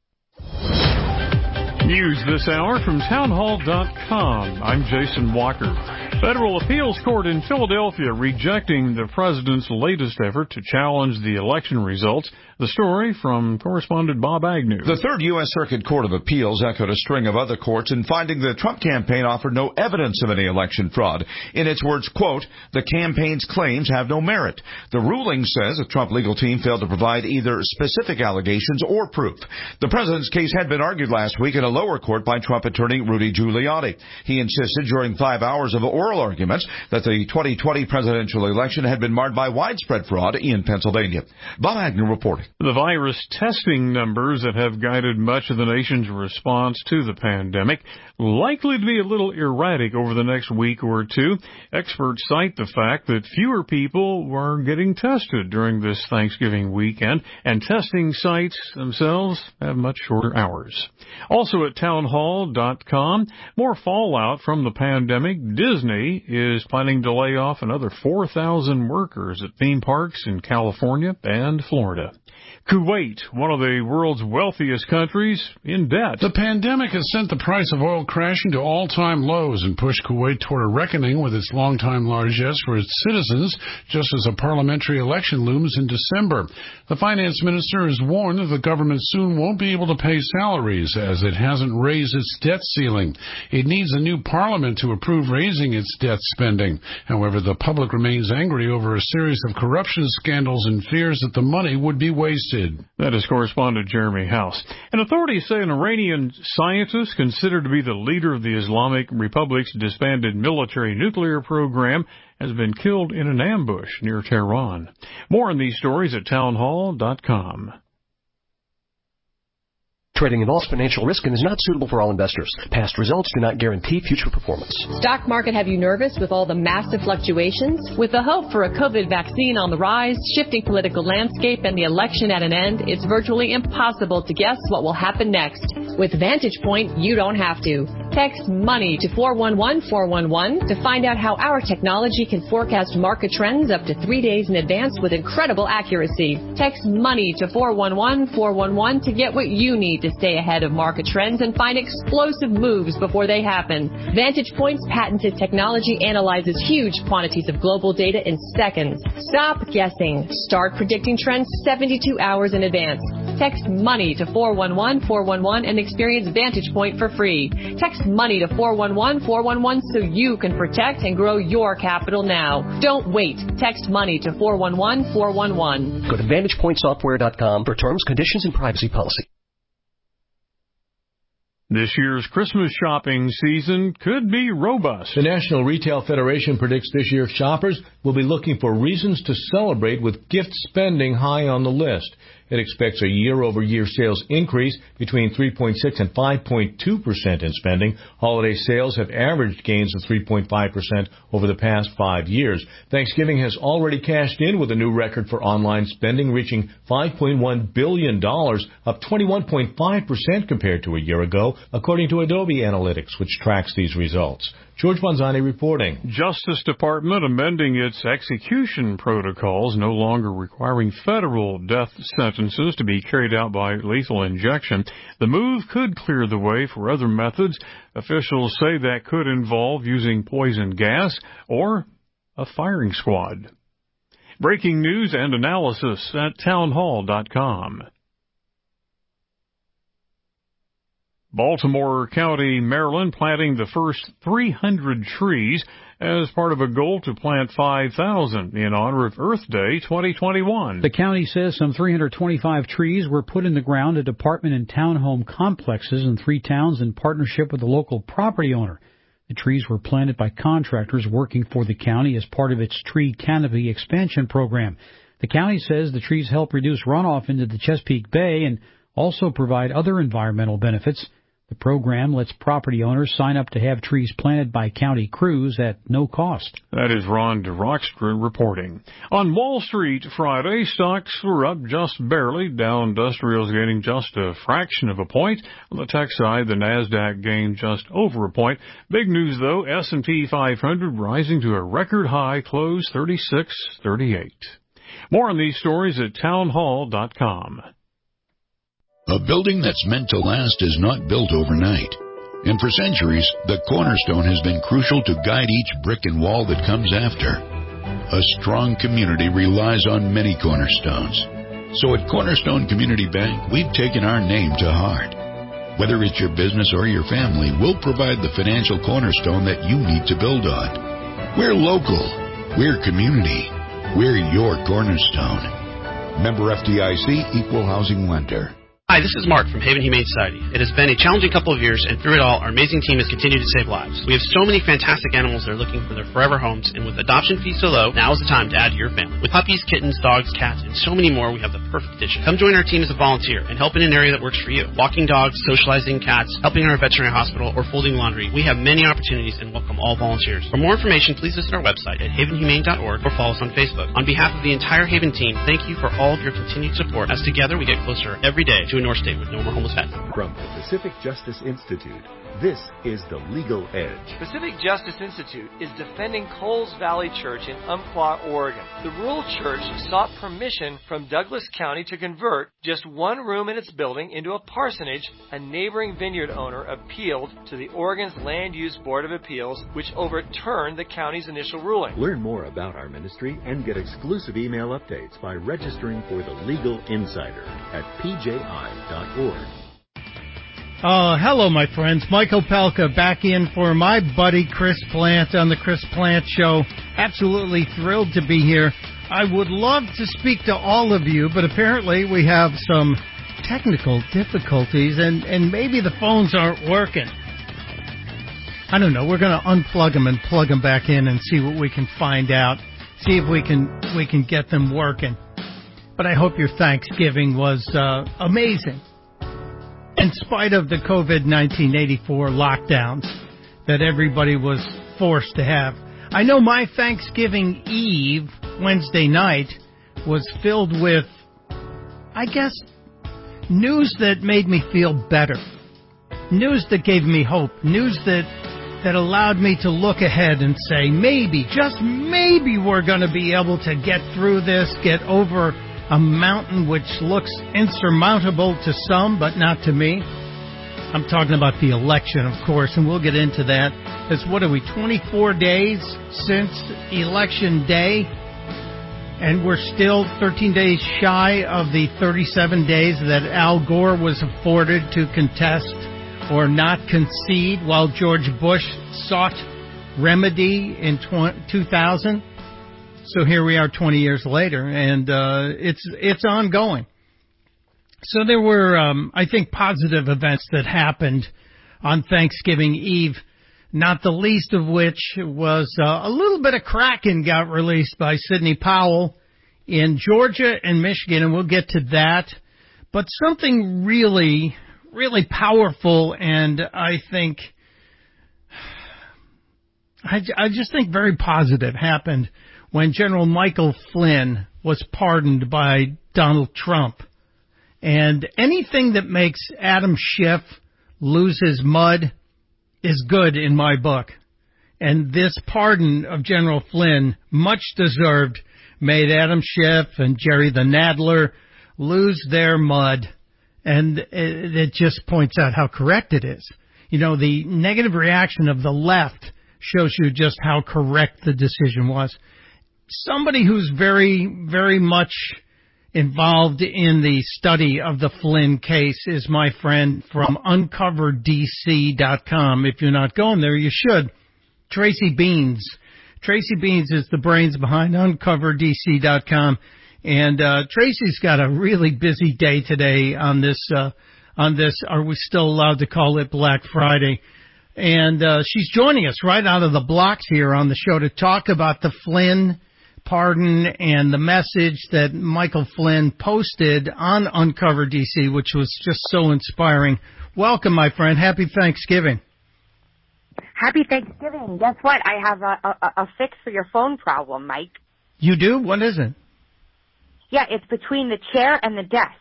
News this hour from townhall.com. I'm Jason Walker. Federal appeals court in Philadelphia rejecting the president's latest effort to challenge the election results. The story from correspondent Bob Agnew. The Third U.S. Circuit Court of Appeals echoed a string of other courts in finding the Trump campaign offered no evidence of any election fraud. In its words, quote, the campaign's claims have no merit. The ruling says the Trump legal team failed to provide either specific allegations or proof. The president's case had been argued last week in a lower court by Trump attorney Rudy Giuliani. He insisted during 5 hours of oral arguments that the 2020 presidential election had been marred by widespread fraud in Pennsylvania. Bob Agnew reporting. The virus testing numbers that have guided much of the nation's response to the pandemic likely to be a little erratic over the next week or two. Experts cite the fact that fewer people were getting tested during this Thanksgiving weekend, and testing sites themselves have much shorter hours. Also at townhall.com, more fallout from the pandemic. Disney is planning to lay off another 4,000 workers at theme parks in California and Florida. Kuwait, one of the world's wealthiest countries, in debt. The pandemic has sent the price of oil crashing to all-time lows and pushed Kuwait toward a reckoning with its longtime largesse for its citizens, just as a parliamentary election looms in December. The finance minister has warned that the government soon won't be able to pay salaries, as it hasn't raised its debt ceiling. It needs a new parliament to approve raising its debt spending. However, the public remains angry over a series of corruption scandals and fears that the money would be wasted. That is correspondent Jeremy House. And authorities say an Iranian scientist considered to be the leader of the Islamic Republic's disbanded military nuclear program has been killed in an ambush near Tehran. More on these stories at townhall.com. Trading involves financial risk and is not suitable for all investors. Past results do not guarantee future performance. Stock market have you nervous with all the massive fluctuations? With the hope for a COVID vaccine on the rise, shifting political landscape, and the election at an end, it's virtually impossible to guess what will happen next. With Vantage Point, you don't have to. Text MONEY to 411-411 to find out how our technology can forecast market trends up to 3 days in advance with incredible accuracy. Text MONEY to 411-411 to get what you need to stay ahead of market trends and find explosive moves before they happen. Vantage Point's patented technology analyzes huge quantities of global data in seconds. Stop guessing. Start predicting trends 72 hours in advance. Text MONEY to 411-411 and experience Vantage Point for free. Text MONEY to 411-411 so you can protect and grow your capital now. Don't wait. Text MONEY to 411-411. Go to VantagePointSoftware.com for terms, conditions, and privacy policy. This year's Christmas shopping season could be robust. The National Retail Federation predicts this year shoppers will be looking for reasons to celebrate with gift spending high on the list. It expects a year-over-year sales increase between 3.6 and 5.2% in spending. Holiday sales have averaged gains of 3.5% over the past 5 years. Thanksgiving has already cashed in with a new record for online spending, reaching $5.1 billion, up 21.5% compared to a year ago, according to Adobe Analytics, which tracks these results. George Bonzani reporting. Justice Department amending its execution protocols, no longer requiring federal death sentences to be carried out by lethal injection. The move could clear the way for other methods. Officials say that could involve using poison gas or a firing squad. Breaking news and analysis at townhall.com. Baltimore County, Maryland, planting the first 300 trees as part of a goal to plant 5,000 in honor of Earth Day 2021. The county says some 325 trees were put in the ground at apartment and townhome complexes in 3 towns in partnership with the local property owner. The trees were planted by contractors working for the county as part of its tree canopy expansion program. The county says the trees help reduce runoff into the Chesapeake Bay and also provide other environmental benefits. The program lets property owners sign up to have trees planted by county crews at no cost. That is Ron DeRockstra reporting. On Wall Street Friday, stocks were up just barely. Dow Industrials gaining just a fraction of a point. On the tech side, the NASDAQ gained just over a point. Big news, though, S&P 500 rising to a record high close 36.38. More on these stories at townhall.com. A building that's meant to last is not built overnight. And for centuries, the cornerstone has been crucial to guide each brick and wall that comes after. A strong community relies on many cornerstones. So at Cornerstone Community Bank, we've taken our name to heart. Whether it's your business or your family, we'll provide the financial cornerstone that you need to build on. We're local. We're community. We're your cornerstone. Member FDIC, Equal Housing Lender. Hi, this is Mark from Haven Humane Society. It has been a challenging couple of years, and through it all, our amazing team has continued to save lives. We have so many fantastic animals that are looking for their forever homes, and with adoption fees so low, now is the time to add to your family. With puppies, kittens, dogs, cats, and so many more, we have the perfect addition. Come join our team as a volunteer and help in an area that works for you. Walking dogs, socializing cats, helping in our veterinary hospital, or folding laundry. We have many opportunities and welcome all volunteers. For more information, please visit our website at havenhumane.org or follow us on Facebook. On behalf of the entire Haven team, thank you for all of your continued support, as together we get closer every day to a North State with no more homeless pets. From the Pacific Justice Institute, this is The Legal Edge. Pacific Justice Institute is defending Coles Valley Church in Umpqua, Oregon. The rural church sought permission from Douglas County to convert just one room in its building into a parsonage. A neighboring vineyard owner appealed to the Oregon's Land Use Board of Appeals, which overturned the county's initial ruling. Learn more about our ministry and get exclusive email updates by registering for The Legal Insider at pji.org. Hello, my friends. Michael Pelka back in for my buddy Chris Plant on the Chris Plant Show. Absolutely thrilled to be here. I would love to speak to all of you, but apparently we have some technical difficulties, and maybe the phones aren't working. I don't know. We're going to unplug them and plug them back in and see what we can find out. See if we can get them working. But I hope your Thanksgiving was amazing. in spite of the COVID-19 84 lockdowns that everybody was forced to have. I know my Thanksgiving Eve, Wednesday night, was filled with, I guess, news that made me feel better. News that gave me hope. News that allowed me to look ahead and say, maybe, just maybe we're going to be able to get through this, get over a mountain which looks insurmountable to some, but not to me. I'm talking about the election, of course, and we'll get into that. It's, 24 days since Election Day, and we're still 13 days shy of the 37 days that Al Gore was afforded to contest or not concede while George Bush sought remedy in 2000. So here we are 20 years later, and it's ongoing. So there were, I think, positive events that happened on Thanksgiving Eve, not the least of which was a little bit of Kraken got released by Sidney Powell in Georgia and Michigan, and we'll get to that. But something really, really powerful, and I just think very positive happened when General Michael Flynn was pardoned by Donald Trump. And anything that makes Adam Schiff lose his mud is good in my book. And this pardon of General Flynn, much deserved, made Adam Schiff and Jerry the Nadler lose their mud. And it just points out how correct it is. You know, the negative reaction of the left shows you just how correct the decision was. Somebody who's very, very much involved in the study of the Flynn case is my friend from UncoverDC.com. If you're not going there, you should. Tracy Beans. Tracy Beans is the brains behind UncoverDC.com. And Tracy's got a really busy day today on this, are we still allowed to call it Black Friday? And she's joining us right out of the blocks here on the show to talk about the Flynn pardon and the message that Michael Flynn posted on Uncover DC, which was just so inspiring. Welcome, my friend. Happy Thanksgiving. Happy Thanksgiving. Guess what? I have a fix for your phone problem, Mike. You do? What is it? Yeah, it's between the chair and the desk.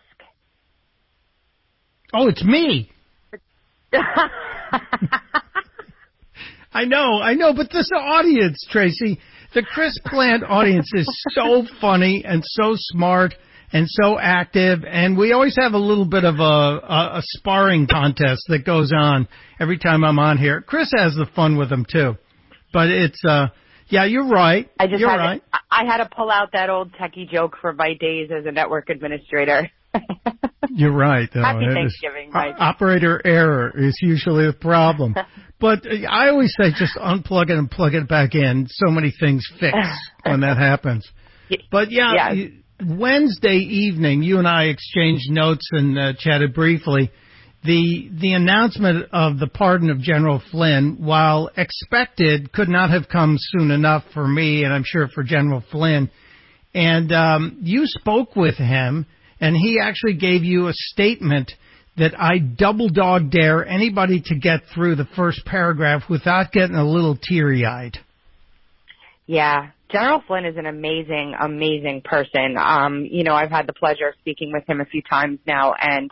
Oh, it's me. I know, but this audience, Tracy, the Chris Plant audience is so funny and so smart and so active, and we always have a little bit of a sparring contest that goes on every time I'm on here. Chris has the fun with them too, but it's yeah, you're right. I had to pull out that old techie joke from my days as a network administrator. You're right. Happy Thanksgiving, Mike. Operator error is usually the problem. But I always say just unplug it and plug it back in. So many things fix when that happens. But yeah, Wednesday evening, you and I exchanged notes and chatted briefly. The announcement of the pardon of General Flynn, while expected, could not have come soon enough for me, and I'm sure for General Flynn. And you spoke with him, and he actually gave you a statement that I double dog dare anybody to get through the first paragraph without getting a little teary-eyed. Yeah, General Flynn is an amazing, amazing person. You know, I've had the pleasure of speaking with him a few times now, and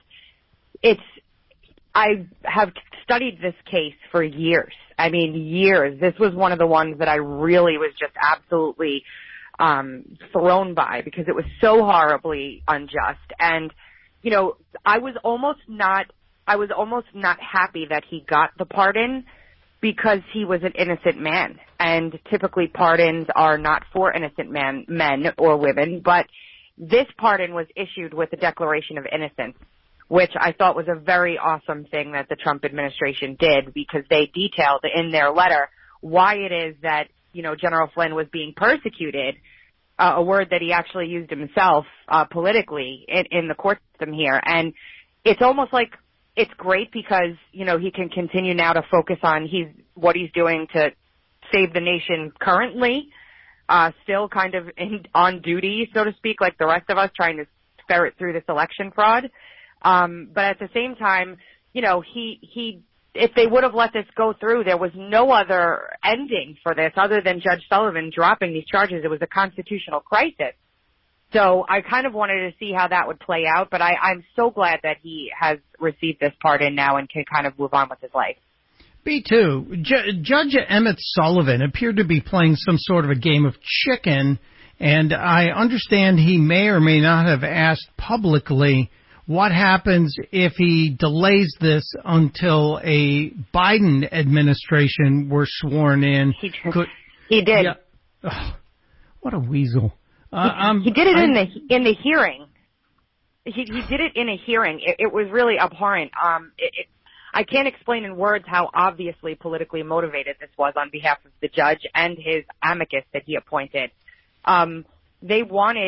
I have studied this case for years. I mean, years. This was one of the ones that I really was just absolutely thrown by because it was so horribly unjust. And, you know, I was almost not happy that he got the pardon because he was an innocent man. And typically pardons are not for innocent men or women, but this pardon was issued with a declaration of innocence, which I thought was a very awesome thing that the Trump administration did because they detailed in their letter why it is that, you know, General Flynn was being persecuted, a word that he actually used himself politically in the court system here. And it's almost like it's great because, you know, he can continue now to focus on what he's doing to save the nation currently, still kind of on duty, so to speak, like the rest of us trying to ferret through this election fraud. But at the same time, if they would have let this go through, there was no other ending for this other than Judge Sullivan dropping these charges. It was a constitutional crisis. So I kind of wanted to see how that would play out, but I'm so glad that he has received this pardon now and can kind of move on with his life. B2, Judge Emmett Sullivan appeared to be playing some sort of a game of chicken, and I understand he may or may not have asked publicly what happens if he delays this until a Biden administration were sworn in. He did. Yeah. Oh, what a weasel. He did it in the hearing. He did it in a hearing. It was really abhorrent. I can't explain in words how obviously politically motivated this was on behalf of the judge and his amicus that he appointed. They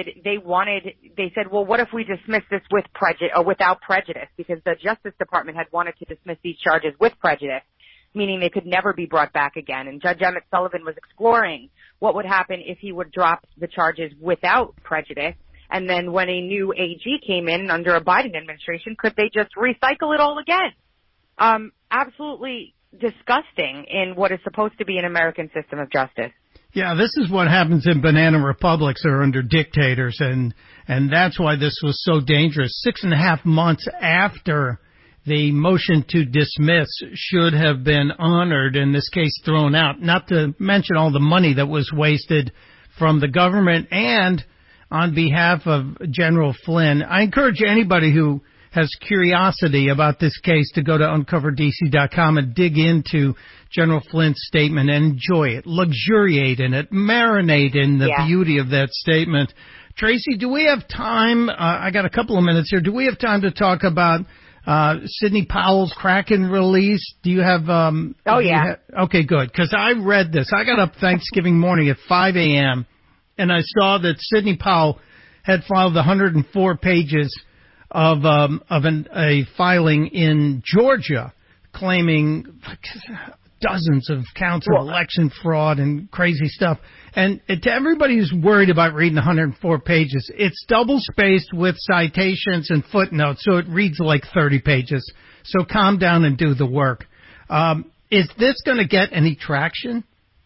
said, well, what if we dismiss this with prejudice or without prejudice? Because the Justice Department had wanted to dismiss these charges with prejudice, meaning they could never be brought back again. And Judge Emmett Sullivan was exploring what would happen if he would drop the charges without prejudice. And then when a new AG came in under a Biden administration, could they just recycle it all again? Absolutely disgusting in what is supposed to be an American system of justice. Yeah, this is what happens in banana republics or under dictators, and that's why this was so dangerous. 6.5 months after the motion to dismiss should have been honored, in this case thrown out, not to mention all the money that was wasted from the government and on behalf of General Flynn. I encourage anybody who has curiosity about this case to go to uncoverdc.com and dig into General Flynn's statement and enjoy it, luxuriate in it, marinate in the beauty of that statement. Tracy, do we have time? I got a couple of minutes here. Do we have time to talk about Sidney Powell's Kraken release? Do you have... okay, good, because I read this. I got up Thanksgiving morning at 5 a.m., and I saw that Sidney Powell had filed 104 pages of a filing in Georgia claiming dozens of counts of election fraud and crazy stuff. And to everybody who's worried about reading 104 pages, it's double-spaced with citations and footnotes, so it reads like 30 pages. So calm down and do the work. Is this going to get any traction?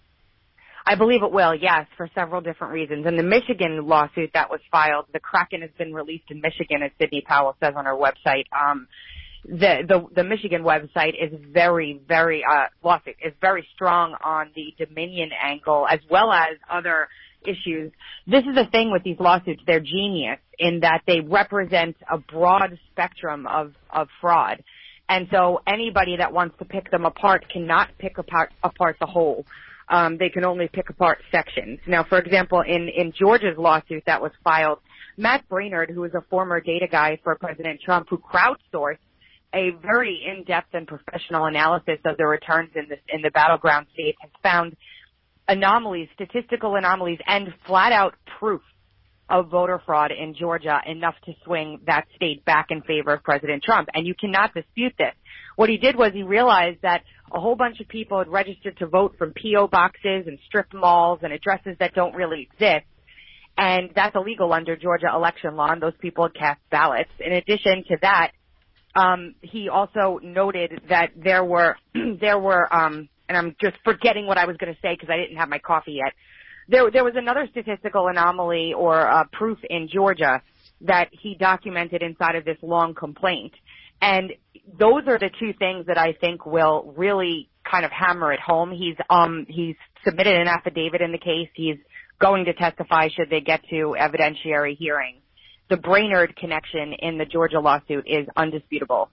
I believe it will, yes, for several different reasons. In the Michigan lawsuit that was filed, the Kraken has been released in Michigan, as Sidney Powell says on her website. The Michigan website is very strong on the Dominion angle as well as other issues. This is the thing with these lawsuits. They're genius in that they represent a broad spectrum of fraud. And so anybody that wants to pick them apart cannot pick apart the whole. They can only pick apart sections. Now, for example, in Georgia's lawsuit that was filed, Matt Braynard, who is a former data guy for President Trump, who crowdsourced a very in-depth and professional analysis of the returns in the battleground states, has found anomalies, statistical anomalies, and flat-out proof of voter fraud in Georgia enough to swing that state back in favor of President Trump. And you cannot dispute this. What he did was he realized that a whole bunch of people had registered to vote from P.O. boxes and strip malls and addresses that don't really exist. And that's illegal under Georgia election law, and those people had cast ballots. In addition to that, he also noted that there were, and I'm just forgetting what I was going to say because I didn't have my coffee yet. There was another statistical anomaly or proof in Georgia that he documented inside of this long complaint. And those are the two things that I think will really kind of hammer it home. He's submitted an affidavit in the case. He's going to testify should they get to evidentiary hearings. The Brainerd connection in the Georgia lawsuit is indisputable.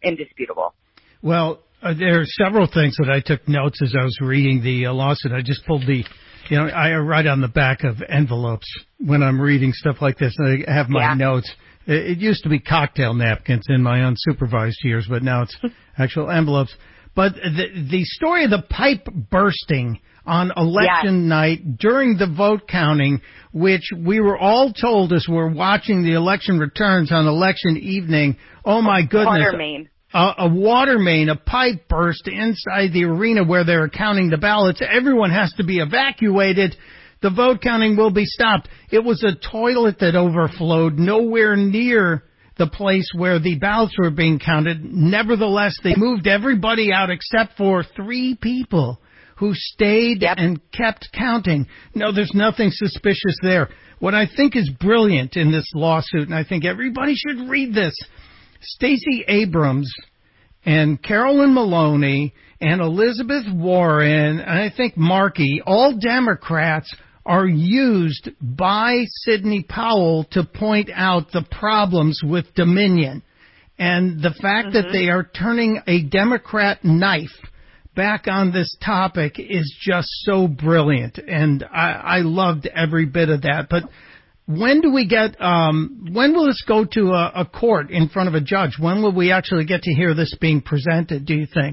Well, there are several things that I took notes as I was reading the lawsuit. I just pulled I write on the back of envelopes when I'm reading stuff like this. I have my notes. It used to be cocktail napkins in my unsupervised years, but now it's actual envelopes. But the story of the pipe bursting on election night during the vote counting, which we were all told as we're watching the election returns on election evening, oh my goodness. Water main. A water main, a pipe burst inside the arena where they're counting the ballots. Everyone has to be evacuated. The vote counting will be stopped. It was a toilet that overflowed nowhere near the place where the ballots were being counted. Nevertheless, they moved everybody out except for 3 people who stayed and kept counting. No, there's nothing suspicious there. What I think is brilliant in this lawsuit, and I think everybody should read this, Stacey Abrams and Carolyn Maloney and Elizabeth Warren, and I think Markey, all Democrats, are used by Sidney Powell to point out the problems with Dominion. And the fact that they are turning a Democrat knife back on this topic is just so brilliant. And I loved every bit of that. But when do we get, when will this go to a court in front of a judge? When will we actually get to hear this being presented, do you think?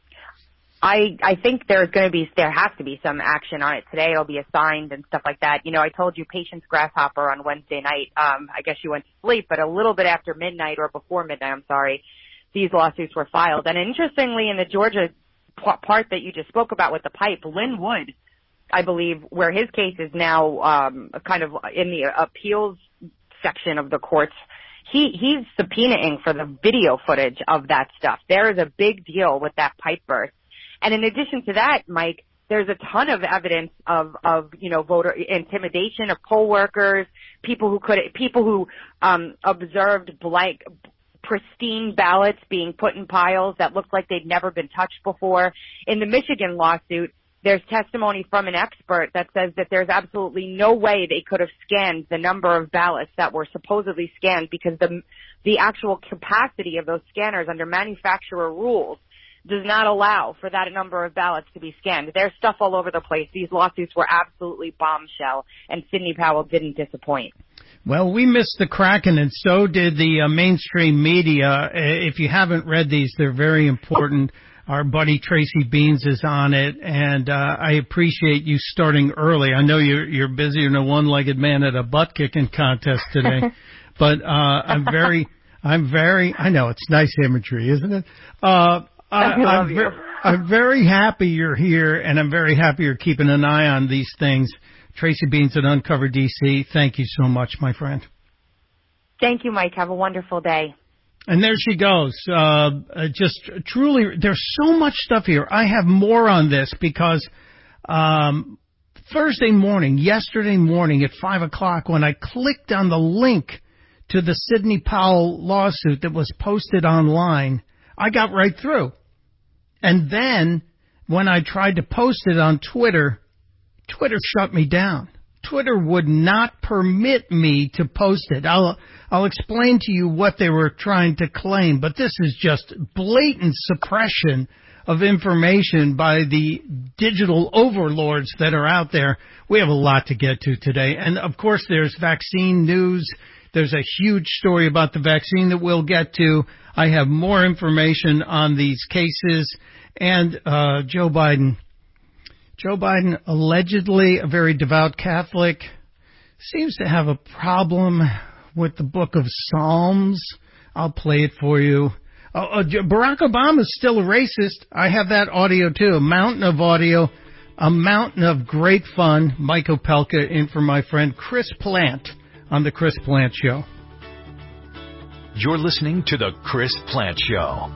I think there has to be some action on it today. It'll be assigned and stuff like that. You know, I told you Patience Grasshopper on Wednesday night, I guess you went to sleep, but a little bit after midnight or before midnight, these lawsuits were filed. And interestingly, in the Georgia part that you just spoke about with the pipe, Lynn Wood, I believe, where his case is now kind of in the appeals section of the courts, he's subpoenaing for the video footage of that stuff. There is a big deal with that pipe burst. And in addition to that, Mike, there's a ton of evidence of voter intimidation of poll workers, people who observed pristine ballots being put in piles that looked like they'd never been touched before. In the Michigan lawsuit, there's testimony from an expert that says that there's absolutely no way they could have scanned the number of ballots that were supposedly scanned because the actual capacity of those scanners under manufacturer rules does not allow for that number of ballots to be scanned. There's stuff all over the place. These lawsuits were absolutely bombshell, and Sidney Powell didn't disappoint. Well, we missed the Kraken, and so did the mainstream media. If you haven't read these, they're very important. Our buddy Tracy Beans is on it, and I appreciate you starting early. I know you're busier than a one-legged man at a butt-kicking contest today, but I know it's nice imagery, isn't it? I'm very happy you're here, and I'm very happy you're keeping an eye on these things. Tracy Beans at Uncover DC, thank you so much, my friend. Thank you, Mike. Have a wonderful day. And there she goes. Just truly, there's so much stuff here. I have more on this because yesterday morning at 5 o'clock, when I clicked on the link to the Sidney Powell lawsuit that was posted online, I got right through. And then when I tried to post it on Twitter, Twitter shut me down. Twitter would not permit me to post it. I'll explain to you what they were trying to claim, but this is just blatant suppression of information by the digital overlords that are out there. We have a lot to get to today. And of course there's vaccine news. There's a huge story about the vaccine that we'll get to. I have more information on these cases. And Joe Biden, allegedly a very devout Catholic, seems to have a problem with the book of Psalms. I'll play it for you. Barack Obama is still a racist. I have that audio too, a mountain of audio, a mountain of great fun. Mike Opelka in for my friend Chris Plant on The Chris Plant Show. You're listening to The Chris Plant Show.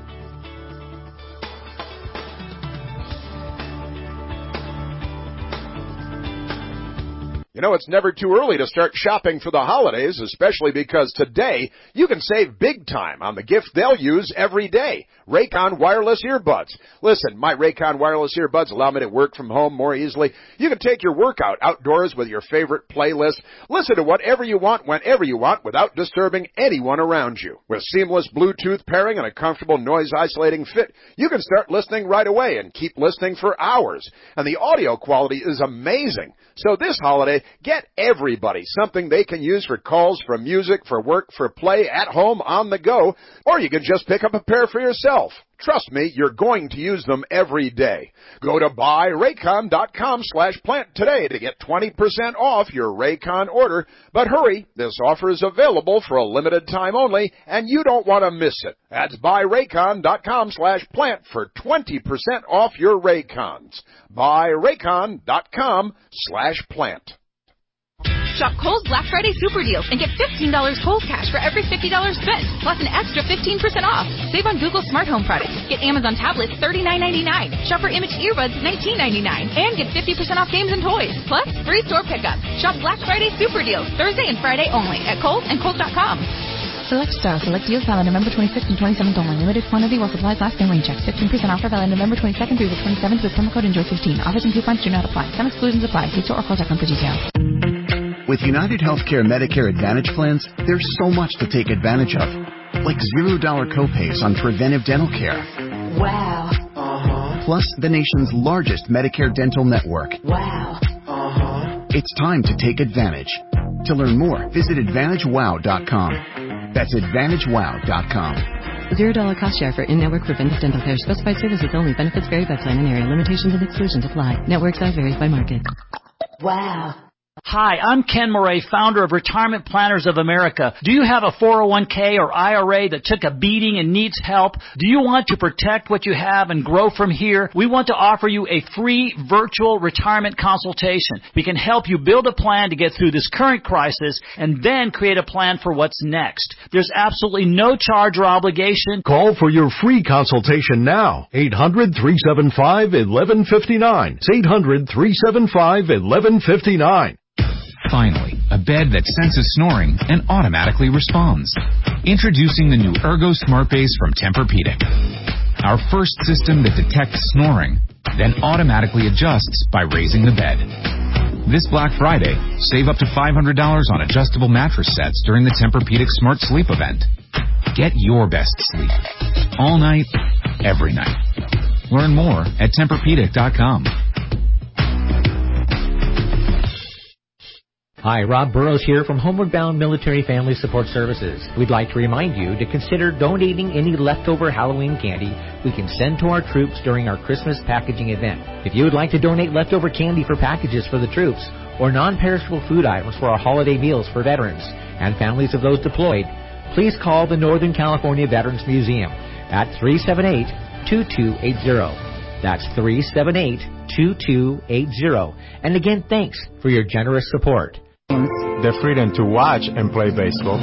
You know, it's never too early to start shopping for the holidays, especially because today you can save big time on the gift they'll use every day. Raycon wireless earbuds. Listen, my Raycon wireless earbuds allow me to work from home more easily. You can take your workout outdoors with your favorite playlist. Listen to whatever you want, whenever you want, without disturbing anyone around you. With seamless Bluetooth pairing and a comfortable noise-isolating fit, you can start listening right away and keep listening for hours. And the audio quality is amazing. So this holiday, get everybody something they can use for calls, for music, for work, for play, at home, on the go, or you can just pick up a pair for yourself. Trust me, you're going to use them every day. Go to buyraycon.com/plant today to get 20% off your Raycon order. But hurry, this offer is available for a limited time only, and you don't want to miss it. That's buyraycon.com/plant for 20% off your Raycons. buyraycon.com/plant. Shop Kohl's Black Friday Super Deals and get $15 Kohl's cash for every $50 spent, plus an extra 15% off. Save on Google Smart Home products. Get Amazon tablets $39.99. Shop for Image earbuds $19.99. And get 50% off games and toys. Plus, free store pickup. Shop Black Friday Super Deals Thursday and Friday only at Kohl's and Kohl's.com. Select styles, select deals valid November 26th and 27th only. Limited quantity while supplies last and rain checks. 15% offer valid November 22nd through the 27th with promo code ENJOY15. Offers and coupons do not apply. Some exclusions apply. See store or Kohl's.com for details. With United Healthcare Medicare Advantage plans, there's so much to take advantage of. Like $0 copays on preventive dental care. Wow. Plus the nation's largest Medicare dental network. Wow. It's time to take advantage. To learn more, visit AdvantageWow.com. That's AdvantageWow.com. $0 cost share for in-network preventive dental care. Specified services only. Benefits vary by plan and area. Limitations and exclusions apply. Network size varies by market. Wow. Hi, I'm Ken Murray, founder of Retirement Planners of America. Do you have a 401k or IRA that took a beating and needs help? Do you want to protect what you have and grow from here? We want to offer you a free virtual retirement consultation. We can help you build a plan to get through this current crisis and then create a plan for what's next. There's absolutely no charge or obligation. Call for your free consultation now. 800-375-1159. It's 800-375-1159. Finally, a bed that senses snoring and automatically responds. Introducing the new Ergo Smart Base from Tempur-Pedic. Our first system that detects snoring, then automatically adjusts by raising the bed. This Black Friday, save up to $500 on adjustable mattress sets during the Tempur-Pedic Smart Sleep event. Get your best sleep. All night, every night. Learn more at TempurPedic.com. Hi, Rob Burrows here from Homeward Bound Military Family Support Services. We'd like to remind you to consider donating any leftover Halloween candy we can send to our troops during our Christmas packaging event. If you would like to donate leftover candy for packages for the troops or non-perishable food items for our holiday meals for veterans and families of those deployed, please call the Northern California Veterans Museum at 378-2280. That's 378-2280. And again, thanks for your generous support. The freedom to watch and play baseball.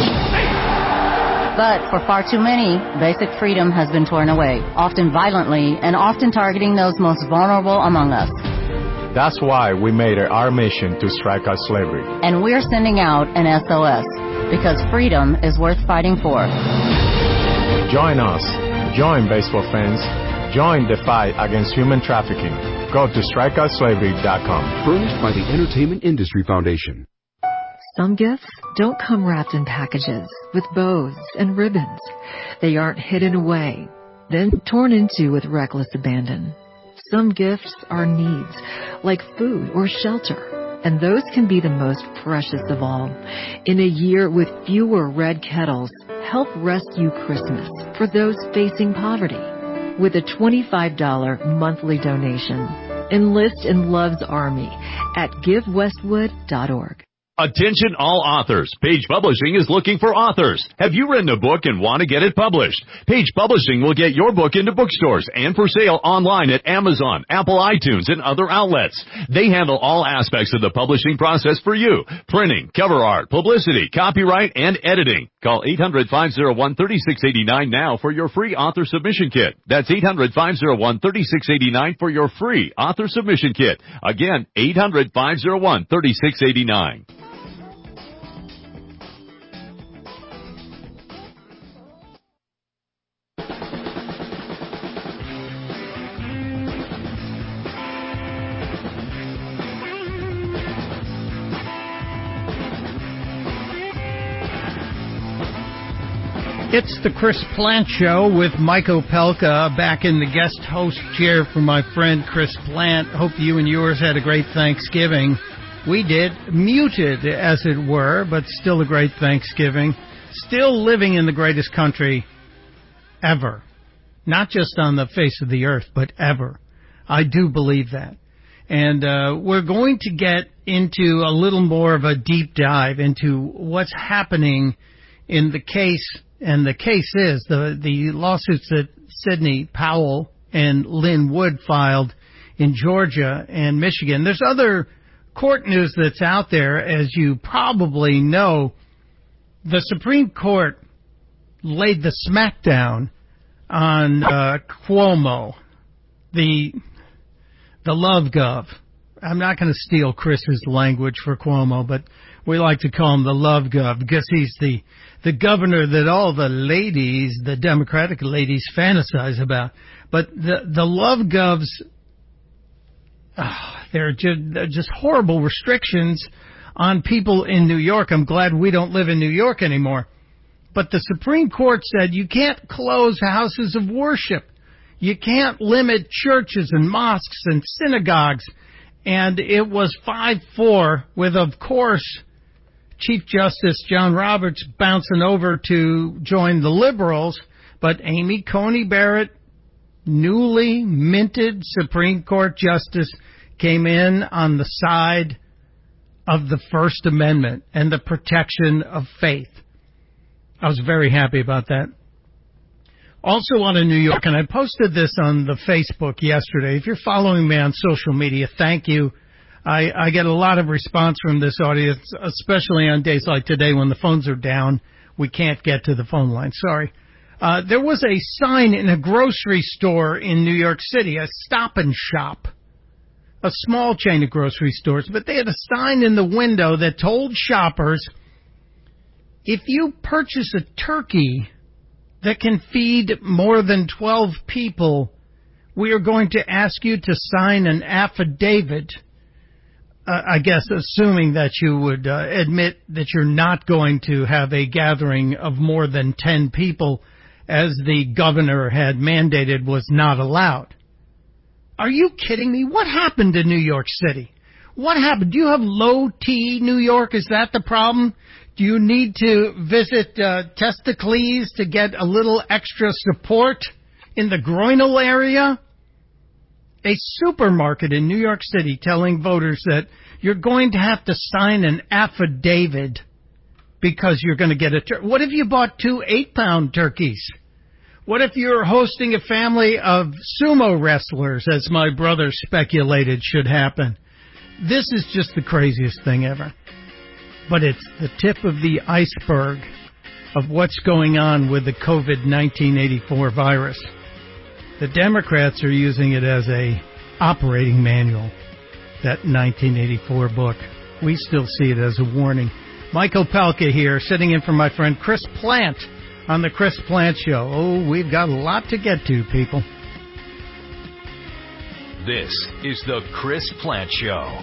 But for far too many, basic freedom has been torn away, often violently and often targeting those most vulnerable among us. That's why we made it our mission to strike out slavery. And we're sending out an SOS, because freedom is worth fighting for. Join us. Join baseball fans. Join the fight against human trafficking. Go to strikeoutslavery.com. Furnished by the Entertainment Industry Foundation. Some gifts don't come wrapped in packages with bows and ribbons. They aren't hidden away, then torn into with reckless abandon. Some gifts are needs, like food or shelter, and those can be the most precious of all. In a year with fewer red kettles, help rescue Christmas for those facing poverty. With a $25 monthly donation. Enlist in Love's Army at GiveWestwood.org. Attention all authors. Page Publishing is looking for authors. Have you written a book and want to get it published? Page Publishing will get your book into bookstores and for sale online at Amazon, Apple iTunes, and other outlets. They handle all aspects of the publishing process for you. Printing, cover art, publicity, copyright, and editing. Call 800-501-3689 now for your free author submission kit. That's 800-501-3689 for your free author submission kit. Again, 800-501-3689. It's the Chris Plant Show with Mike Opelka back in the guest host chair for my friend Chris Plant. Hope you and yours had a great Thanksgiving. We did, muted as it were, but still a great Thanksgiving. Still living in the greatest country ever. Not just on the face of the earth, but ever. I do believe that. And we're going to get into a little more of a deep dive into what's happening in the case. And the case is the lawsuits that Sidney Powell and Lynn Wood filed in Georgia and Michigan. There's other court news that's out there, as you probably know, the Supreme Court laid the smackdown on Cuomo, the love gov. I'm not going to steal Chris's language for Cuomo, but we like to call him the love gov because he's the governor that all the ladies, the Democratic ladies, fantasize about. But the love govs, they're just horrible restrictions on people in New York. I'm glad we don't live in New York anymore. But the Supreme Court said you can't close houses of worship. You can't limit churches and mosques and synagogues. And it was 5-4 with, of course, Chief Justice John Roberts bouncing over to join the liberals. But Amy Coney Barrett, newly minted Supreme Court justice, came in on the side of the First Amendment and the protection of faith. I was very happy about that. Also out in New York, and I posted this on the Facebook yesterday. If you're following me on social media, thank you. I get a lot of response from this audience, especially on days like today when the phones are down. We can't get to the phone line. Sorry. There was a sign in a grocery store in New York City, a Stop and Shop, a small chain of grocery stores, but they had a sign in the window that told shoppers, if you purchase a turkey that can feed more than 12 people, we are going to ask you to sign an affidavit, I guess assuming that you would admit that you're not going to have a gathering of more than 10 people, as the governor had mandated was not allowed. Are you kidding me? What happened to New York City? What happened? Do you have low T, New York? Is that the problem? Do you need to visit testicles to get a little extra support in the groinal area? A supermarket in New York City telling voters that you're going to have to sign an affidavit because you're going to get a turkey. What if you bought 2 8-pound turkeys? What if you're hosting a family of sumo wrestlers, as my brother speculated should happen? This is just the craziest thing ever. But it's the tip of the iceberg of what's going on with the COVID-1984 virus. The Democrats are using it as a operating manual, that 1984 book. We still see it as a warning. Michael Pelka here, sitting in for my friend Chris Plant on the Chris Plant Show. Oh, we've got a lot to get to, people. This is the Chris Plant Show.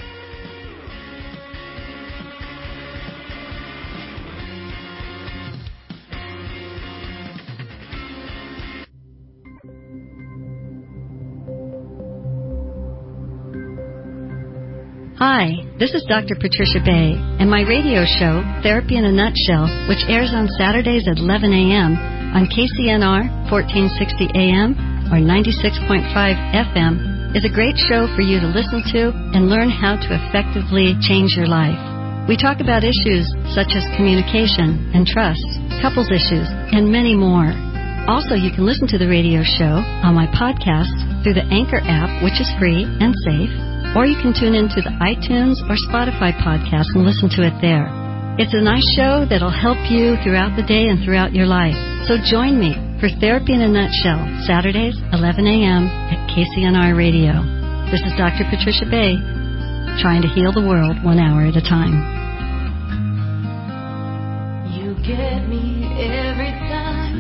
Hi, this is Dr. Patricia Bay, and my radio show, Therapy in a Nutshell, which airs on Saturdays at 11 a.m. on KCNR 1460 AM or 96.5 FM, is a great show for you to listen to and learn how to effectively change your life. We talk about issues such as communication and trust, couples issues, and many more. Also, you can listen to the radio show on my podcast through the Anchor app, which is free and safe, or you can tune into the iTunes or Spotify podcast and listen to it there. It's a nice show that'll help you throughout the day and throughout your life. So join me for Therapy in a Nutshell, Saturdays, 11 a.m. at KCNR Radio. This is Dr. Patricia Bay, trying to heal the world 1 hour at a time. You get me every time.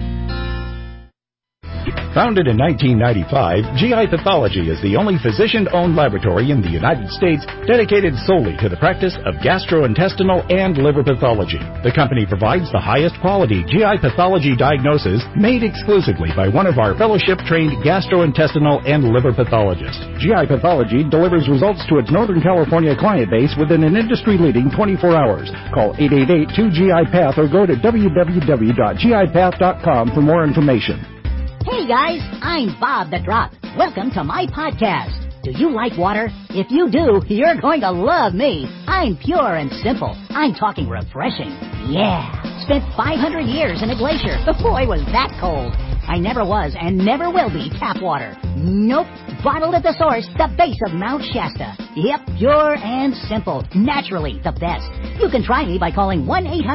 Founded in 1995, GI Pathology is the only physician-owned laboratory in the United States dedicated solely to the practice of gastrointestinal and liver pathology. The company provides the highest quality GI pathology diagnosis made exclusively by one of our fellowship-trained gastrointestinal and liver pathologists. GI Pathology delivers results to its Northern California client base within an industry-leading 24 hours. Call 888-2GI-PATH or go to www.gipath.com for more information. Hey guys, I'm Bob the Drop. Welcome to my podcast. Do you like water? If you do, you're going to love me. I'm pure and simple. I'm talking refreshing. Yeah. Spent 500 years in a glacier. Boy, was that cold. I I never was and never will be tap water. Nope. Bottled at the source, the base of Mount Shasta. Yep, pure and simple. Naturally the best. You can try me by calling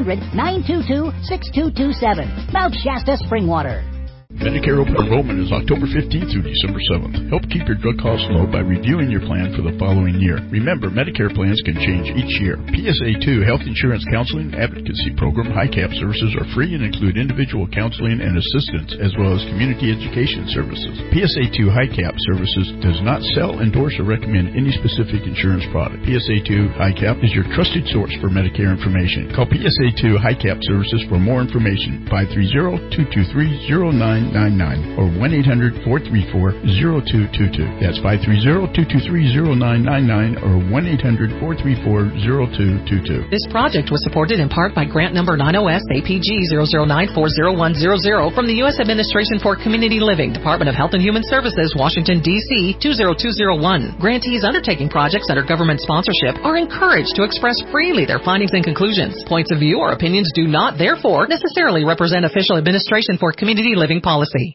1-800-922-6227. Mount Shasta Spring Water. Medicare open enrollment is October 15th through December 7th. Help keep your drug costs low by reviewing your plan for the following year. Remember, Medicare plans can change each year. PSA 2 Health Insurance Counseling Advocacy Program HICAP services are free and include individual counseling and assistance as well as community education services. PSA 2 HICAP services does not sell, endorse, or recommend any specific insurance product. PSA 2 HICAP is your trusted source for Medicare information. Call PSA 2 HICAP services for more information. 530-223-0999 or 1-800-434-0222. That's 530-223-0999 or 1-800-434-0222. This project was supported in part by grant number 90S APG 009400100 from the U.S. Administration for Community Living, Department of Health and Human Services, Washington, D.C. 20201. Grantees undertaking projects under government sponsorship are encouraged to express freely their findings and conclusions. Points of view or opinions do not, therefore, necessarily represent official Administration for Community Living policy.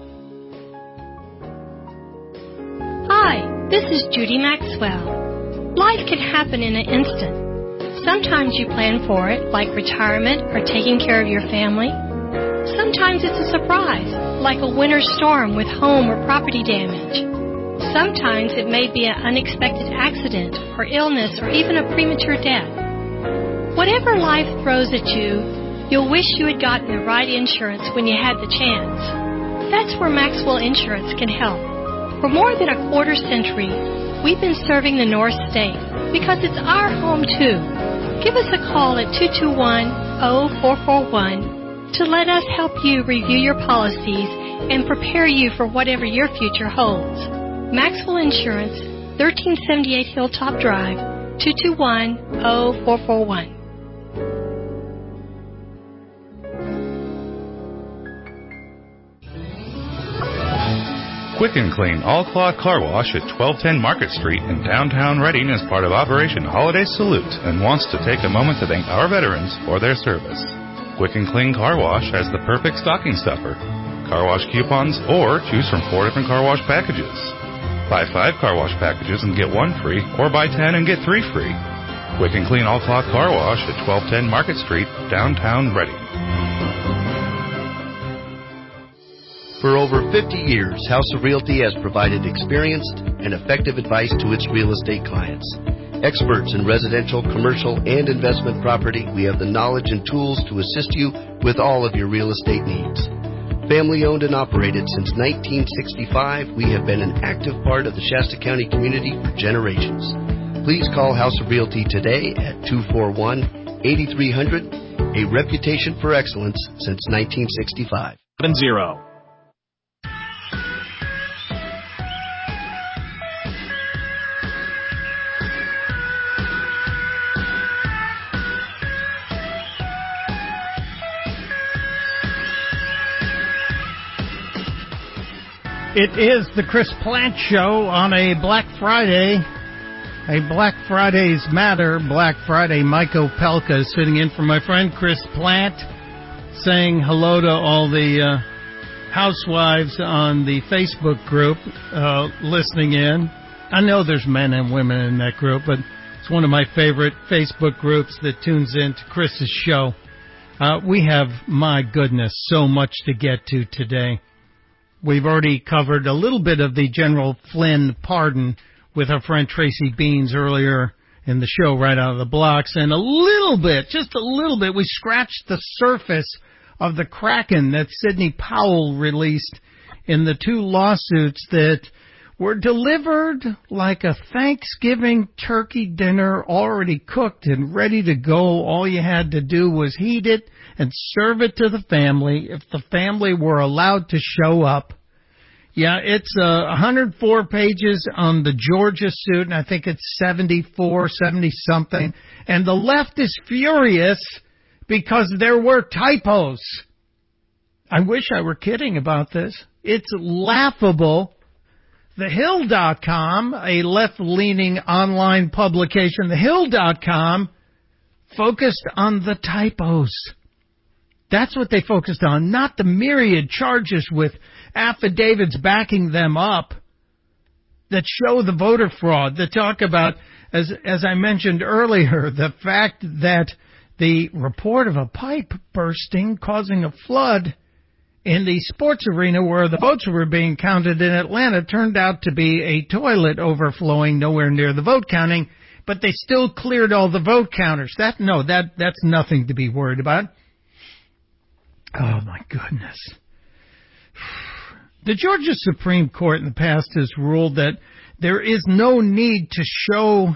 Hi, this is Judy Maxwell. Life can happen in an instant. Sometimes you plan for it, like retirement or taking care of your family. Sometimes it's a surprise, like a winter storm with home or property damage. Sometimes it may be an unexpected accident or illness or even a premature death. Whatever life throws at you, you'll wish you had gotten the right insurance when you had the chance. That's where Maxwell Insurance can help. For more than a quarter century, we've been serving the North State because it's our home too. Give us a call at 221-0441 to let us help you review your policies and prepare you for whatever your future holds. Maxwell Insurance, 1378 Hilltop Drive, 221-0441. Quick and Clean All-Cloth Car Wash at 1210 Market Street in downtown Reading is part of Operation Holiday Salute and wants to take a moment to thank our veterans for their service. Quick and Clean Car Wash has the perfect stocking stuffer, car wash coupons, or choose from 4 different car wash packages. Buy 5 car wash packages and get 1 free, or buy 10 and get 3 free. Quick and Clean All-Cloth Car Wash at 1210 Market Street, downtown Reading. For over 50 years, House of Realty has provided experienced and effective advice to its real estate clients. Experts in residential, commercial, and investment property, we have the knowledge and tools to assist you with all of your real estate needs. Family owned and operated since 1965, we have been an active part of the Shasta County community for generations. Please call House of Realty today at 241-8300, a reputation for excellence since 1965. 70. It is the Chris Plant Show on a Black Friday. A Black Fridays Matter. Black Friday. Mike Opelka is sitting in for my friend Chris Plant, saying hello to all the housewives on the Facebook group listening in. I know there's men and women in that group, but it's one of my favorite Facebook groups that tunes in to Chris's show. We have, my goodness, so much to get to today. We've already covered a little bit of the General Flynn pardon with our friend Tracy Beans earlier in the show right out of the blocks. And a little bit, just a little bit, we scratched the surface of the Kraken that Sidney Powell released in the 2 lawsuits that were delivered like a Thanksgiving turkey dinner already cooked and ready to go. All you had to do was heat it and serve it to the family if the family were allowed to show up. Yeah, it's 104 pages on the Georgia suit, and I think it's 70-something. And the left is furious because there were typos. I wish I were kidding about this. It's laughable. TheHill.com, a left-leaning online publication, TheHill.com, focused on the typos. That's what they focused on, not the myriad charges with affidavits backing them up that show the voter fraud, that talk about, as I mentioned earlier, the fact that the report of a pipe bursting causing a flood in the sports arena where the votes were being counted in Atlanta turned out to be a toilet overflowing nowhere near the vote counting, but they still cleared all the vote counters. That's nothing to be worried about. Oh, my goodness. The Georgia Supreme Court in the past has ruled that there is no need to show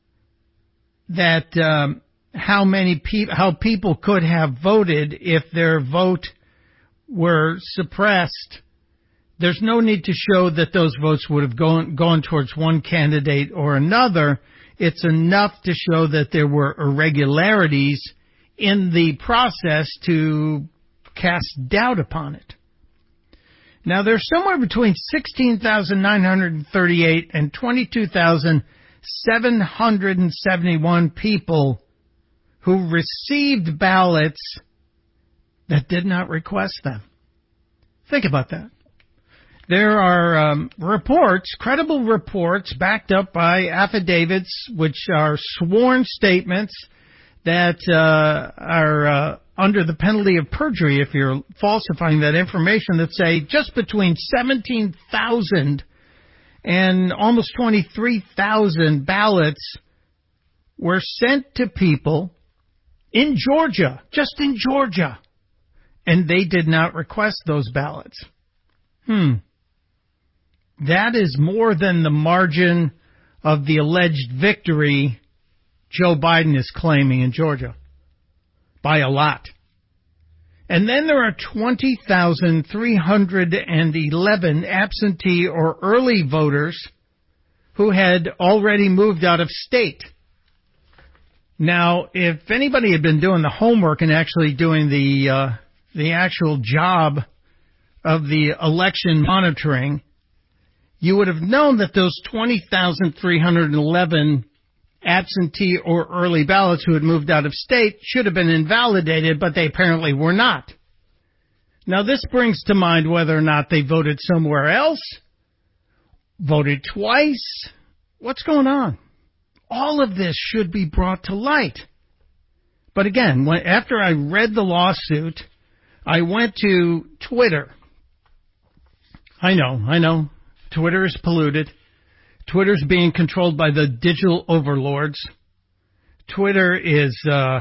that how people could have voted if their vote were suppressed. There's no need to show that those votes would have gone towards one candidate or another. It's enough to show that there were irregularities in the process to cast doubt upon it. Now, there's somewhere between 16,938 and 22,771 people who received ballots that did not request them. Think about that. There are reports, credible reports, backed up by affidavits, which are sworn statements that are under the penalty of perjury if you're falsifying that information, that say just between 17,000 and almost 23,000 ballots were sent to people in Georgia, just in Georgia, and they did not request those ballots. That is more than the margin of the alleged victory Joe Biden is claiming in Georgia, by a lot. And then there are 20,311 absentee or early voters who had already moved out of state. Now, if anybody had been doing the homework and actually doing the actual job of the election monitoring, you would have known that those 20,311 absentee or early ballots who had moved out of state should have been invalidated, but they apparently were not. Now, this brings to mind whether or not they voted somewhere else, voted twice. What's going on? All of this should be brought to light. But again, after I read the lawsuit, I went to Twitter. I know. Twitter is polluted. Twitter's being controlled by the digital overlords. Twitter is,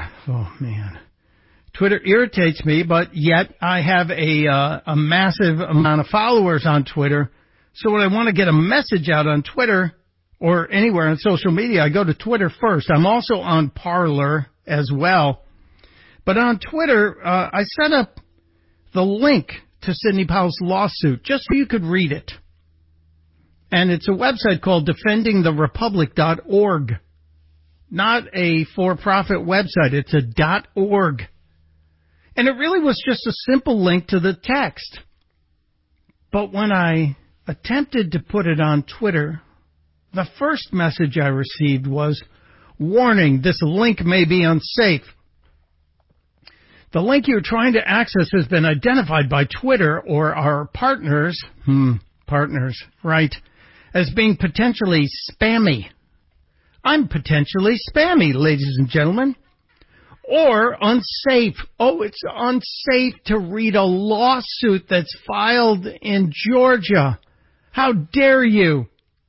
Twitter irritates me, but yet I have a massive amount of followers on Twitter. So when I want to get a message out on Twitter or anywhere on social media, I go to Twitter first. I'm also on Parler as well. But on Twitter, I set up the link to Sidney Powell's lawsuit just so you could read it. And it's a website called defendingtherepublic.org. Not a for-profit website. It's a .org. And it really was just a simple link to the text. But when I attempted to put it on Twitter, the first message I received was, "Warning, this link may be unsafe. The link you're trying to access has been identified by Twitter or our partners," partners, right, "as being potentially spammy." I'm potentially spammy, ladies and gentlemen. Or unsafe. Oh, it's unsafe to read a lawsuit that's filed in Georgia. How dare you?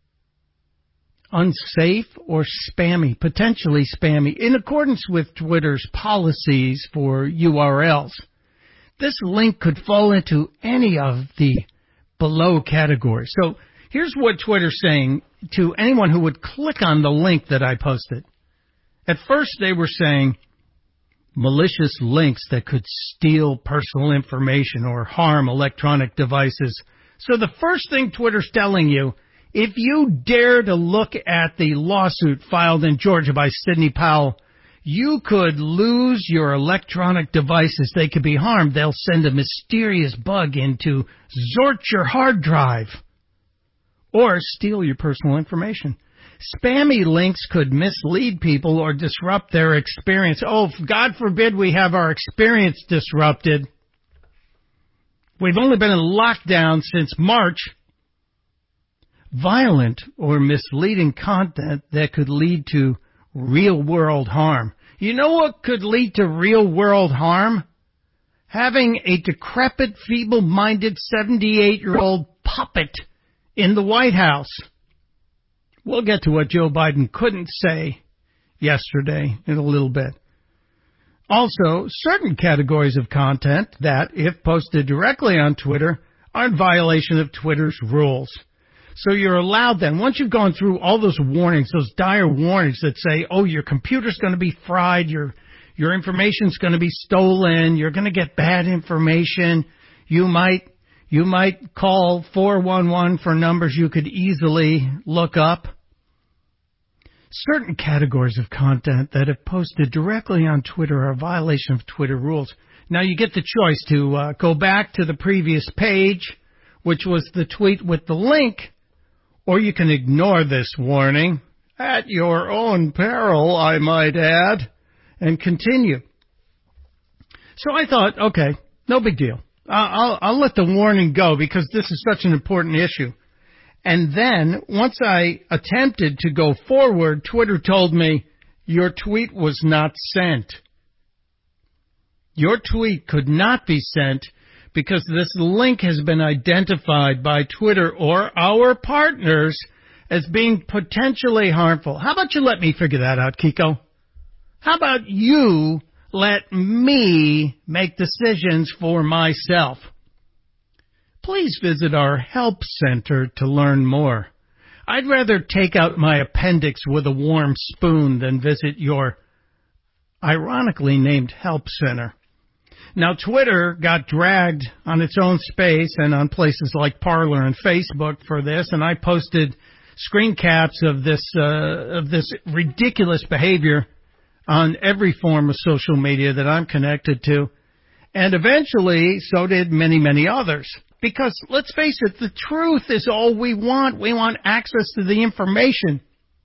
Unsafe or spammy, potentially spammy, in accordance with Twitter's policies for URLs. This link could fall into any of the below categories. So here's what Twitter's saying to anyone who would click on the link that I posted. At first they were saying malicious links that could steal personal information or harm electronic devices. So the first thing Twitter's telling you, if you dare to look at the lawsuit filed in Georgia by Sidney Powell, you could lose your electronic devices. They could be harmed. They'll send a mysterious bug in to zort your hard drive or steal your personal information. Spammy links could mislead people or disrupt their experience. Oh, God forbid we have our experience disrupted. We've only been in lockdown since March. Violent or misleading content that could lead to real-world harm. You know what could lead to real-world harm? Having a decrepit, feeble-minded 78-year-old puppet in the White House. We'll get to what Joe Biden couldn't say yesterday in a little bit. Also, certain categories of content that, if posted directly on Twitter, are in violation of Twitter's rules. So you're allowed then, once you've gone through all those warnings, those dire warnings that say, oh, your computer's going to be fried, your information's going to be stolen, you're going to get bad information, you might call 411 for numbers you could easily look up. Certain categories of content that if posted directly on Twitter are a violation of Twitter rules. Now you get the choice to go back to the previous page, which was the tweet with the link, or you can ignore this warning, at your own peril, I might add, and continue. So I thought, okay, no big deal. I'll let the warning go because this is such an important issue. And then, once I attempted to go forward, Twitter told me, your tweet was not sent. Your tweet could not be sent because this link has been identified by Twitter or our partners as being potentially harmful. How about you let me figure that out, Kiko? How about you let me make decisions for myself? Please visit our help center to learn more. I'd rather take out my appendix with a warm spoon than visit your ironically named help center. Now, Twitter got dragged on its own space and on places like Parler and Facebook for this, and I posted screen caps of this ridiculous behavior on every form of social media that I'm connected to. And eventually, so did many, many others. Because, let's face it, the truth is all we want. We want access to the information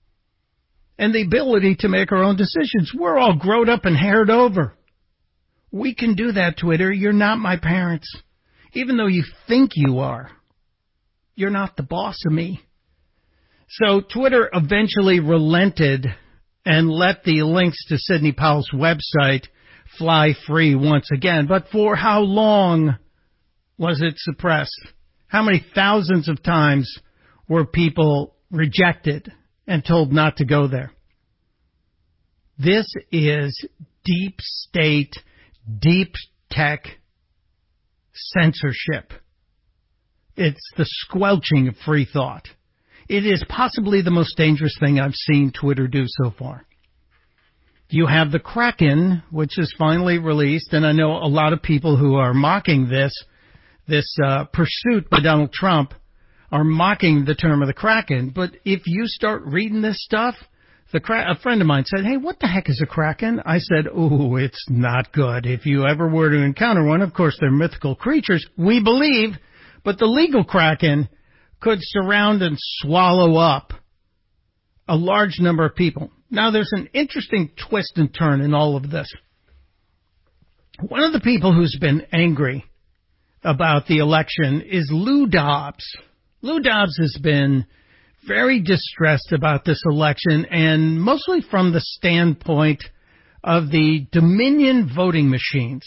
and the ability to make our own decisions. We're all grown up and haired over. We can do that, Twitter. You're not my parents. Even though you think you are, you're not the boss of me. So Twitter eventually relented and let the links to Sidney Powell's website fly free once again. But for how long was it suppressed? How many thousands of times were people rejected and told not to go there? This is deep state, deep tech censorship. It's the squelching of free thought. It is possibly the most dangerous thing I've seen Twitter do so far. You have the Kraken, which is finally released, and I know a lot of people who are mocking this pursuit by Donald Trump are mocking the term of the Kraken. But if you start reading this stuff, a friend of mine said, hey, what the heck is a Kraken? I said, ooh, it's not good. If you ever were to encounter one, of course, they're mythical creatures, we believe, but the legal Kraken could surround and swallow up a large number of people. Now, there's an interesting twist and turn in all of this. One of the people who's been angry about the election is Lou Dobbs. Lou Dobbs has been very distressed about this election, and mostly from the standpoint of the Dominion voting machines.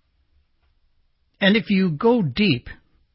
And if you go deep,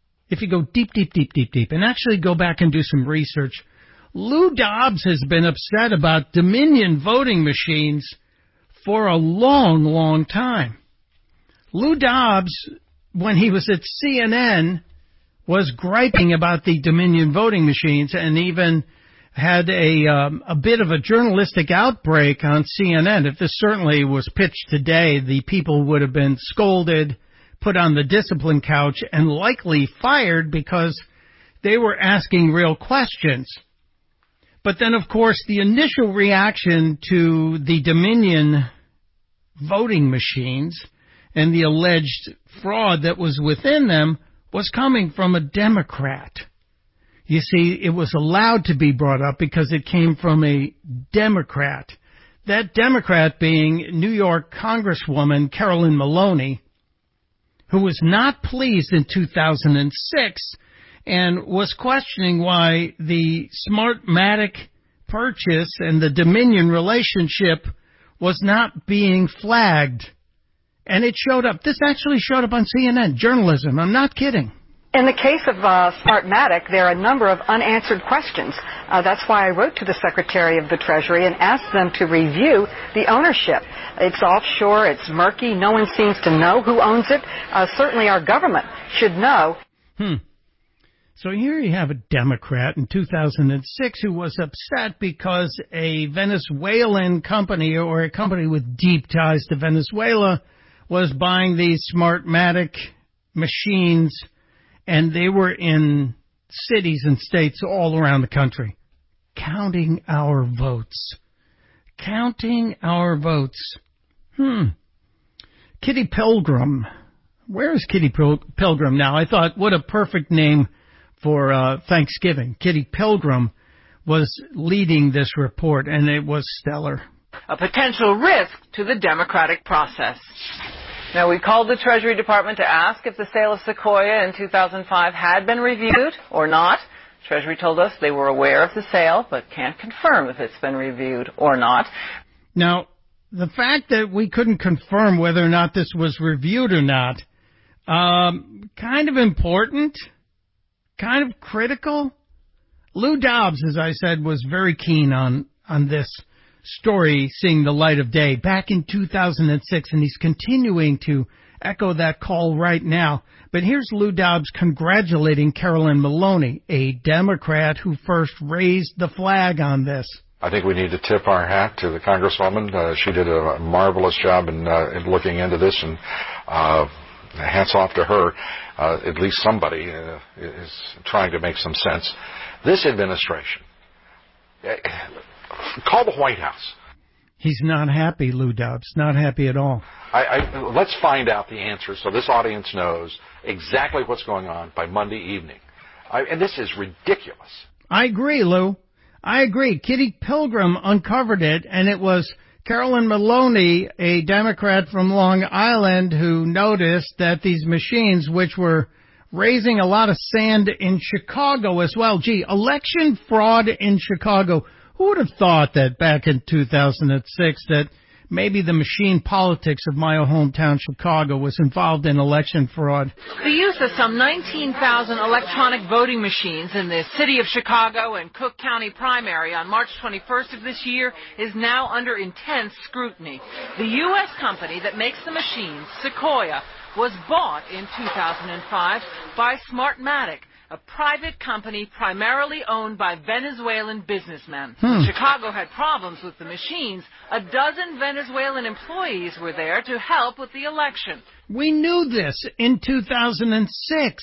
and actually go back and do some research, Lou Dobbs has been upset about Dominion voting machines for a long, long time. Lou Dobbs, when he was at CNN, was griping about the Dominion voting machines and even had a bit of a journalistic outbreak on CNN. If this certainly was pitched today, the people would have been scolded, put on the discipline couch, and likely fired because they were asking real questions. But then, of course, the initial reaction to the Dominion voting machines and the alleged fraud that was within them was coming from a Democrat. You see, it was allowed to be brought up because it came from a Democrat. That Democrat being New York Congresswoman Carolyn Maloney, who was not pleased in 2006 and was questioning why the Smartmatic purchase and the Dominion relationship was not being flagged. And it showed up. This actually showed up on CNN, journalism. I'm not kidding. In the case of Smartmatic, there are a number of unanswered questions. That's why I wrote to the Secretary of the Treasury and asked them to review the ownership. It's offshore. It's murky. No one seems to know who owns it. Certainly our government should know. So here you have a Democrat in 2006 who was upset because a Venezuelan company or a company with deep ties to Venezuela was buying these Smartmatic machines, and they were in cities and states all around the country. Counting our votes. Counting our votes. Kitty Pilgrim. Where is Kitty Pilgrim now? I thought, what a perfect name for Thanksgiving. Kitty Pilgrim was leading this report, and it was stellar. A potential risk to the democratic process. Now, we called the Treasury Department to ask if the sale of Sequoia in 2005 had been reviewed or not. Treasury told us they were aware of the sale, but can't confirm if it's been reviewed or not. Now, the fact that we couldn't confirm whether or not this was reviewed or not, kind of important, kind of critical. Lou Dobbs, as I said, was very keen on this story seeing the light of day back in 2006, and he's continuing to echo that call right now. But here's Lou Dobbs congratulating Carolyn Maloney, a Democrat who first raised the flag on this. I think we need to tip our hat to the Congresswoman. She did a marvelous job in looking into this, and hats off to her. At least somebody is trying to make some sense. This administration, call the White House. He's not happy, Lou Dobbs. Not happy at all. Let's find out the answer so this audience knows exactly what's going on by Monday evening. And this is ridiculous. I agree, Lou. I agree. Kitty Pilgrim uncovered it, and it was Carolyn Maloney, a Democrat from Long Island, who noticed that these machines, which were raising a lot of sand in Chicago as well. Gee, election fraud in Chicago. Who would have thought that back in 2006 that maybe the machine politics of my hometown Chicago was involved in election fraud? The use of some 19,000 electronic voting machines in the city of Chicago and Cook County primary on March 21st of this year is now under intense scrutiny. The U.S. company that makes the machines, Sequoia, was bought in 2005 by Smartmatic, a private company primarily owned by Venezuelan businessmen. Chicago had problems with the machines. A dozen Venezuelan employees were there to help with the election. We knew this in 2006.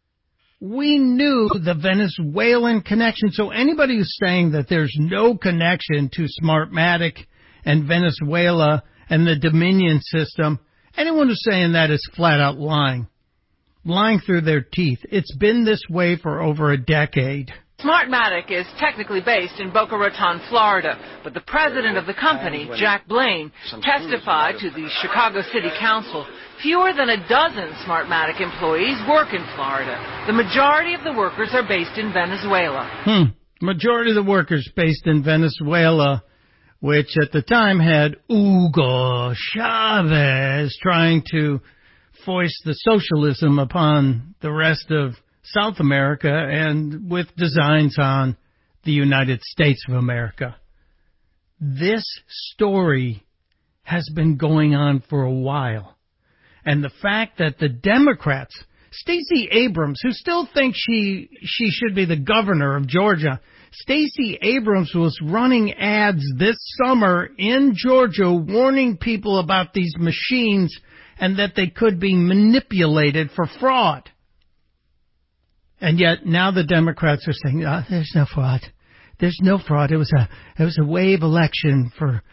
We knew the Venezuelan connection. So anybody who's saying that there's no connection to Smartmatic and Venezuela and the Dominion system, anyone who's saying that is flat out lying. Lying through their teeth. It's been this way for over a decade. Smartmatic is technically based in Boca Raton, Florida, but the president of the company, Jack Blaine, testified to the Chicago City Council. Fewer than a dozen Smartmatic employees work in Florida. The majority of the workers are based in Venezuela. Majority of the workers based in Venezuela, which at the time had Hugo Chavez trying to foist the socialism upon the rest of South America and with designs on the United States of America. This story has been going on for a while. And the fact that the Democrats, Stacey Abrams, who still thinks she should be the governor of Georgia, Stacey Abrams was running ads this summer in Georgia warning people about these machines and that they could be manipulated for fraud. And yet now the Democrats are saying, there's no fraud. There's no fraud. It was a wave election for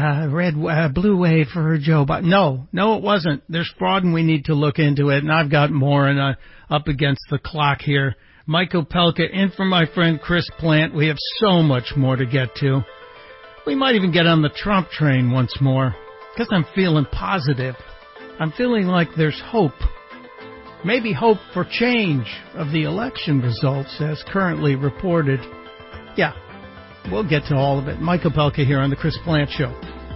blue wave for Joe Biden. No, it wasn't. There's fraud and we need to look into it. And I've got more and up against the clock here. Mike Opelka in for my friend Chris Plant. We have so much more to get to. We might even get on the Trump train once more, because I'm feeling positive. I'm feeling like there's hope. Maybe hope for change of the election results as currently reported. Yeah, we'll get to all of it. Mike Opelka here on The Chris Plant Show.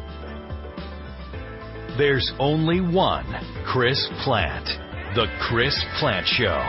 There's only one Chris Plant. The Chris Plant Show.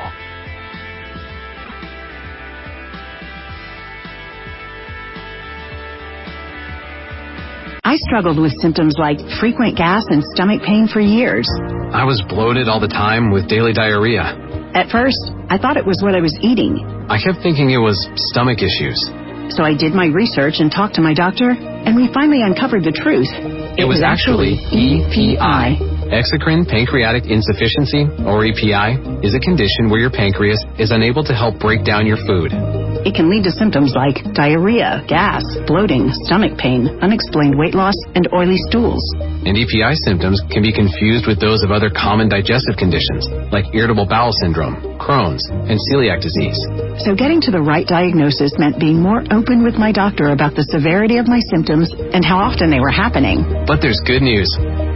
I struggled with symptoms like frequent gas and stomach pain for years. I was bloated all the time with daily diarrhea. At first, I thought it was what I was eating. I kept thinking it was stomach issues. So I did my research and talked to my doctor, and we finally uncovered the truth. It was actually EPI. Exocrine pancreatic insufficiency, or EPI, is a condition where your pancreas is unable to help break down your food. It can lead to symptoms like diarrhea, gas, bloating, stomach pain, unexplained weight loss, and oily stools. And EPI symptoms can be confused with those of other common digestive conditions, like irritable bowel syndrome, Crohn's, and celiac disease. So getting to the right diagnosis meant being more open with my doctor about the severity of my symptoms and how often they were happening. But there's good news.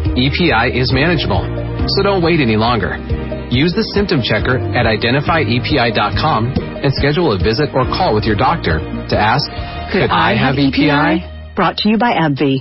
EPI is manageable, so don't wait any longer. Use the symptom checker at identifyepi.com and schedule a visit or call with your doctor to ask, could I have EPI? Brought to you by AbbVie.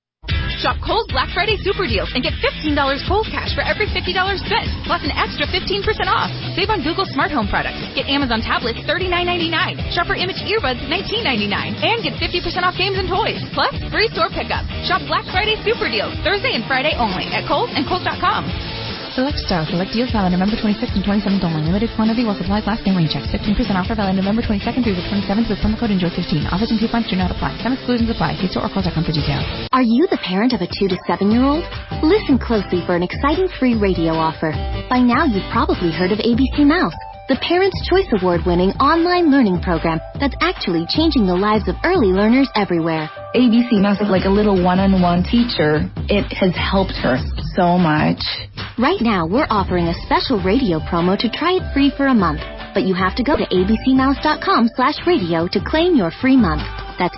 Shop Kohl's Black Friday Super Deals and get $15 Kohl's cash for every $50 spent, plus an extra 15% off. Save on Google Smart Home products. Get Amazon tablets $39.99. Shop for Image earbuds $19.99. And get 50% off games and toys, plus free store pickup. Shop Black Friday Super Deals Thursday and Friday only at Kohl's and Kohl's.com. Select style. Select deals valid November 26th and 27th only. Limited quantity while supplies last. Same range checks. 15% offer valid November 22nd through the 27th with promo code ENJOY15. Offers and coupons do not apply. Some exclusions apply. See store or Kohl's.com for details. Are you the parent of a 2 to 7-year-old? Listen closely for an exciting free radio offer. By now, you've probably heard of ABC Mouse, the Parents' Choice Award-winning online learning program that's actually changing the lives of early learners everywhere. ABC Mouse is like a little one-on-one teacher. It has helped her so much. Right now, we're offering a special radio promo to try it free for a month. But you have to go to abcmouse.com/radio to claim your free month. That's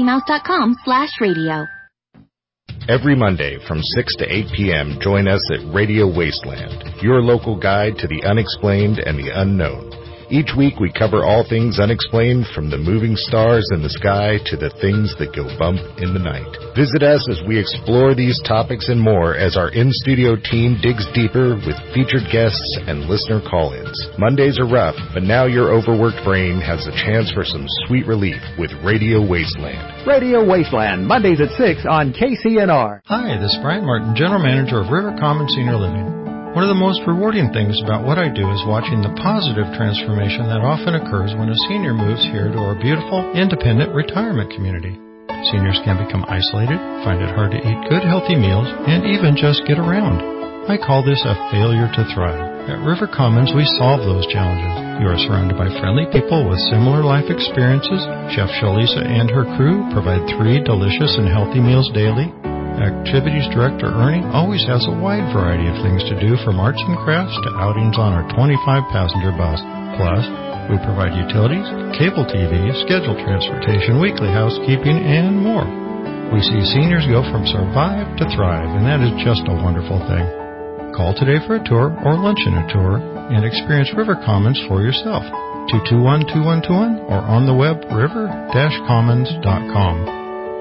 abcmouse.com/radio. Every Monday from 6 to 8 p.m., join us at Radio Wasteland, your local guide to the unexplained and the unknown. Each week we cover all things unexplained, from the moving stars in the sky to the things that go bump in the night. Visit us as we explore these topics and more as our in-studio team digs deeper with featured guests and listener call-ins. Mondays are rough, but now your overworked brain has a chance for some sweet relief with Radio Wasteland. Radio Wasteland, Mondays at 6 on KCNR. Hi, this is Brian Martin, General Manager of River Commons Senior Living. One of the most rewarding things about what I do is watching the positive transformation that often occurs when a senior moves here to our beautiful, independent retirement community. Seniors can become isolated, find it hard to eat good, healthy meals, and even just get around. I call this a failure to thrive. At River Commons, we solve those challenges. You are surrounded by friendly people with similar life experiences. Chef Shalisa and her crew provide 3 delicious and healthy meals daily. Activities Director Ernie always has a wide variety of things to do, from arts and crafts to outings on our 25-passenger bus. Plus, we provide utilities, cable TV, scheduled transportation, weekly housekeeping, and more. We see seniors go from survive to thrive, and that is just a wonderful thing. Call today for a tour or lunch and a tour and experience River Commons for yourself. 221-2121 or on the web river-commons.com.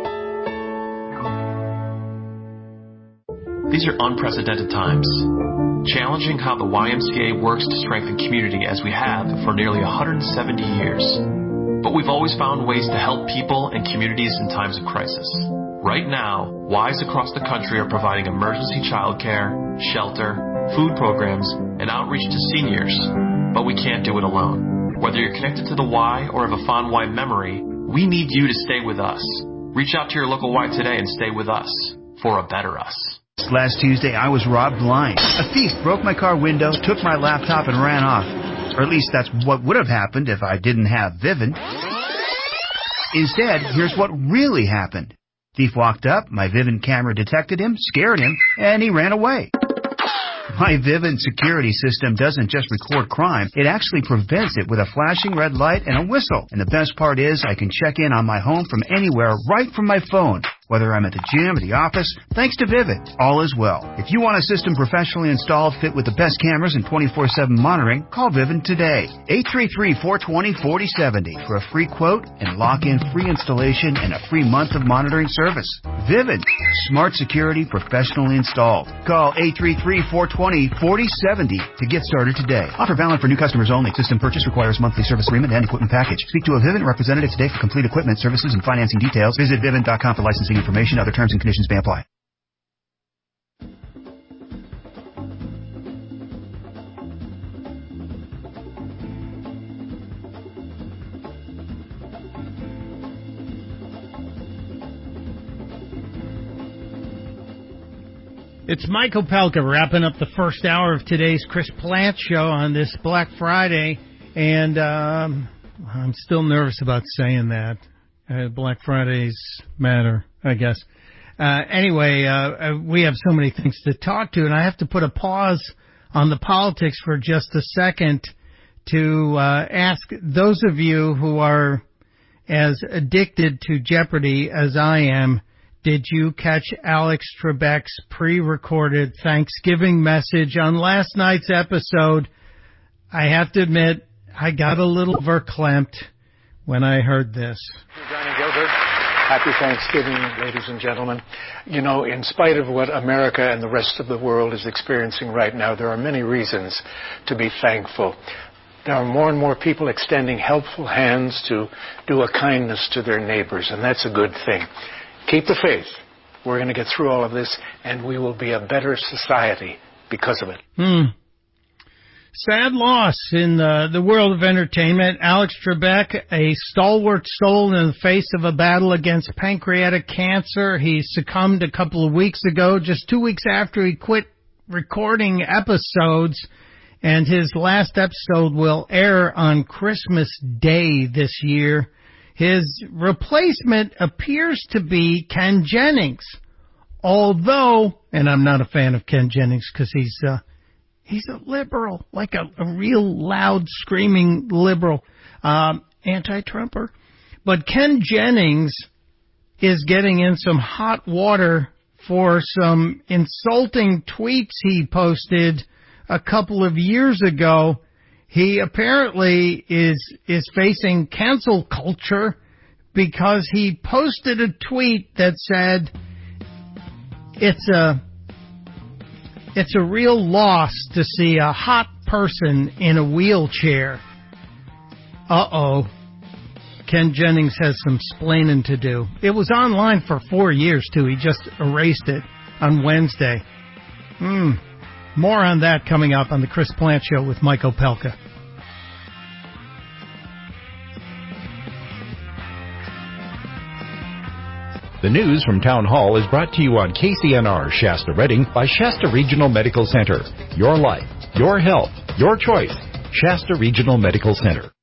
These are unprecedented times, challenging how the YMCA works to strengthen community as we have for nearly 170 years. But we've always found ways to help people and communities in times of crisis. Right now, Ys across the country are providing emergency childcare, shelter, food programs, and outreach to seniors. But we can't do it alone. Whether you're connected to the Y or have a fond Y memory, we need you to stay with us. Reach out to your local Y today and stay with us for a better us. Last Tuesday, I was robbed blind. A thief broke my car window, took my laptop, and ran off. Or at least that's what would have happened if I didn't have Vivint. Instead, here's what really happened. Thief walked up, my Vivint camera detected him, scared him, and he ran away. My Vivint security system doesn't just record crime, it actually prevents it with a flashing red light and a whistle. And the best part is I can check in on my home from anywhere right from my phone. Whether I'm at the gym or the office, thanks to Vivint, all is well. If you want a system professionally installed, fit with the best cameras and 24/7 monitoring, call Vivint today. 833-420-4070 for a free quote and lock-in free installation and a free month of monitoring service. Vivint, smart security professionally installed. Call 833-420-4070 to get started today. Offer valid for new customers only. System purchase requires monthly service agreement and equipment package. Speak to a Vivint representative today for complete equipment, services, and financing details. Visit Vivint.com for licensing information. Other terms and conditions may apply. It's Mike Opelka wrapping up the first hour of today's Chris Plante Show on this Black Friday, and I'm still nervous about saying that. Black Fridays matter, I guess. Anyway, we have so many things to talk to, and I have to put a pause on the politics for just a second to ask those of you who are as addicted to Jeopardy as I am, did you catch Alex Trebek's pre-recorded Thanksgiving message on last night's episode? I have to admit, I got a little verklempt when I heard this. Johnny Gilbert, happy Thanksgiving, ladies and gentlemen. You know, in spite of what America and the rest of the world is experiencing right now, there are many reasons to be thankful. There are more and more people extending helpful hands to do a kindness to their neighbors, and that's a good thing. Keep the faith. We're going to get through all of this, and we will be a better society because of it. Sad loss in the world of entertainment. Alex Trebek, a stalwart soul in the face of a battle against pancreatic cancer. He succumbed a couple of weeks ago, just 2 weeks after he quit recording episodes, and his last episode will air on Christmas Day this year. His replacement appears to be Ken Jennings, although, and I'm not a fan of Ken Jennings because he's a liberal, like a real loud, screaming liberal, anti-Trumper. But Ken Jennings is getting in some hot water for some insulting tweets he posted a couple of years ago. He apparently is facing cancel culture because he posted a tweet that said, it's a real loss to see a hot person in a wheelchair. Uh-oh. Ken Jennings has some splaining to do. It was online for 4 years, too. He just erased it on Wednesday. More on that coming up on the Chris Plante Show with Mike Opelka. The news from Town Hall is brought to you on KCNR Shasta Redding by Shasta Regional Medical Center. Your life, your health, your choice. Shasta Regional Medical Center.